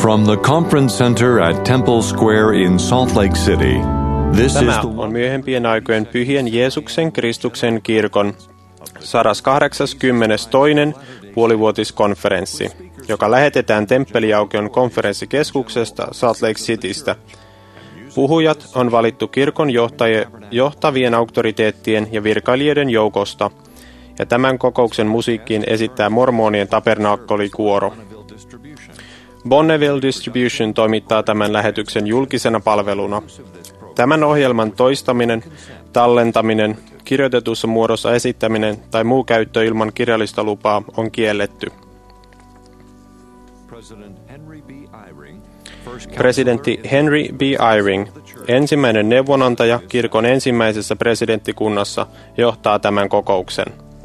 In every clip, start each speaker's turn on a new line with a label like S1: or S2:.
S1: From the Conference Center at Temple Square in Salt Lake City, this
S2: Tämä
S1: is the
S2: on myöhempien aikojen Pyhien Jeesuksen Kristuksen kirkon 182. puolivuotiskonferenssi, joka lähetetään Temppeliaukion konferenssikeskuksesta Salt Lake Citystä. Puhujat on valittu kirkon johtavien auktoriteettien ja virkailijoiden joukosta, ja tämän kokouksen musiikkiin esittää mormonien tabernaakkoli-kuoro. Bonneville Distribution toimittaa tämän lähetyksen julkisena palveluna. Tämän ohjelman toistaminen, tallentaminen, kirjoitetussa muodossa esittäminen tai muu käyttö ilman kirjallista lupaa on kielletty. Presidentti Henry B. Eyring, ensimmäinen neuvonantaja kirkon ensimmäisessä presidenttikunnassa, johtaa tämän kokouksen.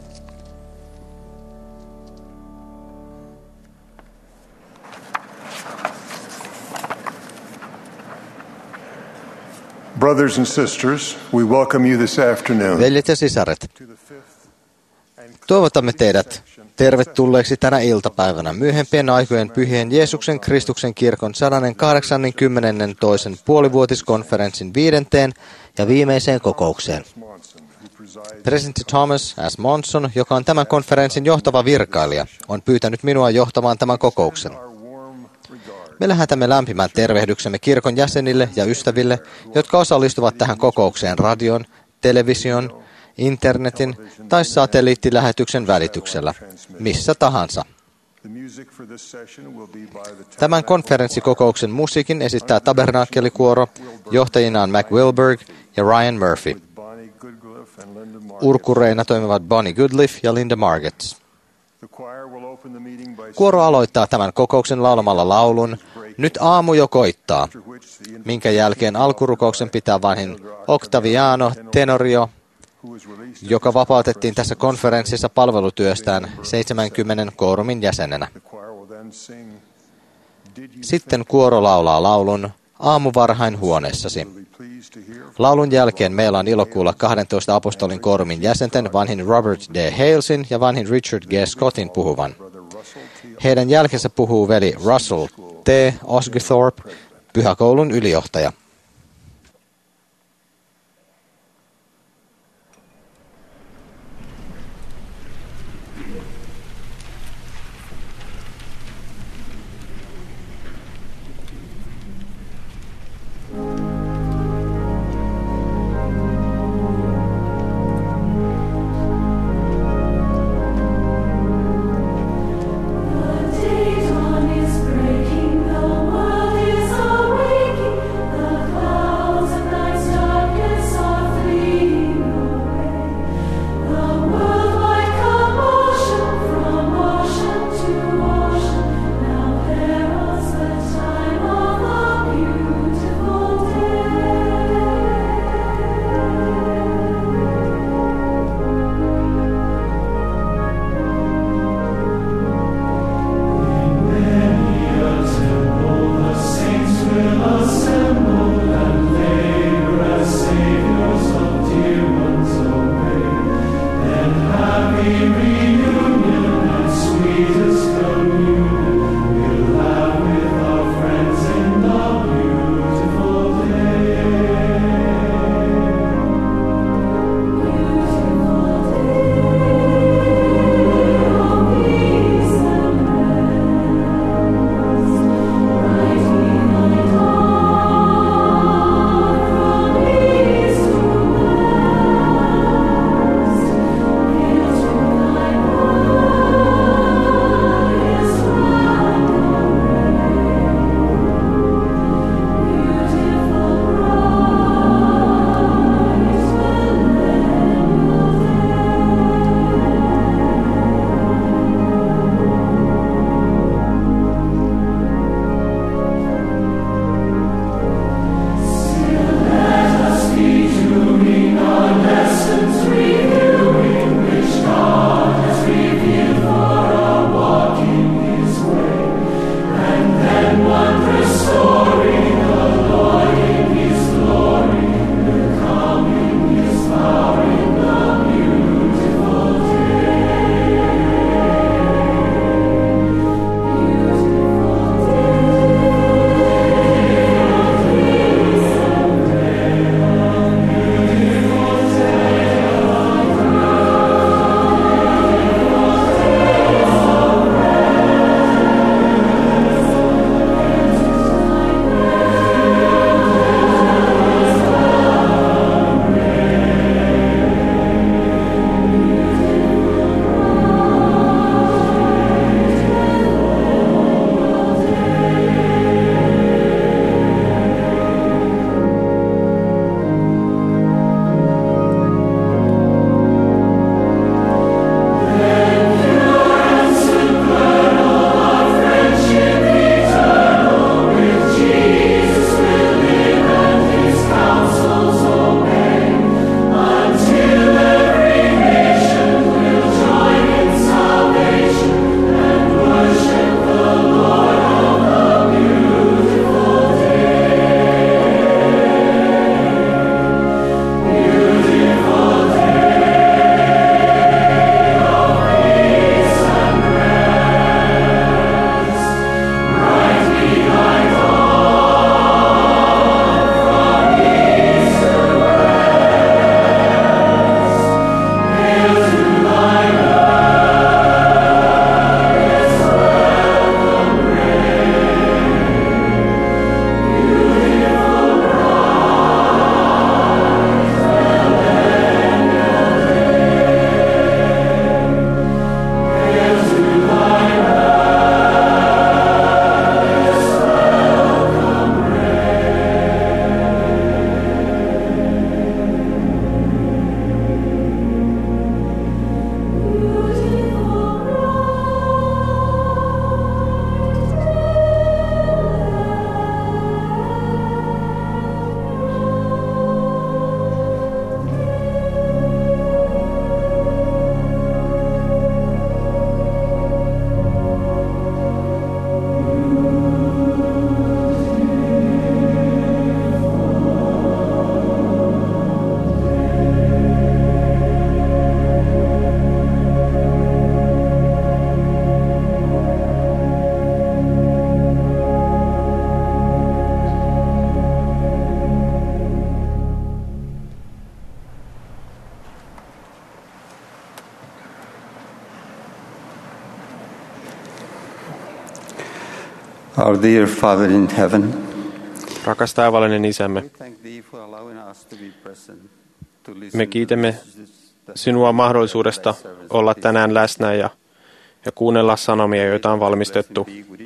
S3: Brothers and sisters, we welcome you this afternoon.
S4: Veljet ja sisaret, toivotamme teidät tervetulleeksi tänä iltapäivänä myöhempien aikojen Pyhien Jeesuksen Kristuksen kirkon 182. puolivuotiskonferenssin 5. ja viimeiseen kokoukseen. Presidentti Thomas S. Monson, joka on tämän konferenssin johtava virkailija, on pyytänyt minua johtamaan tämän kokouksen. Me lähetämme lämpimän tervehdyksemme kirkon jäsenille ja ystäville, jotka osallistuvat tähän kokoukseen radion, television, internetin tai satelliittilähetyksen välityksellä, missä tahansa. Tämän konferenssikokouksen musiikin esittää Tabernaakkelikuoro, johtajinaan Mac Wilberg ja Ryan Murphy. Urkureina toimivat Bonnie Goodliff ja Linda Margetts. Kuoro aloittaa tämän kokouksen laulamalla laulun "Nyt aamu jo koittaa", minkä jälkeen alkurukouksen pitää vanhin Octaviano Tenorio, joka vapautettiin tässä konferenssissa palvelutyöstään 70 koorumin jäsenenä. Sitten kuoro laulaa laulun "Aamuvarhain huoneessasi". Laulun jälkeen meillä on ilo kuulla 12 apostolin koorumin jäsenten vanhin Robert D. Halesin ja vanhin Richard G. Scottin puhuvan. Heidän jälkeensä puhuu veli Russell T. Osguthorpe, pyhäkoulun ylijohtaja.
S5: The day dawn is breaking, the world is awaking, the Our dear Father in heaven,
S2: Rakas taivaallinen Isämme, me kiitämme sinua mahdollisuudesta olla tänään läsnä ja kuunnella sanomia, joita on valmistettu.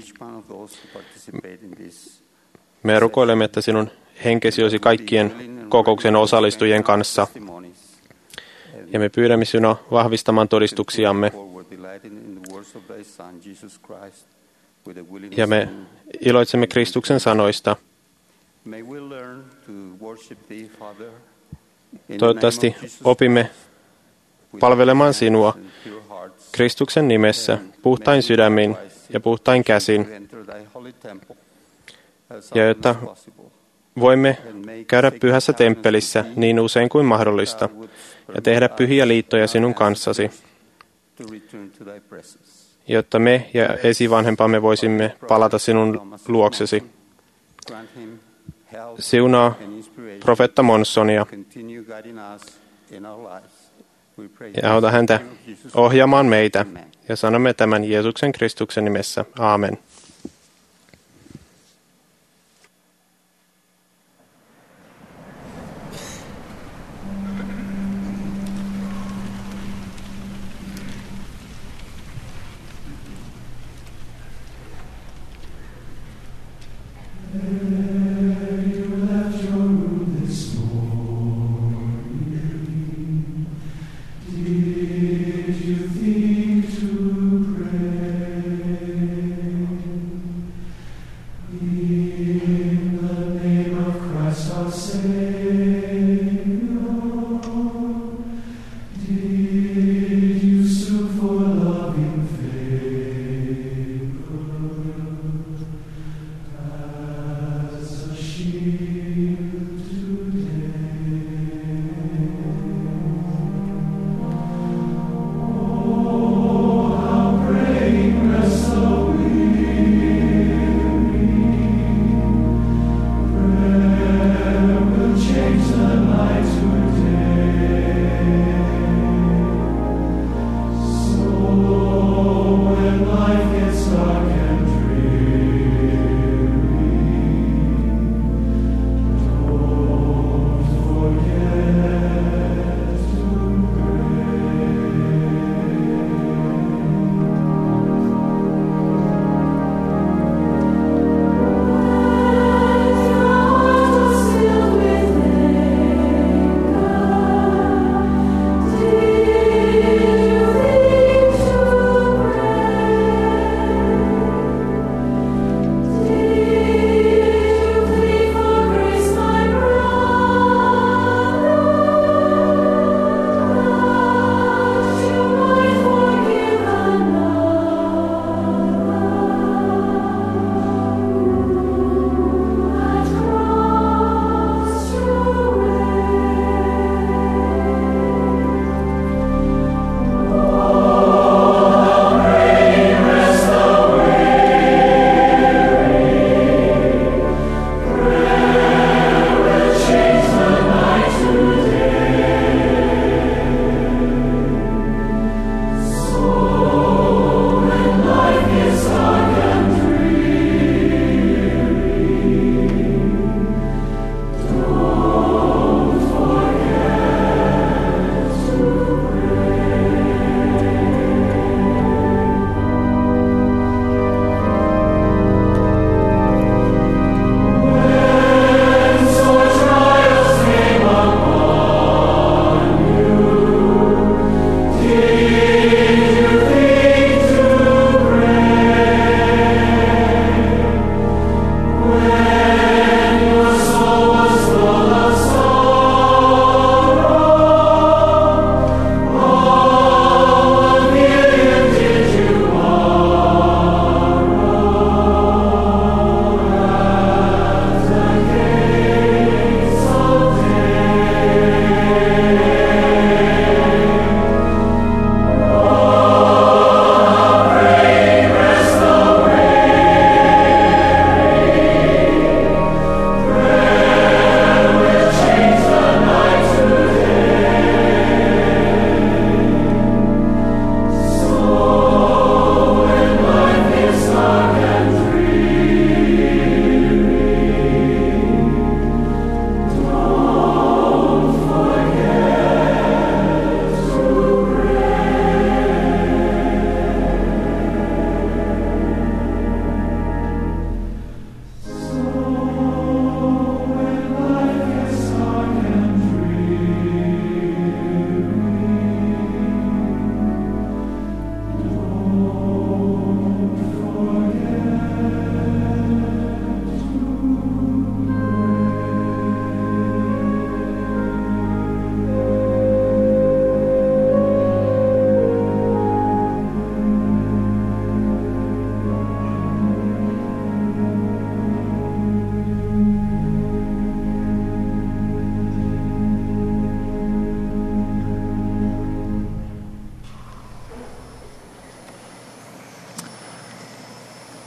S2: Me rukoilemme, että sinun henkesi olisi kaikkien kokouksen osallistujien kanssa. Ja me pyydämme sinua vahvistamaan todistuksiamme. Ja me iloitsemme Kristuksen sanoista. Toivottavasti opimme palvelemaan sinua Kristuksen nimessä, puhtain sydämin ja puhtain käsin. Ja jotta voimme käydä pyhässä temppelissä niin usein kuin mahdollista ja tehdä pyhiä liittoja sinun kanssasi, jotta me ja esivanhempamme voisimme palata sinun luoksesi. Siunaa profetta Monsonia ja auta häntä ohjaamaan meitä. Ja sanomme tämän Jeesuksen Kristuksen nimessä. Aamen.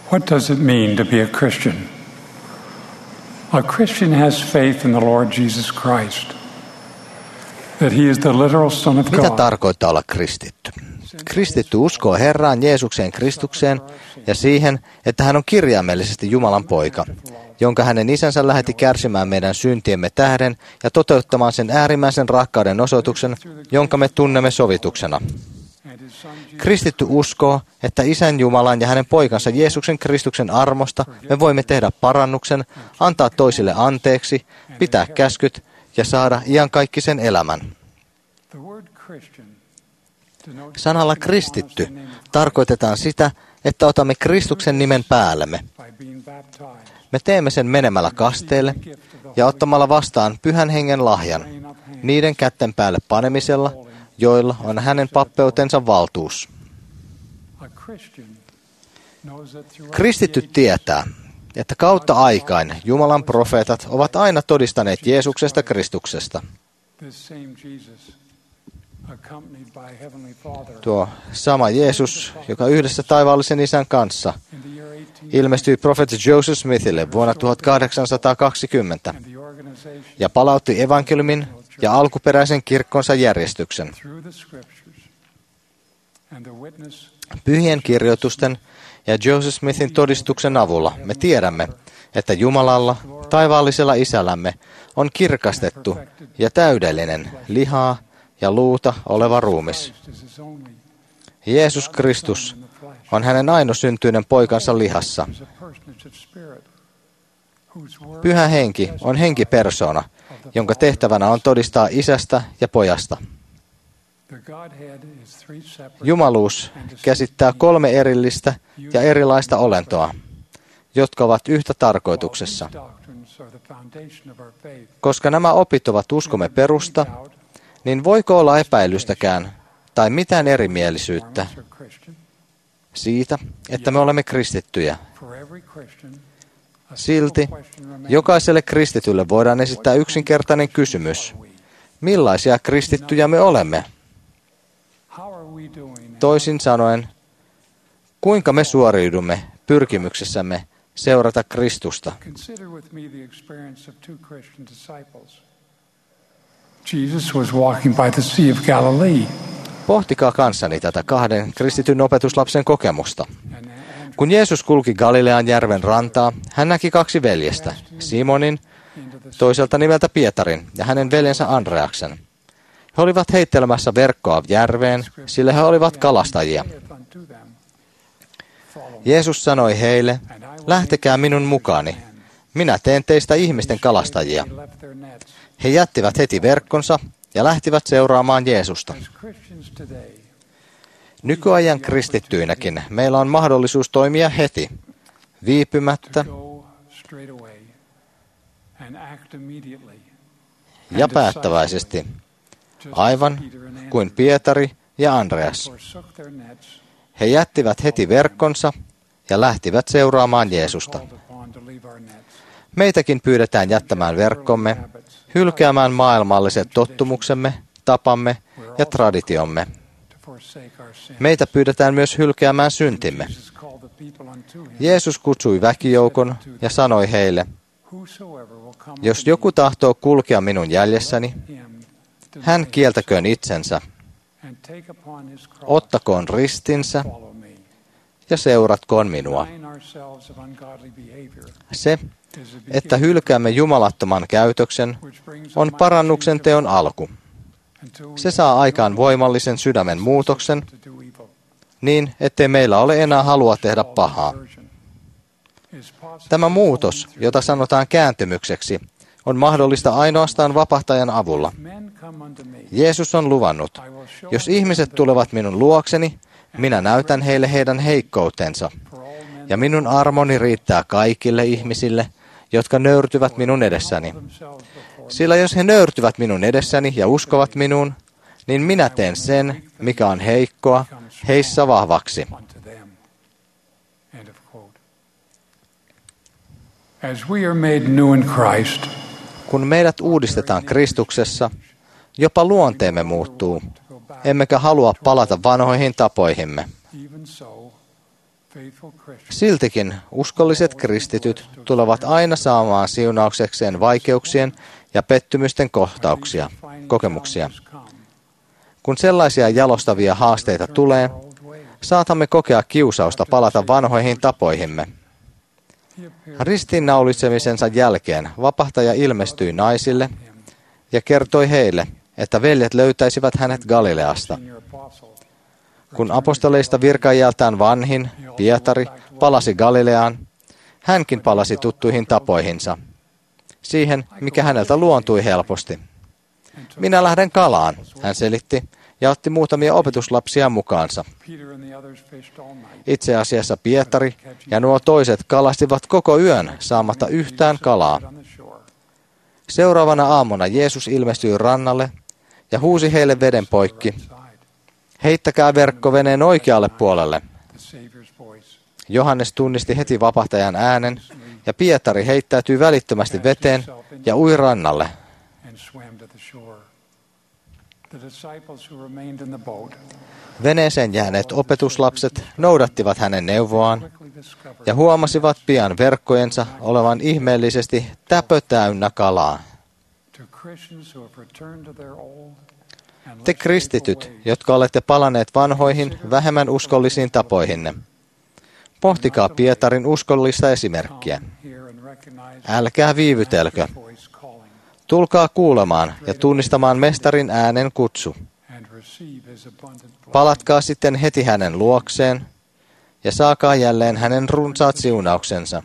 S6: What does it mean to be a Christian? A Christian has faith in the Lord Jesus Christ, that he is the literal Son of
S4: Mitä
S6: God.
S4: tarkoittaa olla kristitty? Kristitty uskoo Herraan Jeesukseen Kristukseen ja siihen, että hän on kirjaimellisesti Jumalan poika, jonka hänen isänsä lähetti kärsimään meidän syntiemme tähden ja toteuttamaan sen äärimmäisen rakkauden osoituksen, jonka me tunnemme sovituksena. Kristitty uskoo, että Isän Jumalan ja hänen poikansa Jeesuksen Kristuksen armosta me voimme tehdä parannuksen, antaa toisille anteeksi, pitää käskyt ja saada iankaikkisen elämän. Sanalla kristitty tarkoitetaan sitä, että otamme Kristuksen nimen päällemme. Me teemme sen menemällä kasteelle ja ottamalla vastaan Pyhän Hengen lahjan, niiden kätten päälle panemisella, joilla on hänen pappeutensa valtuus. Kristitty tietää, että kautta aikain Jumalan profeetat ovat aina todistaneet Jeesuksesta Kristuksesta. Tuo sama Jeesus, joka yhdessä taivaallisen Isän kanssa ilmestyi profeetta Joseph Smithille vuonna 1820 ja palautti evankeliumin ja alkuperäisen kirkkonsa järjestyksen. Pyhien kirjoitusten ja Joseph Smithin todistuksen avulla me tiedämme, että Jumalalla, taivaallisella Isällämme, on kirkastettu ja täydellinen lihaa ja luuta oleva ruumis. Jeesus Kristus on hänen ainosyntyinen poikansa lihassa. Pyhä Henki on henkipersona, jonka tehtävänä on todistaa Isästä ja Pojasta. Jumaluus käsittää 3 erillistä ja erilaista olentoa, jotka ovat yhtä tarkoituksessa. Koska nämä opit ovat uskomme perusta, niin voiko olla epäilystäkään tai mitään erimielisyyttä siitä, että me olemme kristittyjä? Silti jokaiselle kristitylle voidaan esittää yksinkertainen kysymys. Millaisia kristittyjä me olemme? Toisin sanoen, kuinka me suoriudumme pyrkimyksessämme seurata Kristusta?
S6: Jesus was walking by the Sea of Galilee.
S4: Pohtikaa kanssani tätä 2 kristityn opetuslapsen kokemusta. Kun Jeesus kulki Galilean järven rantaa, hän näki 2 veljestä, Simonin, toiselta nimeltä Pietarin, ja hänen veljensä Andreaksen. He olivat heittelemässä verkkoa järveen, sillä he olivat kalastajia. Jeesus sanoi heille, lähtekää minun mukaani, minä teen teistä ihmisten kalastajia. He jättivät heti verkkonsa ja lähtivät seuraamaan Jeesusta. Nykyajan kristittyinäkin meillä on mahdollisuus toimia heti, viipymättä ja päättäväisesti, aivan kuin Pietari ja Andreas. He jättivät heti verkkonsa ja lähtivät seuraamaan Jeesusta. Meitäkin pyydetään jättämään verkkomme, hylkäämään maailmalliset tottumuksemme, tapamme ja traditiomme. Meitä pyydetään myös hylkäämään syntimme. Jeesus kutsui väkijoukon ja sanoi heille, jos joku tahtoo kulkea minun jäljessäni, hän kieltäköön itsensä, ottakoon ristinsä ja seuratkoon minua. Se, että hylkäämme jumalattoman käytöksen, on parannuksen teon alku. Se saa aikaan voimallisen sydämen muutoksen, niin ettei meillä ole enää halua tehdä pahaa. Tämä muutos, jota sanotaan kääntymykseksi, on mahdollista ainoastaan vapahtajan avulla. Jeesus on luvannut, jos ihmiset tulevat minun luokseni, minä näytän heille heidän heikkoutensa, ja minun armoni riittää kaikille ihmisille, jotka nöyrtyvät minun edessäni. Sillä jos he nöyrtyvät minun edessäni ja uskovat minuun, niin minä teen sen, mikä on heikkoa, heissä vahvaksi. Kun meidät uudistetaan Kristuksessa, jopa luonteemme muuttuu, emmekä halua palata vanhoihin tapoihimme. Siltikin uskolliset kristityt tulevat aina saamaan siunauksekseen vaikeuksien ja pettymysten kokemuksia. Kun sellaisia jalostavia haasteita tulee, saatamme kokea kiusausta palata vanhoihin tapoihimme. Ristiinnaulitsemisensa jälkeen vapahtaja ilmestyi naisille ja kertoi heille, että veljet löytäisivät hänet Galileasta. Kun apostoleista virkaiältään vanhin, Pietari, palasi Galileaan, hänkin palasi tuttuihin tapoihinsa, siihen, mikä häneltä luontui helposti. Minä lähden kalaan, hän selitti, ja otti muutamia opetuslapsia mukaansa. Itse asiassa Pietari ja nuo toiset kalastivat koko yön saamatta yhtään kalaa. Seuraavana aamuna Jeesus ilmestyi rannalle ja huusi heille veden poikki. Heittäkää verkko veneen oikealle puolelle. Johannes tunnisti heti vapahtajan äänen ja Pietari heittäytyi välittömästi veteen ja ui rannalle. Veneeseen jääneet opetuslapset noudattivat hänen neuvoaan ja huomasivat pian verkkojensa olevan ihmeellisesti täpötäynnä kalaa. Te kristityt, jotka olette palanneet vanhoihin, vähemmän uskollisiin tapoihinne, pohtikaa Pietarin uskollista esimerkkiä. Älkää viivytelkö. Tulkaa kuulemaan ja tunnistamaan mestarin äänen kutsu. Palatkaa sitten heti hänen luokseen ja saakaa jälleen hänen runsaat siunauksensa.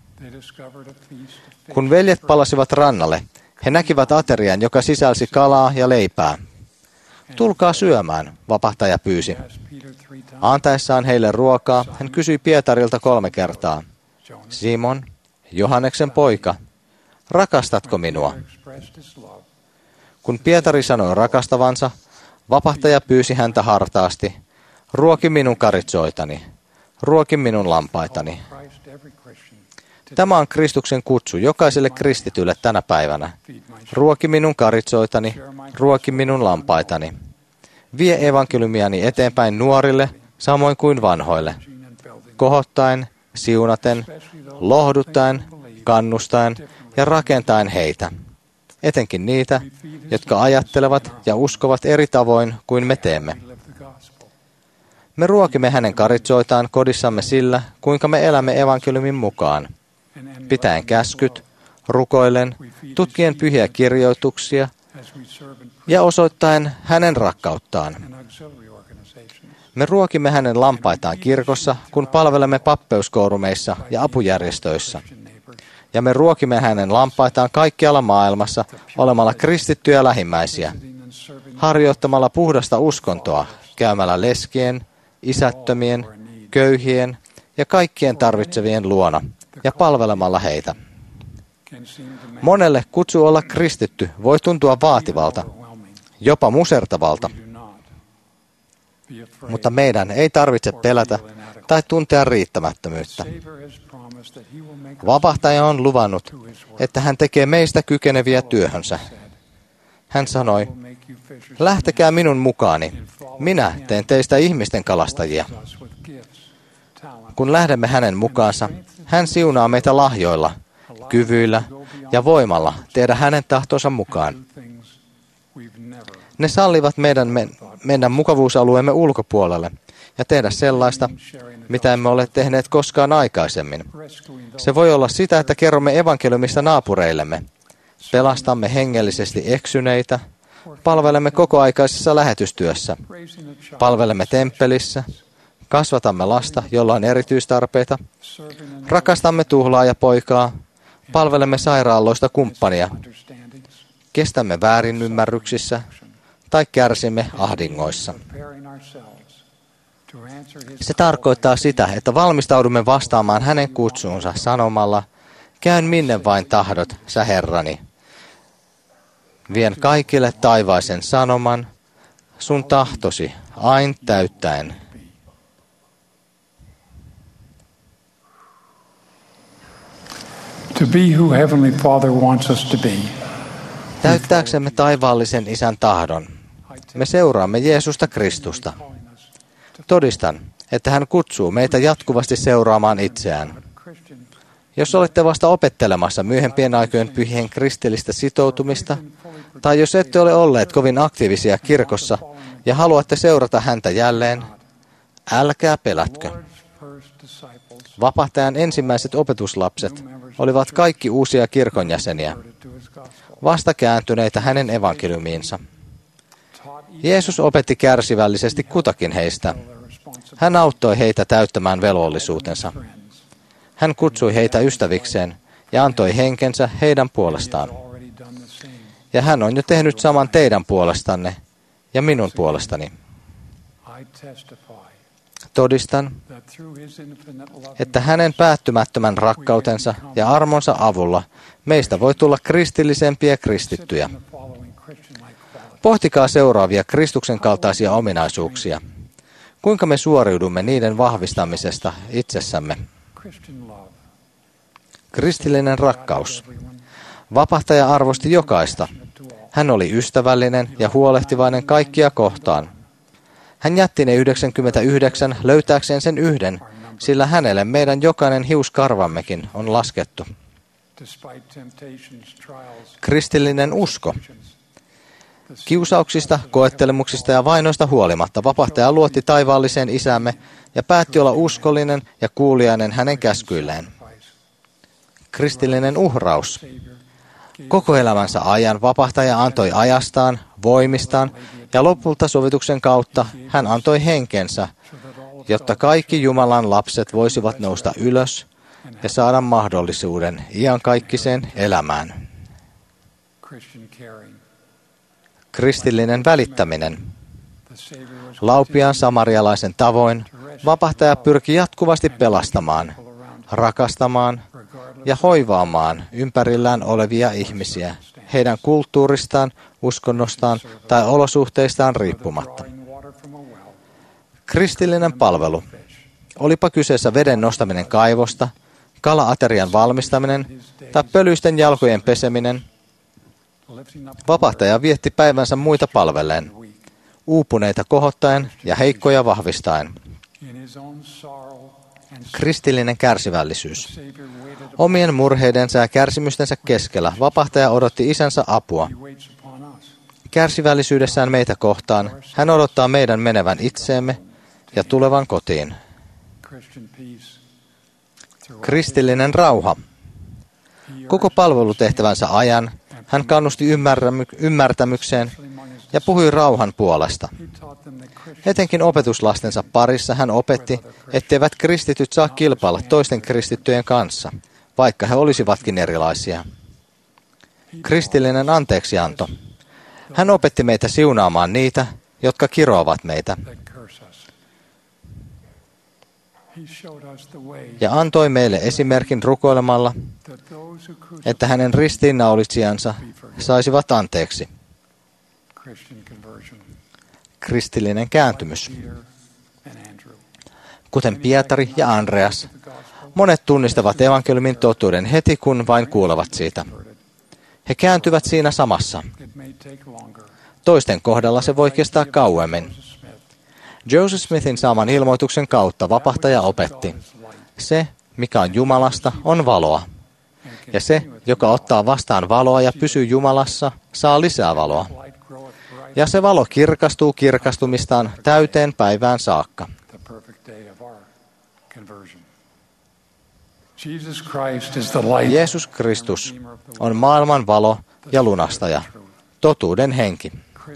S4: Kun veljet palasivat rannalle, he näkivät aterian, joka sisälsi kalaa ja leipää. Tulkaa syömään, vapahtaja pyysi. Antaessaan heille ruokaa, hän kysyi Pietarilta 3 kertaa. Simon, Johanneksen poika, rakastatko minua? Kun Pietari sanoi rakastavansa, vapahtaja pyysi häntä hartaasti, ruoki minun karitsoitani, ruoki minun lampaitani. Tämä on Kristuksen kutsu jokaiselle kristitylle tänä päivänä. Ruoki minun karitsoitani, ruoki minun lampaitani. Vie evankeliumiani eteenpäin nuorille, samoin kuin vanhoille. Kohottaen, siunaten, lohduttaen, kannustaen ja rakentaen heitä. Etenkin niitä, jotka ajattelevat ja uskovat eri tavoin kuin me teemme. Me ruokimme hänen karitsoitaan kodissamme sillä, kuinka me elämme evankeliumin mukaan. Pitäen käskyt, rukoillen, tutkien pyhiä kirjoituksia ja osoittaen hänen rakkauttaan. Me ruokimme hänen lampaitaan kirkossa, kun palvelemme pappeuskoorumeissa ja apujärjestöissä. Ja me ruokimme hänen lampaitaan kaikkialla maailmassa olemalla kristittyjä lähimmäisiä, harjoittamalla puhdasta uskontoa, käymällä leskien, isättömien, köyhien ja kaikkien tarvitsevien luona ja palvelemalla heitä. Monelle kutsu olla kristitty voi tuntua vaativalta, jopa musertavalta, mutta meidän ei tarvitse pelätä tai tuntea riittämättömyyttä. Vapahtaja on luvannut, että hän tekee meistä kykeneviä työhönsä. Hän sanoi, lähtekää minun mukaani, minä teen teistä ihmisten kalastajia. Kun lähdemme hänen mukaansa, hän siunaa meitä lahjoilla, kyvyillä ja voimalla tehdä hänen tahtonsa mukaan. Ne sallivat meidän mennä mukavuusalueemme ulkopuolelle ja tehdä sellaista, mitä emme ole tehneet koskaan aikaisemmin. Se voi olla sitä, että kerromme evankeliumista naapureillemme, pelastamme hengellisesti eksyneitä, palvelemme kokoaikaisessa lähetystyössä, palvelemme temppelissä, kasvatamme lasta, jolla on erityistarpeita, rakastamme tuhlaajapoikaa, palvelemme sairaaloista kumppania, kestämme väärinymmärryksissä tai kärsimme ahdingoissa. Se tarkoittaa sitä, että valmistaudumme vastaamaan hänen kutsuunsa sanomalla, käyn minne vain tahdot, sä Herrani. Vien kaikille taivaisen sanoman, sun tahtosi ain täyttäen.
S6: To be who Heavenly Father wants us to be.
S4: Täyttääksemme taivaallisen Isän tahdon, me seuraamme Jeesusta Kristusta. Todistan, että hän kutsuu meitä jatkuvasti seuraamaan itseään. Jos olette vasta opettelemassa myöhempien aikojen pyhien kristillistä sitoutumista, tai jos ette ole olleet kovin aktiivisia kirkossa ja haluatte seurata häntä jälleen, älkää pelätkö. Vapahtajan ensimmäiset opetuslapset olivat kaikki uusia kirkon jäseniä, vasta kääntyneitä hänen evankeliumiinsa. Jeesus opetti kärsivällisesti kutakin heistä. Hän auttoi heitä täyttämään velvollisuutensa. Hän kutsui heitä ystävikseen ja antoi henkensä heidän puolestaan. Ja hän on jo tehnyt saman teidän puolestanne ja minun puolestani. Todistan, että hänen päättymättömän rakkautensa ja armonsa avulla meistä voi tulla kristillisempiä kristittyjä. Pohtikaa seuraavia Kristuksen kaltaisia ominaisuuksia. Kuinka me suoriudumme niiden vahvistamisesta itsessämme? Kristillinen rakkaus. Vapahtaja arvosti jokaista. Hän oli ystävällinen ja huolehtivainen kaikkia kohtaan. Hän jätti ne 99 löytääkseen sen yhden, sillä hänelle meidän jokainen hiuskarvammekin on laskettu. Kristillinen usko. Kiusauksista, koettelemuksista ja vainoista huolimatta vapahtaja luotti taivaalliseen isämme ja päätti olla uskollinen ja kuuliainen hänen käskyilleen. Kristillinen uhraus. Koko elämänsä ajan vapahtaja antoi ajastaan, voimistaan ja lopulta sovituksen kautta hän antoi henkensä, jotta kaikki Jumalan lapset voisivat nousta ylös ja saada mahdollisuuden iankaikkiseen elämään. Kristillinen välittäminen. Laupiaan samarialaisen tavoin vapahtaja pyrki jatkuvasti pelastamaan, rakastamaan ja hoivaamaan ympärillään olevia ihmisiä, heidän kulttuuristaan, uskonnostaan tai olosuhteistaan riippumatta. Kristillinen palvelu. Olipa kyseessä veden nostaminen kaivosta, kala-aterian valmistaminen tai pölyisten jalkojen peseminen, vapahtaja vietti päivänsä muita palvellen, uupuneita kohottaen ja heikkoja vahvistaen. Kristillinen kärsivällisyys. Omien murheidensa ja kärsimystensä keskellä vapahtaja odotti isänsä apua. Kärsivällisyydessään meitä kohtaan hän odottaa meidän menevän itseemme ja tulevan kotiin. Kristillinen rauha. Koko palvelutehtävänsä ajan hän kannusti ymmärtämykseen ja puhui rauhan puolesta. Etenkin opetuslastensa parissa hän opetti, etteivät kristityt saa kilpailla toisten kristittyjen kanssa, vaikka he olisivatkin erilaisia. Kristillinen anteeksianto. Hän opetti meitä siunaamaan niitä, jotka kiroavat meitä. Ja antoi meille esimerkin rukoilemalla, että hänen ristiinnaulitsijansa saisivat anteeksi. Kristillinen kääntymys. Kuten Pietari ja Andreas, monet tunnistavat evankeliumin totuuden heti, kun vain kuulevat siitä. He kääntyvät siinä samassa. Toisten kohdalla se voi kestää kauemmin. Joseph Smithin saaman ilmoituksen kautta vapahtaja opetti. Se, mikä on Jumalasta, on valoa. Ja se, joka ottaa vastaan valoa ja pysyy Jumalassa, saa lisää valoa. Ja se valo kirkastuu kirkastumistaan täyteen päivään saakka. Jeesus Kristus on maailman valo ja lunastaja, totuuden henki.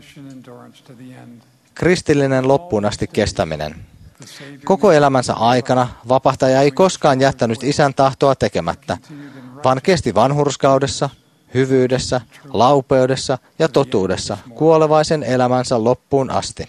S4: Kristillinen loppuun asti kestäminen. Koko elämänsä aikana vapahtaja ei koskaan jättänyt isän tahtoa tekemättä, vaan kesti vanhurskaudessa, hyvyydessä, laupeudessa ja totuudessa kuolevaisen elämänsä loppuun asti.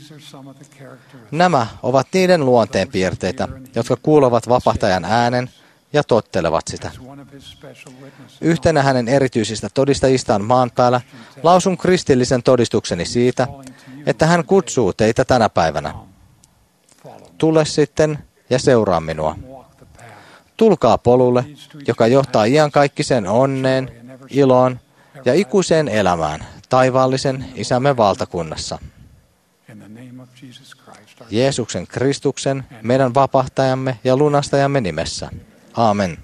S4: Nämä ovat niiden luonteenpiirteitä, jotka kuulevat vapahtajan äänen ja tottelevat sitä. Yhtenä hänen erityisistä todistajistaan maan päällä lausun kristillisen todistukseni siitä, että hän kutsuu teitä tänä päivänä. Tule sitten ja seuraa minua. Tulkaa polulle, joka johtaa iankaikkiseen onneen, iloon ja ikuiseen elämään taivaallisen isämme valtakunnassa. Jeesuksen Kristuksen, meidän vapahtajamme ja lunastajamme nimessä. Aamen.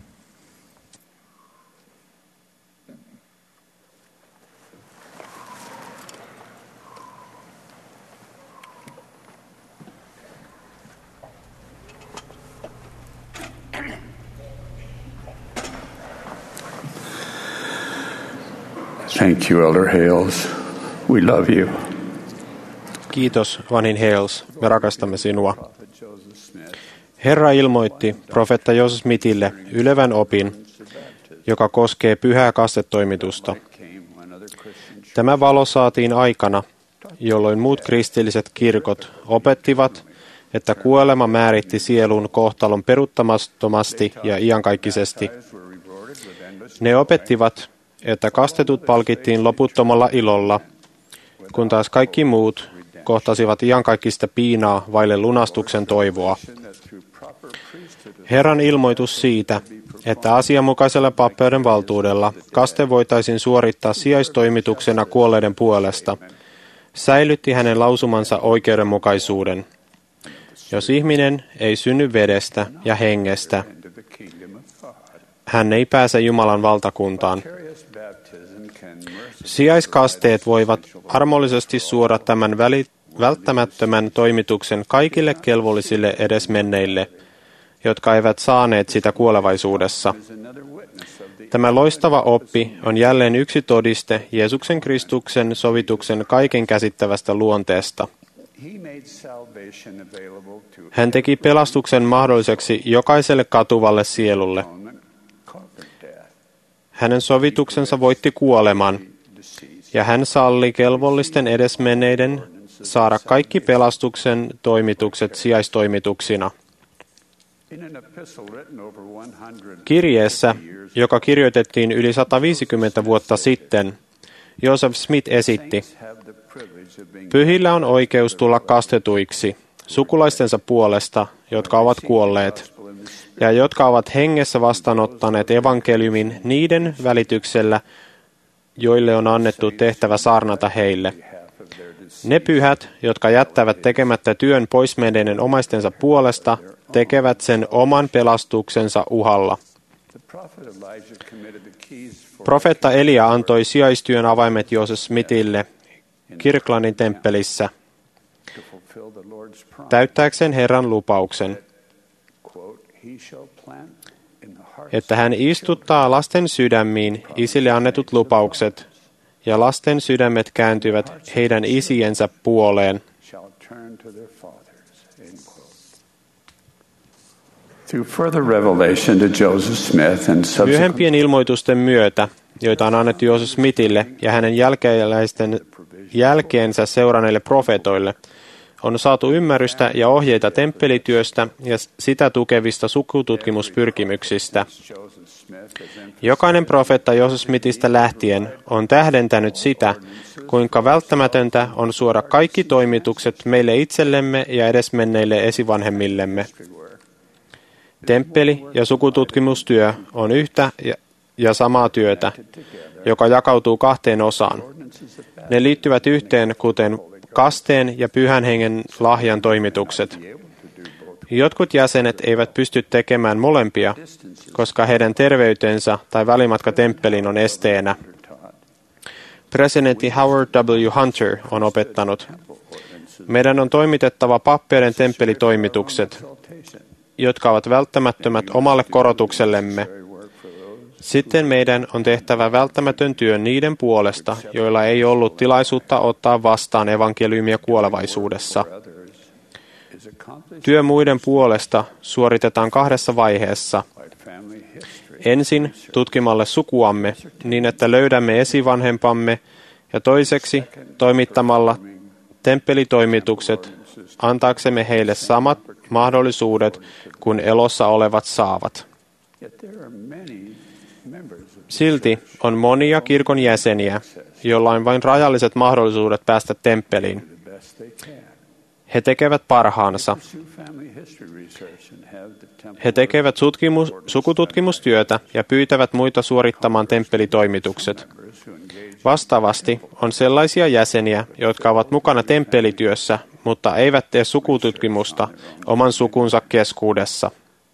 S5: Thank you, Elder Hales. We love you.
S2: Kiitos, vanhin Hales. Me rakastamme sinua. Herra ilmoitti profeetta Joseph Smithille ylevän opin, joka koskee pyhää kastetoimitusta. Tämä valo saatiin aikana, jolloin muut kristilliset kirkot opettivat, että kuolema määritti sielun kohtalon peruuttamattomasti ja iankaikkisesti. Ne opettivat, että kastetut palkittiin loputtomalla ilolla, kun taas kaikki muut kohtasivat iankaikkista piinaa vaille lunastuksen toivoa. Herran ilmoitus siitä, että asianmukaisella pappeuden valtuudella kaste voitaisiin suorittaa sijaistoimituksena kuolleiden puolesta, säilytti hänen lausumansa oikeudenmukaisuuden. Jos ihminen ei synny vedestä ja hengestä, hän ei pääse Jumalan valtakuntaan. Sijaiskasteet voivat armollisesti suoda tämän välttämättömän toimituksen kaikille kelvollisille edesmenneille, jotka eivät saaneet sitä kuolevaisuudessa. Tämä loistava oppi on jälleen yksi todiste Jeesuksen Kristuksen sovituksen kaiken käsittävästä luonteesta. Hän teki pelastuksen mahdolliseksi jokaiselle katuvalle sielulle. Hänen sovituksensa voitti kuoleman, ja hän salli kelvollisten edesmenneiden saada kaikki pelastuksen toimitukset sijaistoimituksina. Kirjeessä, joka kirjoitettiin yli 150 vuotta sitten, Joseph Smith esitti, pyhillä on oikeus tulla kastetuiksi sukulaistensa puolesta, jotka ovat kuolleet, ja jotka ovat hengessä vastaanottaneet evankeliumin niiden välityksellä, joille on annettu tehtävä saarnata heille. Ne pyhät, jotka jättävät tekemättä työn poismenneiden omaistensa puolesta, tekevät sen oman pelastuksensa uhalla. Profeetta Elia antoi sijaistyön avaimet Joseph Smithille Kirklandin temppelissä, täyttääkseen Herran lupauksen, että hän istuttaa lasten sydämiin isille annetut lupaukset, ja lasten sydämet kääntyvät heidän isiensä puoleen. Myöhempien ilmoitusten myötä, joita on annettu Joseph Smithille ja hänen jälkeensä seuranneille profeetoille, on saatu ymmärrystä ja ohjeita temppelityöstä ja sitä tukevista sukututkimuspyrkimyksistä. Jokainen profeetta Joseph Smithistä lähtien on tähdentänyt sitä, kuinka välttämätöntä on suoda kaikki toimitukset meille itsellemme ja edesmenneille esivanhemmillemme. Temppeli- ja sukututkimustyö on yhtä ja samaa työtä, joka jakautuu kahteen osaan. Ne liittyvät yhteen, kuten kasteen ja pyhän hengen lahjan toimitukset. Jotkut jäsenet eivät pysty tekemään molempia, koska heidän terveytensä tai välimatka temppeliin on esteenä. Presidentti Howard W. Hunter on opettanut, meidän on toimitettava pappeiden temppelitoimitukset, jotka ovat välttämättömät omalle korotuksellemme. Sitten meidän on tehtävä välttämätön työ niiden puolesta, joilla ei ollut tilaisuutta ottaa vastaan evankeliumia kuolevaisuudessa. Työ muiden puolesta suoritetaan kahdessa vaiheessa. Ensin tutkimalle sukuamme niin, että löydämme esivanhempamme, ja toiseksi toimittamalla temppelitoimitukset antaaksemme heille samat mahdollisuudet kuin elossa olevat saavat. Silti on monia kirkon jäseniä, joilla on vain rajalliset mahdollisuudet päästä temppeliin. He tekevät parhaansa. He tekevät sukututkimustyötä ja pyytävät muita suorittamaan temppelitoimitukset. Vastaavasti on sellaisia jäseniä, jotka ovat mukana temppelityössä, mutta eivät tee sukututkimusta oman sukunsa keskuudessa.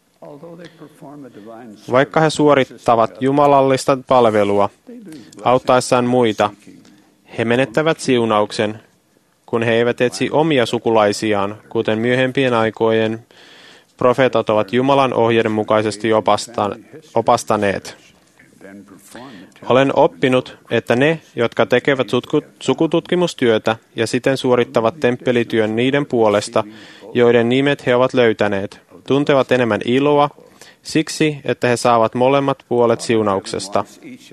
S2: Vaikka he suorittavat jumalallista palvelua auttaessaan muita, he menettävät siunauksen, kun he eivät etsi omia sukulaisiaan, kuten myöhempien aikojen profeetat ovat Jumalan ohjeiden mukaisesti opastaneet. Olen oppinut, että ne, jotka tekevät sukututkimustyötä ja siten suorittavat temppelityön niiden puolesta, joiden nimet he ovat löytäneet, tuntevat enemmän iloa, siksi, että he saavat molemmat puolet siunauksesta.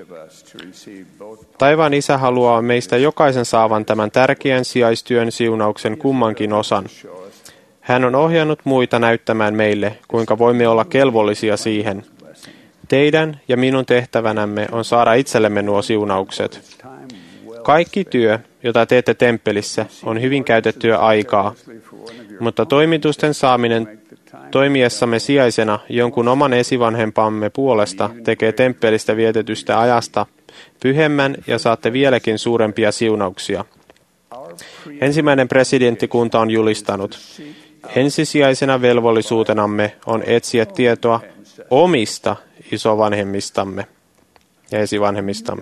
S2: Taivaan Isä haluaa meistä jokaisen saavan tämän tärkeän sijaistyön siunauksen kummankin osan. Hän on ohjannut muita näyttämään meille, kuinka voimme olla kelvollisia siihen. Teidän ja minun tehtävänämme on saada itsellemme nuo siunaukset. Kaikki työ, jota teette temppelissä, on hyvin käytettyä aikaa, mutta toimitusten saaminen toimiessamme sijaisena jonkun oman esivanhempamme puolesta tekee temppelistä vietetystä ajasta pyhemmän ja saatte vieläkin suurempia siunauksia. Ensimmäinen presidenttikunta on julistanut: ensisijaisena velvollisuutenamme on etsiä tietoa omista isovanhemmistamme ja esivanhemmistamme.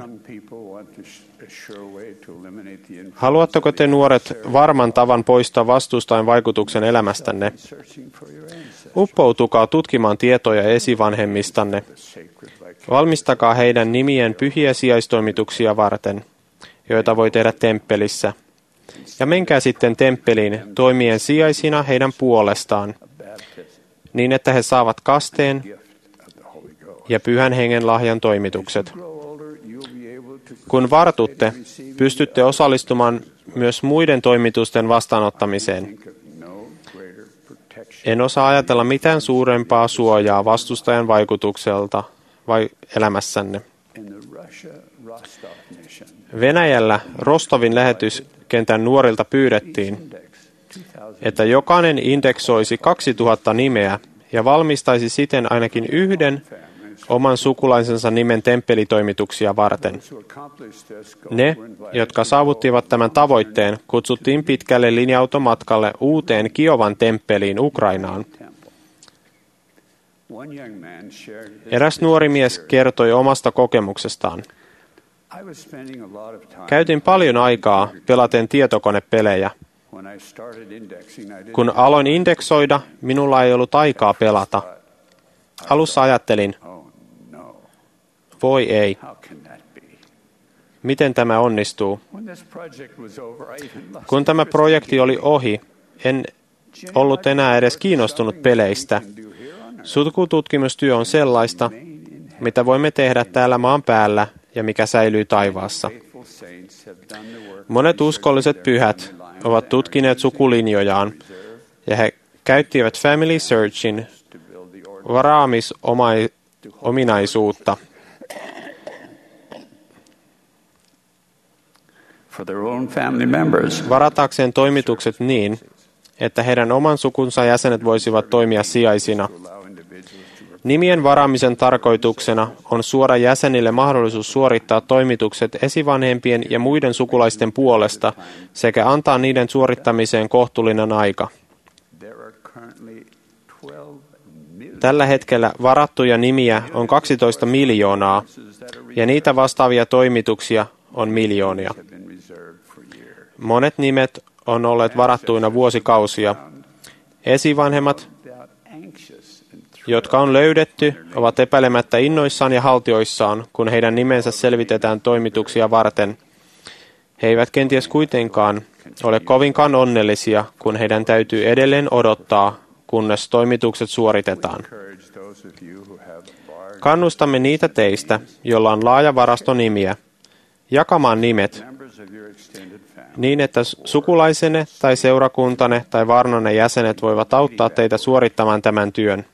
S2: Haluatteko te nuoret varman tavan poistaa vastustajan vaikutuksen elämästänne? Uppoutukaa tutkimaan tietoja esivanhemmistanne. Valmistakaa heidän nimien pyhiä sijaistoimituksia varten, joita voi tehdä temppelissä. Ja menkää sitten temppeliin toimien sijaisina heidän puolestaan, niin että he saavat kasteen ja pyhän hengen lahjan toimitukset. Kun vartutte, pystytte osallistumaan myös muiden toimitusten vastaanottamiseen. En osaa ajatella mitään suurempaa suojaa vastustajan vaikutukselta vai elämässänne. Venäjällä Rostovin lähetyskentän nuorilta pyydettiin, että jokainen indeksoisi 2000 nimeä ja valmistaisi siten ainakin yhden oman sukulaisensa nimen temppelitoimituksia varten. Ne, jotka saavuttivat tämän tavoitteen, kutsuttiin pitkälle linja-automatkalle uuteen Kiovan temppeliin Ukrainaan. Eräs nuori mies kertoi omasta kokemuksestaan. Käytin paljon aikaa pelaten tietokonepelejä. Kun aloin indeksoida, minulla ei ollut aikaa pelata. Alussa ajattelin, voi ei. Miten tämä onnistuu? Kun tämä projekti oli ohi, en ollut enää edes kiinnostunut peleistä. Sukututkimustyö on sellaista, mitä voimme tehdä täällä maan päällä ja mikä säilyy taivaassa. Monet uskolliset pyhät ovat tutkineet sukulinjojaan ja he käyttivät Family Searchin varaamisominaisuutta varatakseen toimitukset niin, että heidän oman sukunsa jäsenet voisivat toimia sijaisina. Nimien varaamisen tarkoituksena on suoda jäsenille mahdollisuus suorittaa toimitukset esivanhempien ja muiden sukulaisten puolesta sekä antaa niiden suorittamiseen kohtuullinen aika. Tällä hetkellä varattuja nimiä on 12 miljoonaa ja niitä vastaavia toimituksia on miljoonia. Monet nimet on olleet varattuina vuosikausia. Esivanhemmat, jotka on löydetty, ovat epäilemättä innoissaan ja haltioissaan, kun heidän nimensä selvitetään toimituksia varten. He eivät kenties kuitenkaan ole kovinkaan onnellisia, kun heidän täytyy edelleen odottaa, kunnes toimitukset suoritetaan. Kannustamme niitä teistä, joilla on laaja varasto nimiä, jakamaan nimet niin, että sukulaisenne tai seurakuntanne tai varnonne jäsenet voivat auttaa teitä suorittamaan tämän työn.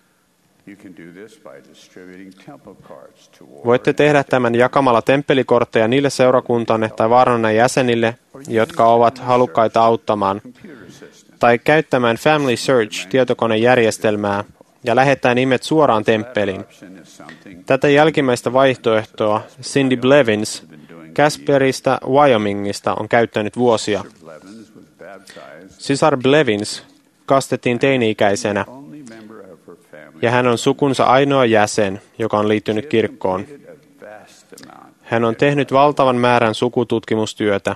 S2: Voitte tehdä tämän jakamalla temppelikortteja niille seurakuntanne tai varnonne jäsenille, jotka ovat halukkaita auttamaan, tai käyttämään Family Search-tietokonejärjestelmää ja lähettää nimet suoraan temppeliin. Tätä jälkimmäistä vaihtoehtoa Cindy Blevins Casperista, Wyomingista on käyttänyt vuosia. Sisar Blevins kastettiin teini-ikäisenä, ja hän on sukunsa ainoa jäsen, joka on liittynyt kirkkoon. Hän on tehnyt valtavan määrän sukututkimustyötä,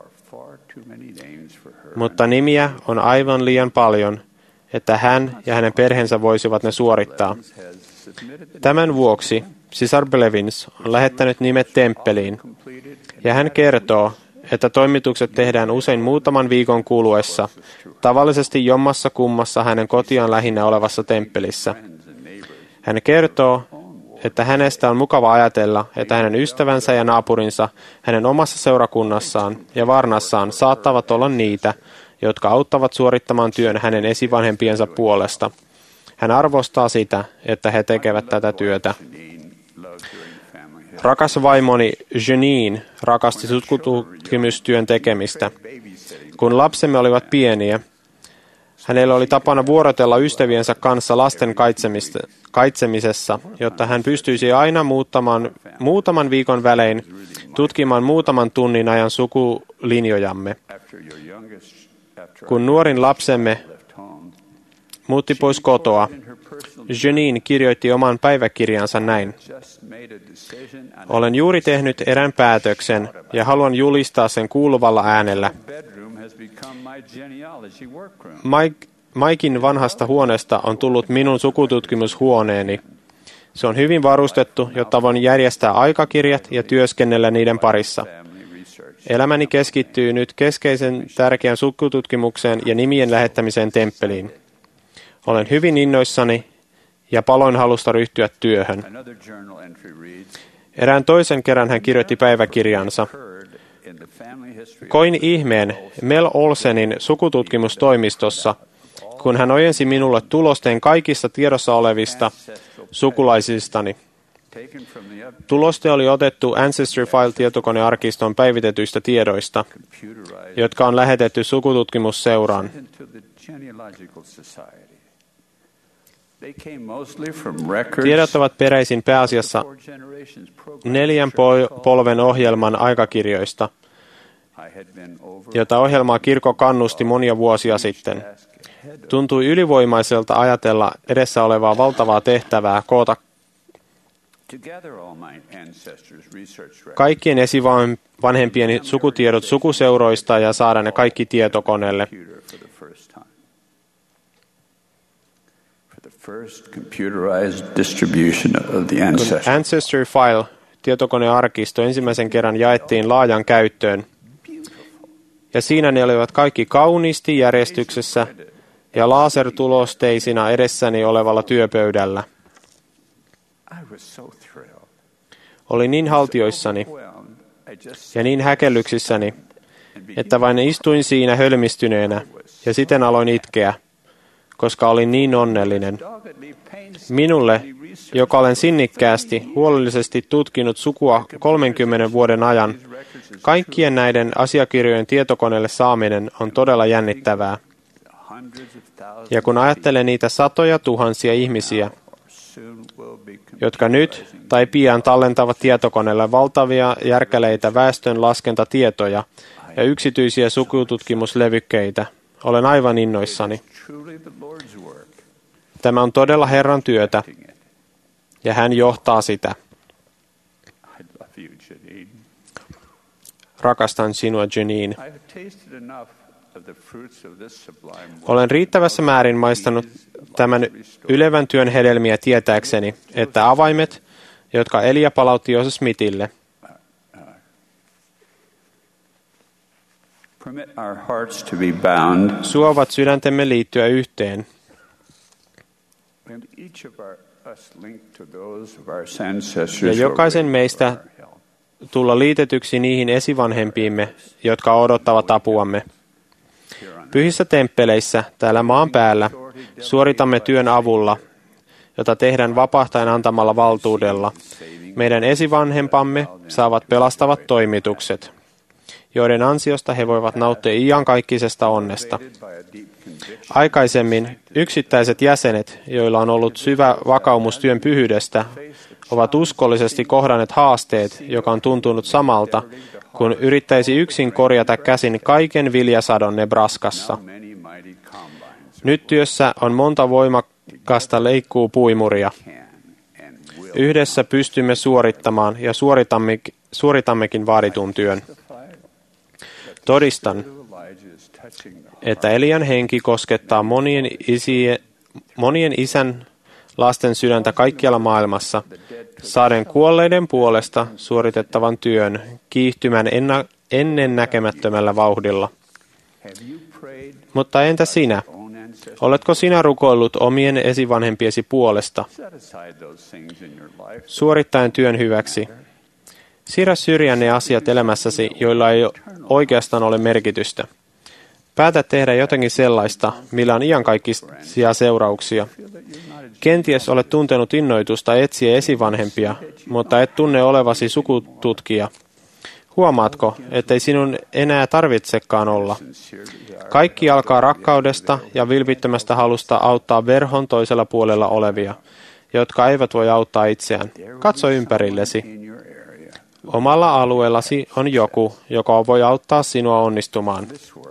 S2: mutta nimiä on aivan liian paljon, että hän ja hänen perheensä voisivat ne suorittaa. Tämän vuoksi Sisar Blevins on lähettänyt nimet temppeliin, ja hän kertoo, että toimitukset tehdään usein muutaman viikon kuluessa, tavallisesti jommassa kummassa hänen kotiaan lähinnä olevassa temppelissä. Hän kertoo, että hänestä on mukava ajatella, että hänen ystävänsä ja naapurinsa hänen omassa seurakunnassaan ja varnassaan saattavat olla niitä, jotka auttavat suorittamaan työn hänen esivanhempiensa puolesta. Hän arvostaa sitä, että he tekevät tätä työtä. Rakas vaimoni Janine rakasti sukututkimustyön tekemistä. Kun lapsemme olivat pieniä, hänellä oli tapana vuorotella ystäviensä kanssa lasten kaitsemisessa, jotta hän pystyisi aina muutaman viikon välein tutkimaan muutaman tunnin ajan sukulinjojamme. Kun nuorin lapsemme muutti pois kotoa, Janine kirjoitti oman päiväkirjansa näin. Olen juuri tehnyt erään päätöksen ja haluan julistaa sen kuuluvalla äänellä. Maikin vanhasta huoneesta on tullut minun sukututkimushuoneeni. Se on hyvin varustettu, jotta voin järjestää aikakirjat ja työskennellä niiden parissa. Elämäni keskittyy nyt keskeisen tärkeän sukututkimukseen ja nimien lähettämiseen temppeliin. Olen hyvin innoissani ja paloin halusta ryhtyä työhön. Erään toisen kerran hän kirjoitti päiväkirjansa. Koin ihmeen Mel Olsenin sukututkimustoimistossa, kun hän ojensi minulle tulosten kaikista tiedossa olevista sukulaisistani. Tuloste oli otettu Ancestry File-tietokonearkiston päivitetyistä tiedoista, jotka on lähetetty sukututkimusseuraan. Tiedot ovat peräisin pääasiassa 4 polven ohjelman aikakirjoista, jota ohjelmaa kirkko kannusti monia vuosia sitten. Tuntui ylivoimaiselta ajatella edessä olevaa valtavaa tehtävää koota kaikkien esivanhempieni sukutiedot sukuseuroista ja saada ne kaikki tietokoneelle. Kun Ancestry File tietokonearkisto ensimmäisen kerran jaettiin laajan käyttöön, ja siinä ne olivat kaikki kauniisti järjestyksessä ja lasertulosteisina edessäni olevalla työpöydällä. Olin niin haltioissani ja niin häkellyksissäni, että vain istuin siinä hölmistyneenä ja siten aloin itkeä, koska olin niin onnellinen. Minulle, joka olen sinnikkäästi, huolellisesti tutkinut sukua 30 vuoden ajan, kaikkien näiden asiakirjojen tietokoneelle saaminen on todella jännittävää. Ja kun ajattelen niitä satoja tuhansia ihmisiä, jotka nyt tai pian tallentavat tietokoneelle valtavia järkäleitä väestön laskentatietoja ja yksityisiä sukututkimuslevykkeitä, olen aivan innoissani. Tämä on todella Herran työtä, ja hän johtaa sitä. Rakastan sinua, Janine. Olen riittävässä määrin maistanut tämän ylevän työn hedelmiä tietääkseni, että avaimet, jotka Elia palautti Joseph Smithille, suovat sydäntemme liittyä yhteen. Ja jokaisen meistä tulla liitetyksi niihin esivanhempiimme, jotka odottavat apuamme. Pyhissä temppeleissä täällä maan päällä suoritamme työn avulla, jota tehdään vapahtajan antamalla valtuudella. Meidän esivanhempamme saavat pelastavat toimitukset, joiden ansiosta he voivat nauttia iankaikkisesta onnesta. Aikaisemmin yksittäiset jäsenet, joilla on ollut syvä vakaumus työn pyhyydestä, ovat uskollisesti kohdanneet haasteet, joka on tuntunut samalta kun yrittäisi yksin korjata käsin kaiken viljasadon Nebraskassa. Nyt työssä on monta voimakasta leikkuupuimuria. Yhdessä pystymme suorittamaan ja suoritammekin vaaditun työn. Todistan, että Elian henki koskettaa monien isän lasten sydäntä kaikkialla maailmassa, saaden kuolleiden puolesta suoritettavan työn kiihtymään ennennäkemättömällä vauhdilla. Mutta entä sinä? Oletko sinä rukoillut omien esivanhempiesi puolesta, suorittaen työn hyväksi? Siirrä syrjään ne asiat elämässäsi, joilla ei oikeastaan ole merkitystä. Päätä tehdä jotakin sellaista, millä on iankaikkisia seurauksia. Kenties olet tuntenut innoitusta etsiä esivanhempia, mutta et tunne olevasi sukututkija. Huomaatko, ettei sinun enää tarvitsekaan olla? Kaikki alkaa rakkaudesta ja vilpittömästä halusta auttaa verhon toisella puolella olevia, jotka eivät voi auttaa itseään. Katso ympärillesi. Omalla alueellasi on joku, joka voi auttaa sinua onnistumaan.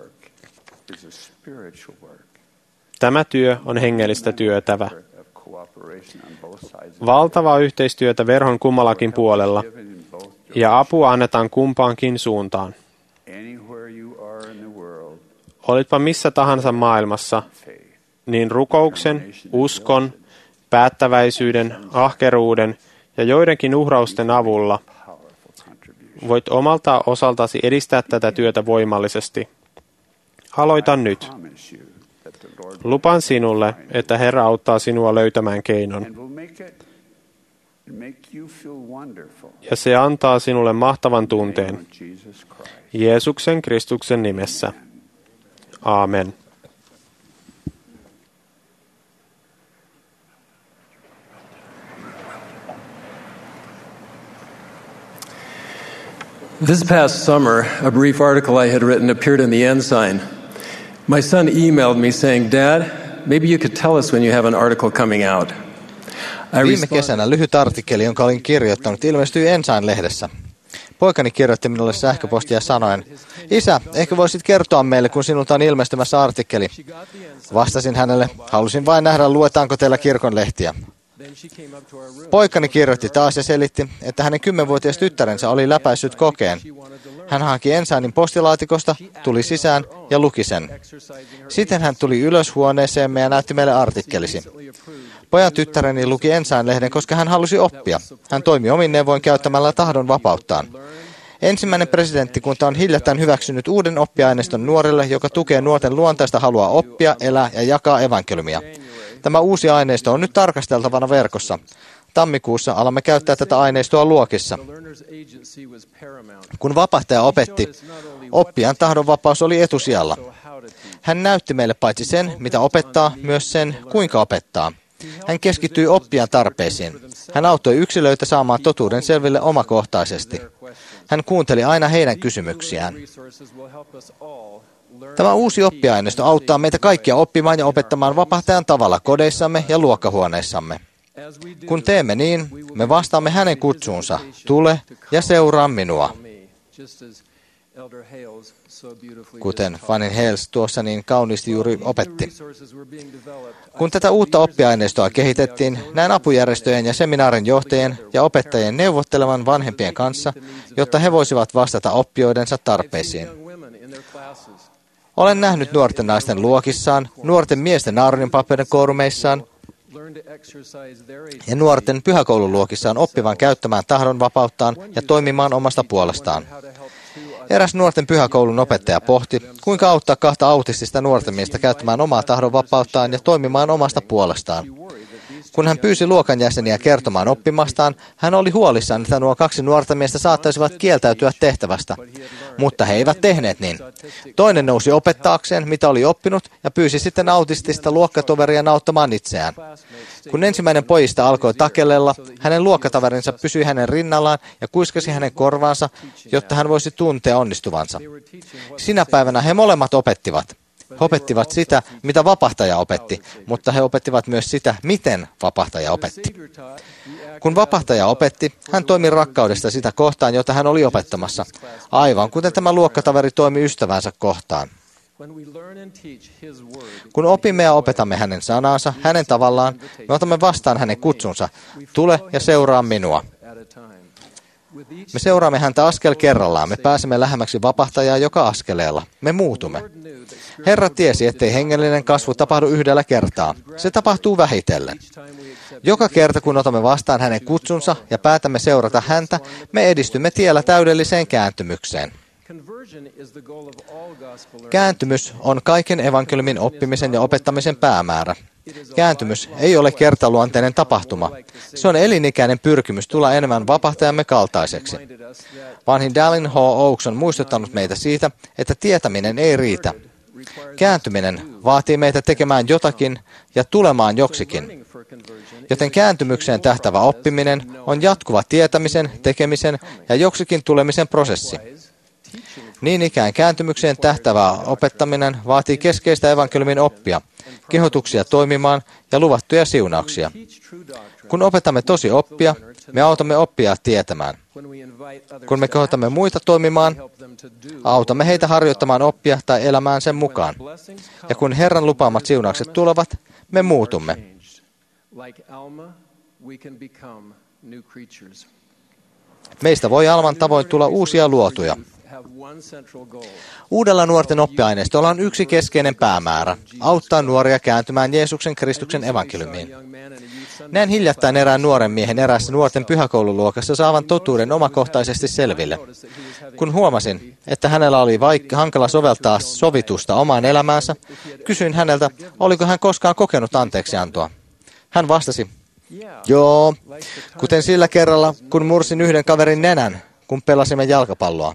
S2: Tämä työ on hengellistä työtävä. Valtavaa yhteistyötä verhon kummallakin puolella, ja apua annetaan kumpaankin suuntaan. Olitpa missä tahansa maailmassa, niin rukouksen, uskon, päättäväisyyden, ahkeruuden ja joidenkin uhrausten avulla voit omalta osaltasi edistää tätä työtä voimallisesti. Aloita nyt. Lupaan sinulle, että Herra auttaa sinua löytämään keinon. Ja se antaa sinulle mahtavan tunteen. Jeesuksen Kristuksen nimessä. Aamen.
S7: This past summer, a brief article I had written appeared in the Ensign. My son emailed me saying, "Dad, maybe you could tell us when you have an article coming out."
S4: Viime kesänä lyhyt artikkeli, jonka olin kirjoittanut, ilmestyi Ensign-lehdessä. Poikani kirjoitti minulle sähköpostia sanoen, "Isä, ehkä voisit kertoa meille, kun sinulta on ilmestymässä artikkeli." Vastasin hänelle, "Halusin vain nähdä, luetaanko teillä kirkonlehtiä." Poikani kirjoitti taas ja selitti, että hänen 10-vuotias tyttärensä oli läpäissyt kokeen. Hän haki Ensignin postilaatikosta, tuli sisään ja luki sen. Sitten hän tuli ylös huoneeseemme ja näytti meille artikkelisi. Pojan tyttäreni luki Ensign-lehden, koska hän halusi oppia. Hän toimi omin neuvoin käyttämällä tahdon vapauttaan. Ensimmäinen presidenttikunta on hiljattain hyväksynyt uuden oppiaineiston nuorille, joka tukee nuorten luontaista halua oppia, elää ja jakaa evankeliumia. Tämä uusi aineisto on nyt tarkasteltavana verkossa. Tammikuussa alamme käyttää tätä aineistoa luokissa. Kun vapahtaja opetti, oppijan tahdonvapaus oli etusijalla. Hän näytti meille paitsi sen, mitä opettaa, myös sen, kuinka opettaa. Hän keskittyi oppijan tarpeisiin. Hän auttoi yksilöitä saamaan totuuden selville omakohtaisesti. Hän kuunteli aina heidän kysymyksiään. Tämä uusi oppiaineisto auttaa meitä kaikkia oppimaan ja opettamaan vapahtajan tavalla kodeissamme ja luokkahuoneissamme. Kun teemme niin, me vastaamme hänen kutsuunsa, tule ja seuraa minua. Kuten Fanny Hales tuossa niin kauniisti juuri opetti. Kun tätä uutta oppiaineistoa kehitettiin, näin apujärjestöjen ja seminaarin johtajien ja opettajien neuvottelevan vanhempien kanssa, jotta he voisivat vastata oppijoidensa tarpeisiin. Olen nähnyt nuorten naisten luokissaan, nuorten miesten Aaronin koorumeissaan ja nuorten pyhäkoululuokissaan oppivan käyttämään tahdon vapauttaan ja toimimaan omasta puolestaan. Eräs nuorten pyhäkoulun opettaja pohti, kuinka auttaa 2 autistista nuorten miestä käyttämään omaa tahdon vapauttaan ja toimimaan omasta puolestaan. Kun hän pyysi luokan jäseniä kertomaan oppimastaan, hän oli huolissaan, että nuo 2 nuorta miestä saattaisivat kieltäytyä tehtävästä, mutta he eivät tehneet niin. Toinen nousi opettaakseen, mitä oli oppinut, ja pyysi sitten autistista luokkatoveria auttamaan itseään. Kun ensimmäinen pojista alkoi takellella, hänen luokkataverinsa pysyi hänen rinnallaan ja kuiskasi hänen korvaansa, jotta hän voisi tuntea onnistuvansa. Sinä päivänä he molemmat opettivat. He opettivat sitä, mitä vapahtaja opetti, mutta he opettivat myös sitä, miten vapahtaja opetti. Kun vapahtaja opetti, hän toimi rakkaudesta sitä kohtaan, jota hän oli opettamassa, aivan kuten tämä luokkataveri toimi ystävänsä kohtaan. Kun opimme ja opetamme hänen sanansa, hänen tavallaan, me otamme vastaan hänen kutsunsa, tule ja seuraa minua. Me seuraamme häntä askel kerrallaan, me pääsemme lähemmäksi vapahtajaa joka askeleella. Me muutumme. Herra tiesi, ettei hengellinen kasvu tapahdu yhdellä kertaa. Se tapahtuu vähitellen. Joka kerta, kun otamme vastaan hänen kutsunsa ja päätämme seurata häntä, me edistymme tiellä täydelliseen kääntymykseen. Kääntymys on kaiken evankeliumin oppimisen ja opettamisen päämäärä. Kääntymys ei ole kertaluonteinen tapahtuma. Se on elinikäinen pyrkimys tulla enemmän vapahtajamme kaltaiseksi. Vanhin Dallin H. Oaks on muistuttanut meitä siitä, että tietäminen ei riitä. Kääntyminen vaatii meitä tekemään jotakin ja tulemaan joksikin. Joten kääntymykseen tähtävä oppiminen on jatkuva tietämisen, tekemisen ja joksikin tulemisen prosessi. Niin ikään kääntymykseen tähtävä opettaminen vaatii keskeistä evankeliumin oppia, kehotuksia toimimaan ja luvattuja siunauksia. Kun opetamme tosi oppia, me autamme oppijaa tietämään. Kun me kehotamme muita toimimaan, autamme heitä harjoittamaan oppia tai elämään sen mukaan. Ja kun Herran lupaamat siunaukset tulevat, me muutumme. Meistä voi Alman tavoin tulla uusia luotuja. Uudella nuorten oppiaineistolla on yksi keskeinen päämäärä, auttaa nuoria kääntymään Jeesuksen Kristuksen evankeliumiin. Näin hiljattain erään nuoren miehen eräässä nuorten pyhäkoululuokassa saavan totuuden omakohtaisesti selville. Kun huomasin, että hänellä oli hankala soveltaa sovitusta omaan elämäänsä, kysyin häneltä, oliko hän koskaan kokenut anteeksiantoa. Hän vastasi, joo, kuten sillä kerralla, kun mursin yhden kaverin nenän, kun pelasimme jalkapalloa.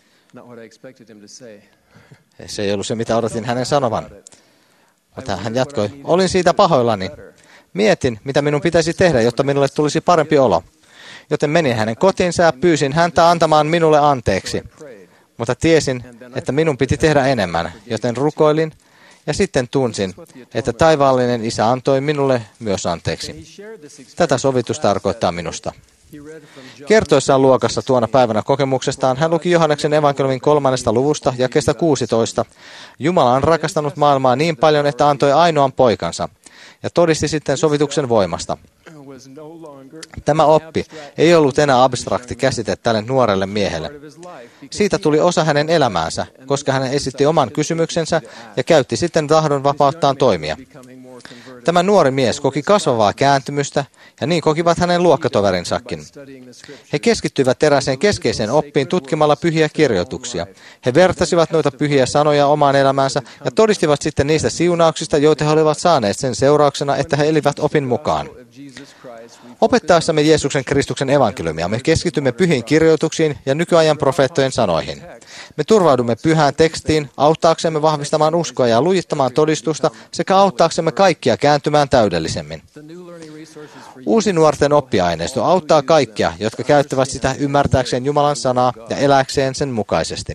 S4: Se ei ollut se, mitä odotin hänen sanovan. Mutta hän jatkoi, olin siitä pahoillani. Mietin, mitä minun pitäisi tehdä, jotta minulle tulisi parempi olo. Joten menin hänen kotiinsa ja pyysin häntä antamaan minulle anteeksi. Mutta tiesin, että minun piti tehdä enemmän, joten rukoilin ja sitten tunsin, että taivaallinen Isä antoi minulle myös anteeksi. Tätä sovitus tarkoittaa minusta. Kertoessaan luokassa tuona päivänä kokemuksestaan hän luki Johanneksen evankeliumin 3. luvusta jakeesta 16. Jumala on rakastanut maailmaa niin paljon, että antoi ainoan poikansa, ja todisti sitten sovituksen voimasta. Tämä oppi ei ollut enää abstrakti käsite tälle nuorelle miehelle. Siitä tuli osa hänen elämäänsä, koska hän esitti oman kysymyksensä ja käytti sitten tahdon vapauttaan toimia. Tämä nuori mies koki kasvavaa kääntymystä, ja niin kokivat hänen luokkatoverinsakin. He keskittyivät erääseen keskeiseen oppiin tutkimalla pyhiä kirjoituksia. He vertasivat noita pyhiä sanoja omaan elämäänsä ja todistivat sitten niistä siunauksista, joita he olivat saaneet sen seurauksena, että he elivät opin mukaan. Opettaessamme Jeesuksen Kristuksen evankeliumia me keskitymme pyhiin kirjoituksiin ja nykyajan profeettojen sanoihin. Me turvaudumme pyhään tekstiin auttaaksemme vahvistamaan uskoa ja lujittamaan todistusta sekä auttaaksemme kaikkia kääntymään täydellisemmin. Uusi nuorten oppiaineisto auttaa kaikkia, jotka käyttävät sitä ymmärtääkseen Jumalan sanaa ja elääkseen sen mukaisesti.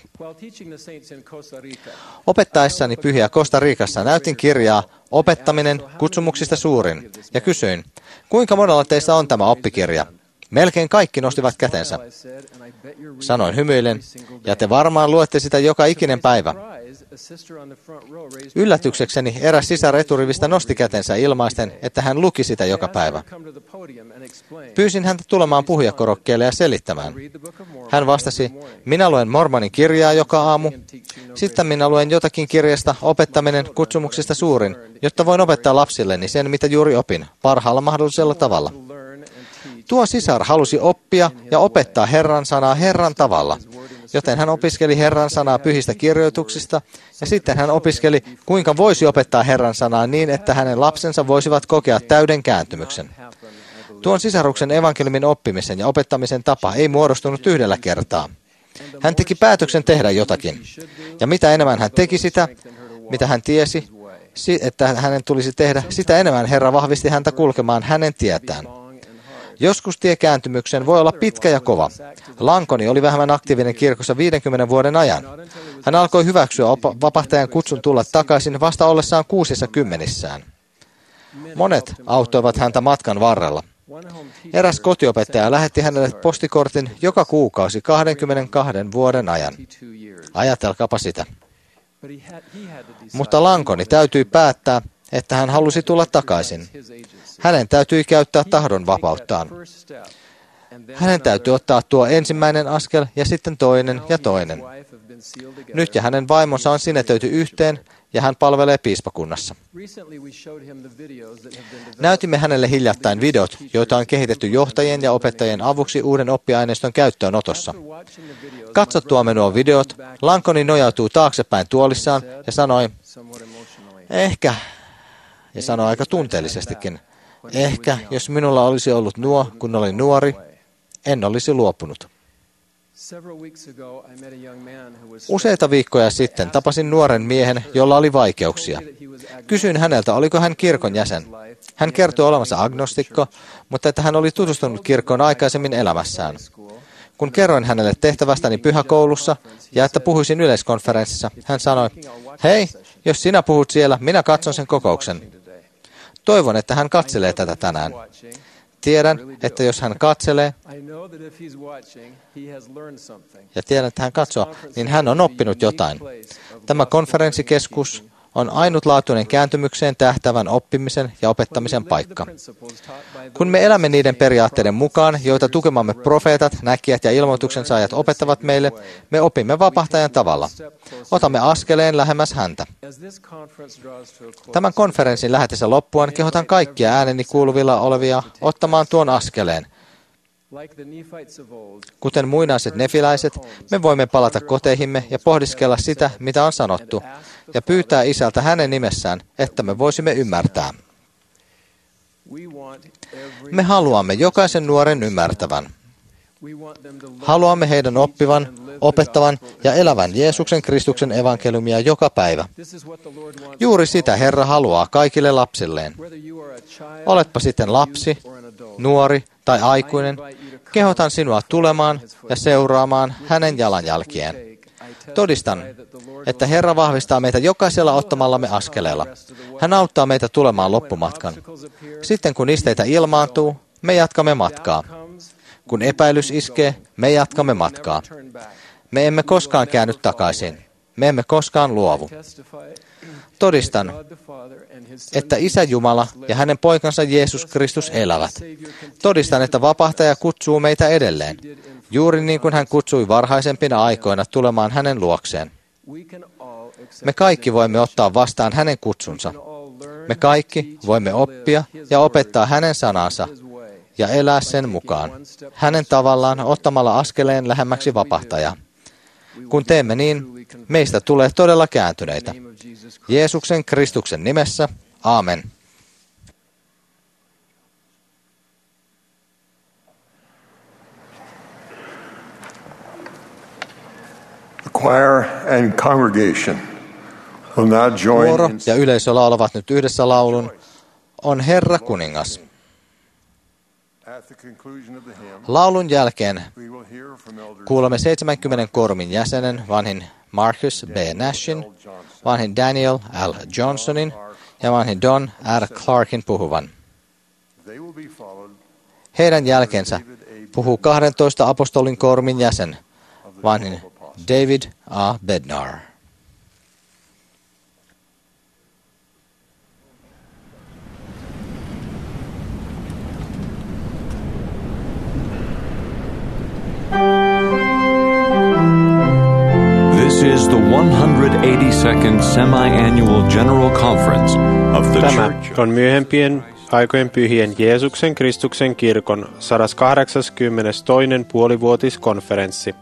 S4: Opettaessani pyhiä Costa Ricassa näytin kirjaa Opettaminen kutsumuksista suurin ja kysyin, kuinka monella teistä on tämä oppikirja? Melkein kaikki nostivat kätensä. Sanoin hymyillen, ja te varmaan luette sitä joka ikinen päivä. Yllätyksekseni eräs sisar eturivistä nosti kätensä ilmaisten, että hän luki sitä joka päivä. Pyysin häntä tulemaan puhujakorokkeelle ja selittämään. Hän vastasi, minä luen Mormonin kirjaa joka aamu. Sitten minä luen jotakin kirjasta Opettaminen kutsumuksista suurin, jotta voin opettaa lapsilleni sen, mitä juuri opin, parhaalla mahdollisella tavalla. Tuo sisar halusi oppia ja opettaa Herran sanaa Herran tavalla, joten hän opiskeli Herran sanaa pyhistä kirjoituksista ja sitten hän opiskeli, kuinka voisi opettaa Herran sanaa niin, että hänen lapsensa voisivat kokea täyden kääntymyksen. Tuon sisaruksen evankeliumin oppimisen ja opettamisen tapa ei muodostunut yhdellä kertaa. Hän teki päätöksen tehdä jotakin, ja mitä enemmän hän teki sitä, mitä hän tiesi, että hänen tulisi tehdä, sitä enemmän Herra vahvisti häntä kulkemaan hänen tietään. Joskus tie kääntymykseen voi olla pitkä ja kova. Lankoni oli vähemmän aktiivinen kirkossa 50 vuoden ajan. Hän alkoi hyväksyä vapahtajan kutsun tulla takaisin vasta ollessaan 60. Monet auttoivat häntä matkan varrella. Eräs kotiopettaja lähetti hänelle postikortin joka kuukausi 22 vuoden ajan. Ajatelkaapa sitä. Mutta Lankoni täytyi päättää, että hän halusi tulla takaisin. Hänen täytyi käyttää tahdon vapauttaan. Hänen täytyy ottaa tuo ensimmäinen askel ja sitten toinen ja toinen. Nyt ja hänen vaimonsa on sinetöity yhteen ja hän palvelee piispakunnassa. Näytimme hänelle hiljattain videot, joita on kehitetty johtajien ja opettajien avuksi uuden oppiaineiston käyttöönotossa. Katsottuamme nuo videot, Lankoni nojautuu taaksepäin tuolissaan ja sanoi, ehkä, ja sanoi aika tunteellisestikin, ehkä jos minulla olisi ollut nuo, kun olin nuori, en olisi luopunut. Useita viikkoja sitten tapasin nuoren miehen, jolla oli vaikeuksia. Kysyin häneltä, oliko hän kirkon jäsen. Hän kertoi olevansa agnostikko, mutta että hän oli tutustunut kirkkoon aikaisemmin elämässään. Kun kerroin hänelle tehtävästäni pyhäkoulussa ja että puhuisin yleiskonferenssissa, hän sanoi, hei, jos sinä puhut siellä, minä katson sen kokouksen. Toivon, että hän katselee tätä tänään. Tiedän, että jos hän katselee, ja tiedän, että hän katsoo, niin hän on oppinut jotain. Tämä konferenssikeskus on ainutlaatuinen kääntymykseen tähtäävän oppimisen ja opettamisen paikka. Kun me elämme niiden periaatteiden mukaan, joita tukemamme profeetat, näkijät ja ilmoituksen saajat opettavat meille, me opimme vapahtajan tavalla. Otamme askeleen lähemmäs häntä. Tämän konferenssin lähetessä loppuaan kehotan kaikkia ääneni kuuluvilla olevia ottamaan tuon askeleen. Kuten muinaiset nefiläiset, me voimme palata koteihimme ja pohdiskella sitä, mitä on sanottu, ja pyytää Isältä hänen nimessään, että me voisimme ymmärtää. Me haluamme jokaisen nuoren ymmärtävän. Haluamme heidän oppivan, opettavan ja elävän Jeesuksen Kristuksen evankeliumia joka päivä. Juuri sitä Herra haluaa kaikille lapsilleen. Oletpa sitten lapsi, nuori tai aikuinen, kehotan sinua tulemaan ja seuraamaan hänen jalanjälkien. Todistan, että Herra vahvistaa meitä jokaisella ottamallamme askeleella. Hän auttaa meitä tulemaan loppumatkan. Sitten kun esteitä ilmaantuu, me jatkamme matkaa. Kun epäilys iskee, me jatkamme matkaa. Me emme koskaan käänny takaisin. Me emme koskaan luovu. Todistan, että Isä Jumala ja hänen poikansa Jeesus Kristus elävät. Todistan, että vapahtaja kutsuu meitä edelleen, juuri niin kuin hän kutsui varhaisempina aikoina tulemaan hänen luokseen. Me kaikki voimme ottaa vastaan hänen kutsunsa. Me kaikki voimme oppia ja opettaa hänen sanansa ja elää sen mukaan, hänen tavallaan ottamalla askeleen lähemmäksi vapahtajaa. Kun teemme niin, meistä tulee todella kääntyneitä. Jeesuksen Kristuksen nimessä, aamen.
S3: The choir and congregation will now join
S4: Kuoro
S3: in
S4: ja yleisö laulavat nyt yhdessä laulun, On Herra kuningas.
S3: at the conclusion of the hymn.
S4: Laulun jälkeen
S3: We will hear from Elder
S4: kuulemme 70 koorumin jäsenen, vanhin Marcus B. Nashin, vanhin Daniel L. Johnsonin ja vanhin Don R. Clarkin puhuvan.
S3: They will be followed
S4: Heidän jälkeensä puhuu 12 apostolin koorumin jäsen, vanhin David A. Bednar.
S1: This is the 182nd Semi-Annual General Conference of the
S2: Tämä
S1: Church.
S2: on myöhempien aikojen pyhien Jeesuksen Kristuksen kirkon 182. puolivuotiskonferenssi.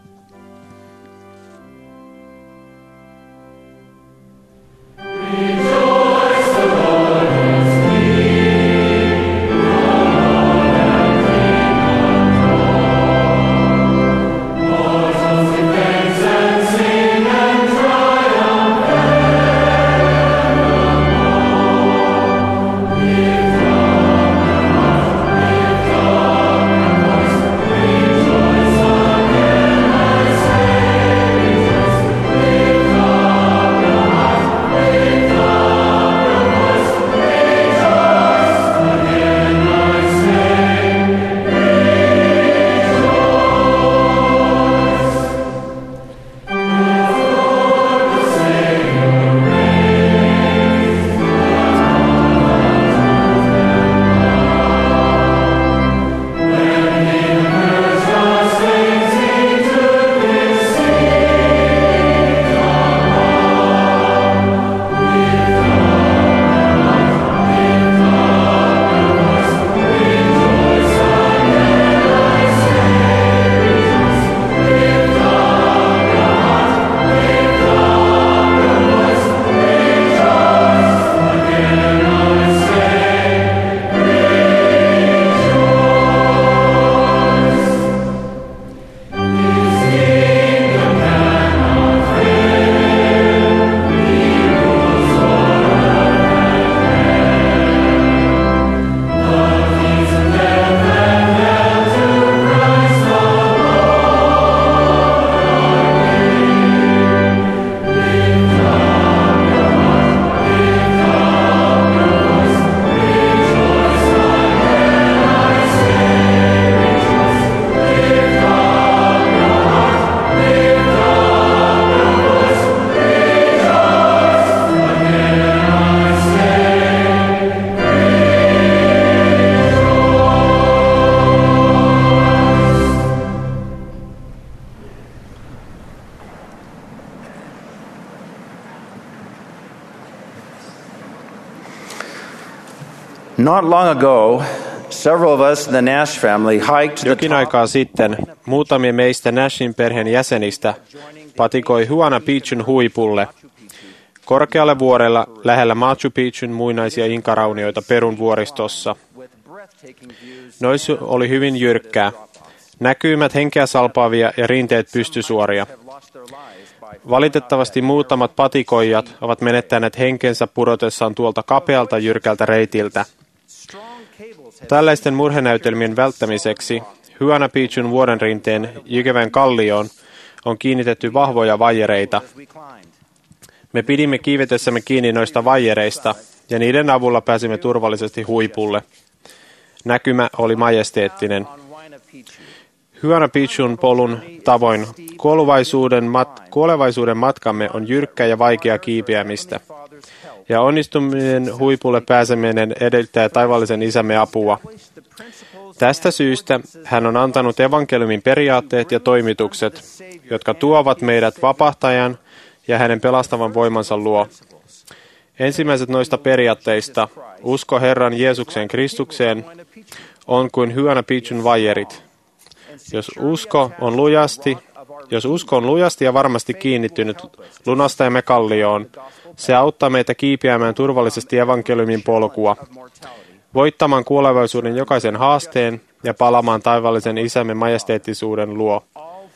S8: Not long ago, several of us in the Nash family hiked to the
S2: Jokin aikaa sitten muutamia meistä Nashin perheen jäsenistä patikoi Huayna Picchun huipulle, korkealle vuorella lähellä Machu Picchun muinaisia inkaraunioita Perun vuoristossa. Noisu oli hyvin jyrkkää. Näkymät henkeä salpaavia ja rinteet pystysuoria. Valitettavasti muutamat patikoijat ovat menettäneet henkensä pudotessaan tuolta kapealta jyrkältä reitiltä. Tällaisten murhenäytelmien välttämiseksi Huayna Picchun vuorenrinteen jykevän kallioon on kiinnitetty vahvoja vaijereita. Me pidimme kiivetessämme kiinni noista vaijereista ja niiden avulla pääsimme turvallisesti huipulle. Näkymä oli majesteettinen. Huayna Picchun polun tavoin kuolevaisuuden matkamme on jyrkkä ja vaikea kiipeämistä. Ja onnistuminen huipulle pääseminen edellyttää taivaallisen isämme apua. Tästä syystä hän on antanut evankeliumin periaatteet ja toimitukset, jotka tuovat meidät vapahtajan ja hänen pelastavan voimansa luo. Ensimmäiset noista periaatteista, usko Herran Jeesuksen Kristukseen, on kuin Huayna Picchun vaijerit. Jos usko on lujasti ja varmasti kiinnittynyt lunastajamme kallioon, se auttaa meitä kiipeämään turvallisesti evankeliumin polkua, voittamaan kuolevaisuuden jokaisen haasteen ja palaamaan taivaallisen isämme majesteettisuuden luo.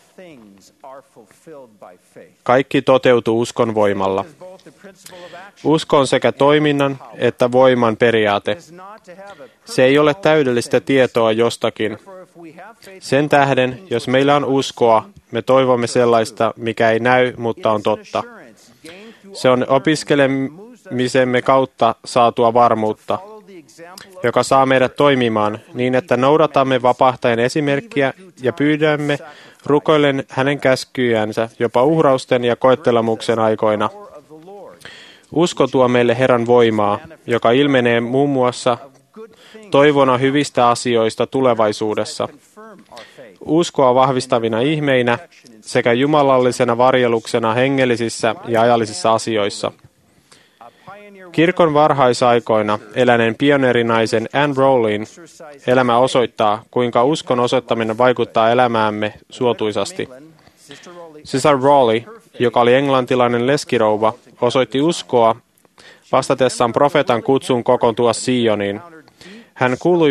S2: Kaikki toteutuu uskon voimalla. Usko on sekä toiminnan että voiman periaate. Se ei ole täydellistä tietoa jostakin. Sen tähden, jos meillä on uskoa, me toivomme sellaista, mikä ei näy, mutta on totta. Se on opiskelemisemme kautta saatua varmuutta, joka saa meidät toimimaan niin, että noudatamme vapahtajan esimerkkiä ja pyydämme rukoillen hänen käskyjänsä jopa uhrausten ja koettelemuksen aikoina. Usko tuo meille Herran voimaa, joka ilmenee muun muassa toivona hyvistä asioista tulevaisuudessa, uskoa vahvistavina ihmeinä sekä jumalallisena varjeluksena hengellisissä ja ajallisissa asioissa. Kirkon varhaisaikoina eläneen pioneerinaisen Anne Rowleyn elämä osoittaa, kuinka uskon osoittaminen vaikuttaa elämäämme suotuisasti. Sisar Rowley, joka oli englantilainen leskirouva, osoitti uskoa vastatessaan profeetan kutsun kokoontua Sioniin. Hän kuului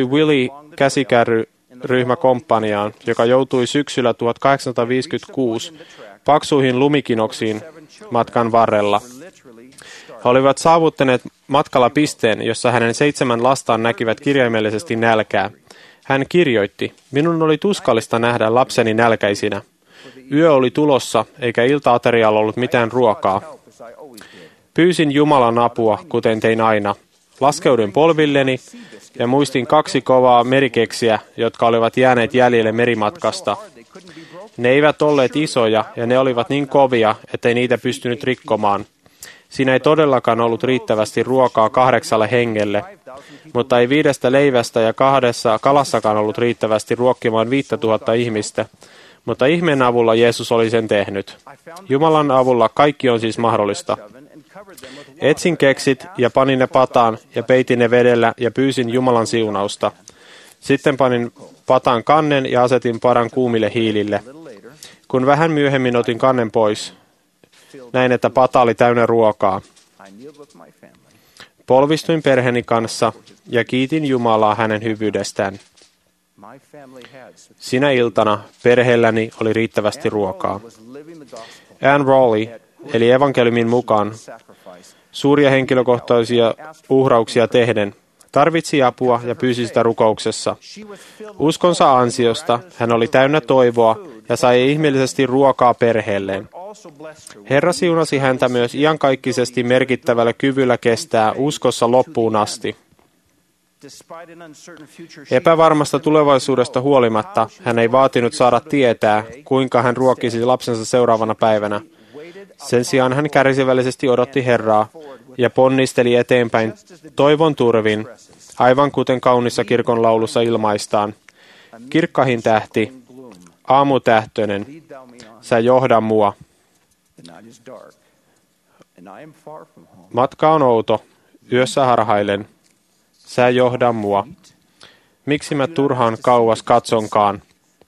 S2: Willy-käsikärryryhmäkomppaniaan, joka joutui syksyllä 1856 paksuihin lumikinoksiin matkan varrella. He olivat saavuttaneet matkalla pisteen, jossa hänen 7 lastaan näkivät kirjaimellisesti nälkää. Hän kirjoitti, minun oli tuskallista nähdä lapseni nälkäisinä. Yö oli tulossa, eikä ilta-aterialla ollut mitään ruokaa. Pyysin Jumalan apua, kuten tein aina. Laskeudun polvilleni ja muistin 2 kovaa merikeksiä, jotka olivat jääneet jäljelle merimatkasta. Ne eivät olleet isoja ja ne olivat niin kovia, ettei niitä pystynyt rikkomaan. Siinä ei todellakaan ollut riittävästi ruokaa 8 hengelle, mutta ei 5 leivästä ja 2 kalassakaan ollut riittävästi ruokkimaan 5000 ihmistä. Mutta ihmeen avulla Jeesus oli sen tehnyt. Jumalan avulla kaikki on siis mahdollista. Etsin keksit ja panin ne pataan ja peitin ne vedellä ja pyysin Jumalan siunausta. Sitten panin pataan kannen ja asetin padan kuumille hiilille. Kun vähän myöhemmin otin kannen pois, näin, että pata oli täynnä ruokaa. Polvistuin perheeni kanssa ja kiitin Jumalaa hänen hyvyydestään. Sinä iltana perheelläni oli riittävästi ruokaa. Anne Rowley eli evankeliumin mukaan suuria henkilökohtaisia uhrauksia tehden tarvitsi apua ja pyysi sitä rukouksessa. Uskonsa ansiosta hän oli täynnä toivoa ja sai ihmeellisesti ruokaa perheelleen. Herra siunasi häntä myös iankaikkisesti merkittävällä kyvyllä kestää uskossa loppuun asti. Epävarmasta tulevaisuudesta huolimatta hän ei vaatinut saada tietää, kuinka hän ruokisi lapsensa seuraavana päivänä. Sen sijaan hän kärsivällisesti odotti Herraa ja ponnisteli eteenpäin toivon turvin, aivan kuten kaunissa kirkon laulussa ilmaistaan. Kirkkahin tähti, aamutähtöinen, sä johda mua. Matka on outo, yössä harhailen. Sä johda mua. Miksi mä turhaan kauas katsonkaan?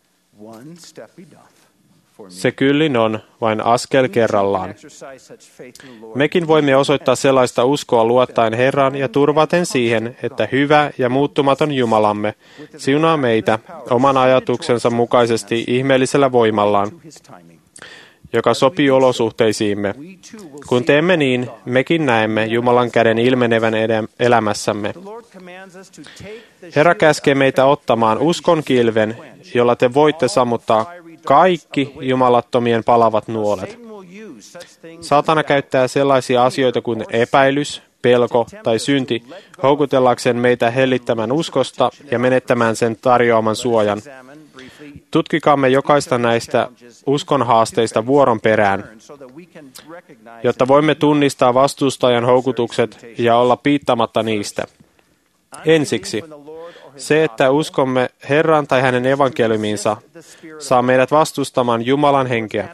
S2: Se kyllin on vain askel kerrallaan. Mekin voimme osoittaa sellaista uskoa luottaen Herraan ja turvaten siihen, että hyvä ja muuttumaton Jumalamme siunaa meitä oman ajatuksensa mukaisesti ihmeellisellä voimallaan, joka sopii olosuhteisiimme. Kun teemme niin, mekin näemme Jumalan käden ilmenevän elämässämme. Herra käskee meitä ottamaan uskon kilven, jolla te voitte sammuttaa kaikki jumalattomien palavat nuolet. Saatana käyttää sellaisia asioita kuin epäilys, pelko tai synti houkutellakseen meitä hellittämään uskosta ja menettämään sen tarjoaman suojan. Tutkikaamme jokaista näistä uskon haasteista vuoron perään, jotta voimme tunnistaa vastustajan houkutukset ja olla piittamatta niistä. Ensiksi, se, että uskomme Herran tai hänen evankeliumiinsa, saa meidät vastustamaan Jumalan henkeä.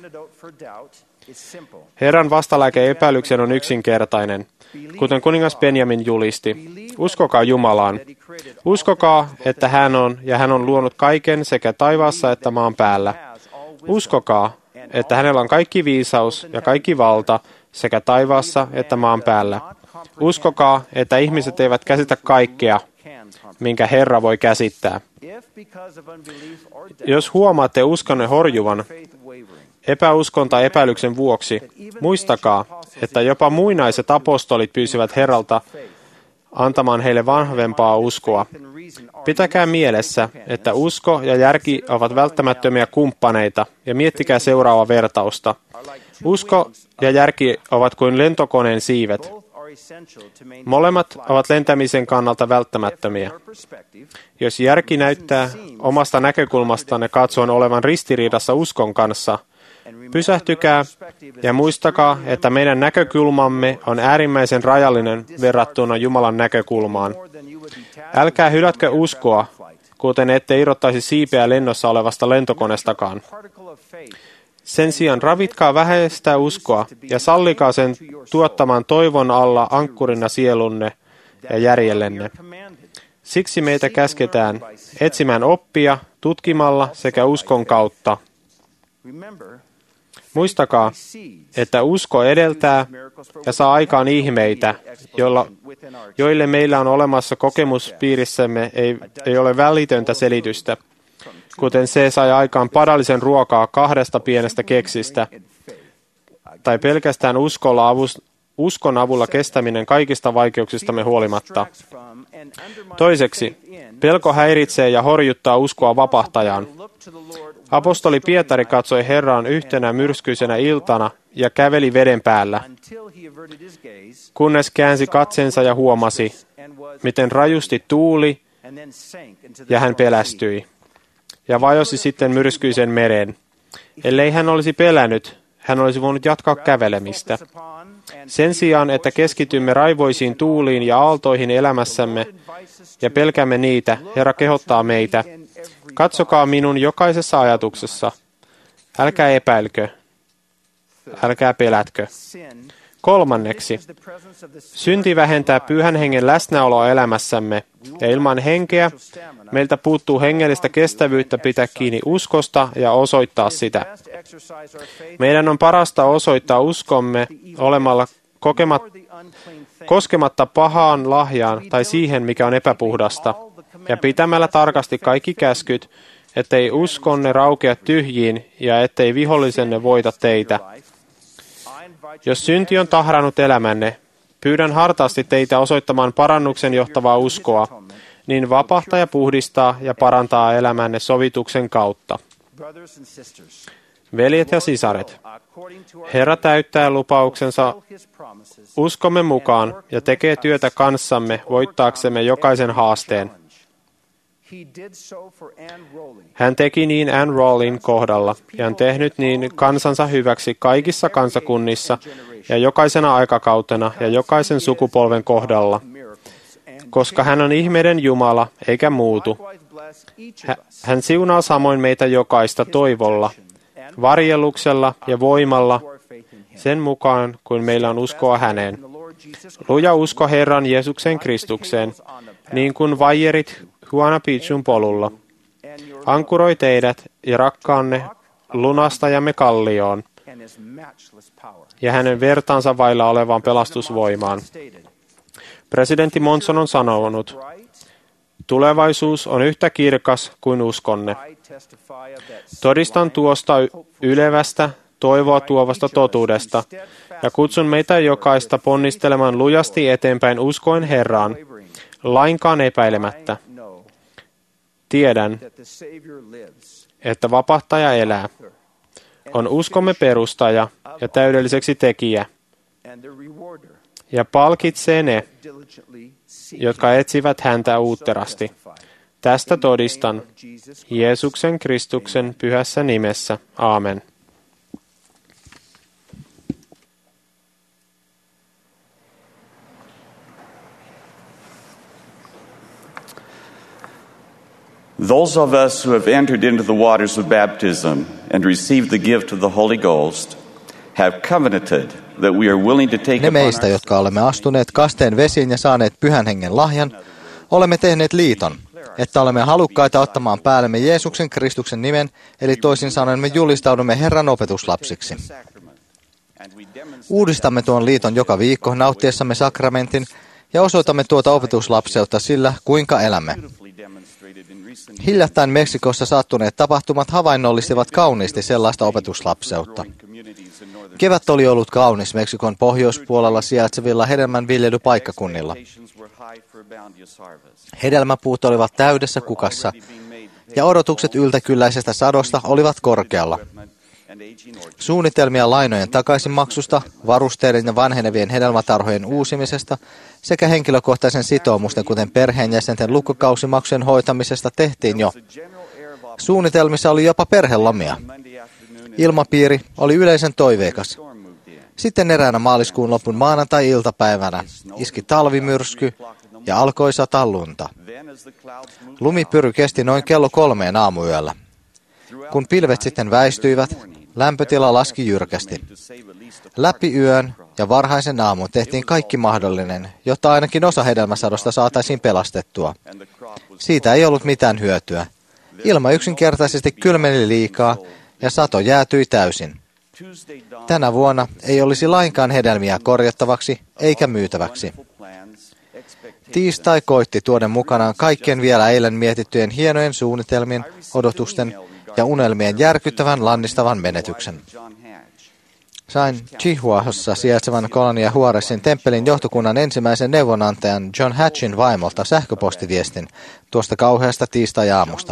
S2: Herran vastalääke epäilykseen on yksinkertainen, kuten kuningas Benjamin julisti. Uskokaa Jumalaan. Uskokaa, että hän on ja hän on luonut kaiken sekä taivaassa että maan päällä. Uskokaa, että hänellä on kaikki viisaus ja kaikki valta sekä taivaassa että maan päällä. Uskokaa, että ihmiset eivät käsitä kaikkea, minkä Herra voi käsittää. Jos huomaatte uskonne horjuvan, epäuskon tai epäilyksen vuoksi, muistakaa, että jopa muinaiset apostolit pyysivät Herralta antamaan heille vahvempaa uskoa. Pitäkää mielessä, että usko ja järki ovat välttämättömiä kumppaneita, ja miettikää seuraavaa vertausta. Usko ja järki ovat kuin lentokoneen siivet. Molemmat ovat lentämisen kannalta välttämättömiä. Jos järki näyttää omasta näkökulmastanne katsoen olevan ristiriidassa uskon kanssa, pysähtykää ja muistakaa, että meidän näkökulmamme on äärimmäisen rajallinen verrattuna Jumalan näkökulmaan. Älkää hylätkö uskoa, kuten ette irrottaisi siipeä lennossa olevasta lentokonestakaan. Sen sijaan ravitkaa vähäistä uskoa ja sallikaa sen tuottamaan toivon alla ankkurina sielunne ja järjellenne. Siksi meitä käsketään etsimään oppia tutkimalla sekä uskon kautta. Muistakaa, että usko edeltää ja saa aikaan ihmeitä, joille meillä on olemassa kokemuspiirissämme ei ole välitöntä selitystä, kuten se sai aikaan padallisen ruokaa 2 pienestä keksistä, tai pelkästään uskon avulla kestäminen kaikista vaikeuksistamme huolimatta. Toiseksi, pelko häiritsee ja horjuttaa uskoa vapahtajaan. Apostoli Pietari katsoi Herraan yhtenä myrskyisenä iltana ja käveli veden päällä, kunnes käänsi katseensa ja huomasi, miten rajusti tuuli, ja hän pelästyi, ja vajosi sitten myrskyisen mereen. Ellei hän olisi pelännyt, hän olisi voinut jatkaa kävelemistä. Sen sijaan, että keskitymme raivoisiin tuuliin ja aaltoihin elämässämme ja pelkäämme niitä, Herra kehottaa meitä. Katsokaa minun jokaisessa ajatuksessa. Älkää epäilkö. Älkää pelätkö. Kolmanneksi, synti vähentää Pyhän Hengen läsnäoloa elämässämme, ja ilman henkeä meiltä puuttuu hengellistä kestävyyttä pitää kiinni uskosta ja osoittaa sitä. Meidän on parasta osoittaa uskomme olemalla koskematta pahaan lahjaan tai siihen, mikä on epäpuhdasta, ja pitämällä tarkasti kaikki käskyt, ettei uskonne raukea tyhjiin ja ettei vihollisenne voita teitä. Jos synti on tahrannut elämänne, pyydän hartaasti teitä osoittamaan parannuksen johtavaa uskoa, niin vapahtaja puhdistaa ja parantaa elämänne sovituksen kautta. Veljet ja sisaret, Herra täyttää lupauksensa uskomme mukaan ja tekee työtä kanssamme voittaaksemme jokaisen haasteen. Hän teki niin Ann Rawlin kohdalla ja on tehnyt niin kansansa hyväksi kaikissa kansakunnissa ja jokaisena aikakautena ja jokaisen sukupolven kohdalla, koska hän on ihmeiden Jumala eikä muutu. Hän siunaa samoin meitä jokaista toivolla, varjeluksella ja voimalla, sen mukaan kuin meillä on uskoa häneen. Luja usko Herran Jeesuksen Kristukseen niin kuin vaijerit Huanapichun polulla. Ankuroi teidät ja rakkaanne lunastajamme kallioon ja hänen vertaansa vailla olevaan pelastusvoimaan. Presidentti Monson on sanonut, tulevaisuus on yhtä kirkas kuin uskonne. Todistan tuosta ylevästä, toivoa tuovasta totuudesta ja kutsun meitä jokaista ponnistelemaan lujasti eteenpäin uskoen Herraan, lainkaan epäilemättä. Tiedän, että vapahtaja elää, on uskomme perustaja ja täydelliseksi tekijä, ja palkitsee ne, jotka etsivät häntä uutterasti. Tästä todistan Jeesuksen Kristuksen pyhässä nimessä. Aamen.
S5: Those of us who have entered into the waters of baptism and received the gift of the Holy Ghost have covenanted that we are willing to take
S4: Ne meistä, jotka olemme astuneet kasteen vesiin ja saaneet pyhän hengen lahjan, olemme tehneet liiton, että olemme halukkaita ottamaan päällemme Jeesuksen Kristuksen nimen, eli toisin sanoen me julistaudumme Herran opetuslapsiksi. Uudistamme tuon liiton joka viikko nauttiessamme sakramentin ja osoitamme tuota opetuslapseutta sillä, kuinka elämme. Hiljattain Meksikossa sattuneet tapahtumat havainnollistivat kauniisti sellaista opetuslapseutta. Kevät oli ollut kaunis Meksikon pohjoispuolella sijaitsevilla hedelmänviljelypaikkakunnilla. Hedelmäpuut olivat täydessä kukassa ja odotukset yltäkylläisestä sadosta olivat korkealla. Suunnitelmia lainojen takaisinmaksusta, varusteiden ja vanhenevien hedelmätarhojen uusimisesta sekä henkilökohtaisen sitoumusten, kuten perheenjäsenten lukukausimaksujen hoitamisesta, tehtiin jo. Suunnitelmissa oli jopa perhelomia. Ilmapiiri oli yleisen toiveikas. Sitten eräänä maaliskuun lopun maanantai-iltapäivänä iski talvimyrsky ja alkoi sataa lunta. Lumipyry kesti noin kello 3 aamuyöllä. Kun pilvet sitten väistyivät, lämpötila laski jyrkästi. Läpi yön ja varhaisen aamun tehtiin kaikki mahdollinen, jotta ainakin osa hedelmäsadosta saataisiin pelastettua. Siitä ei ollut mitään hyötyä. Ilma yksinkertaisesti kylmeni liikaa ja sato jäätyi täysin. Tänä vuonna ei olisi lainkaan hedelmiä korjattavaksi eikä myytäväksi. Tiistai koitti tuoden mukanaan kaikkien vielä eilen mietittyjen hienojen suunnitelmien, odotusten ja unelmien järkyttävän lannistavan menetyksen. Sain Chihuahuassa sijaitsevan Kolonia Juarezin temppelin johtokunnan ensimmäisen neuvonantajan John Hatchin vaimolta sähköpostiviestin tuosta kauheasta tiistai-aamusta.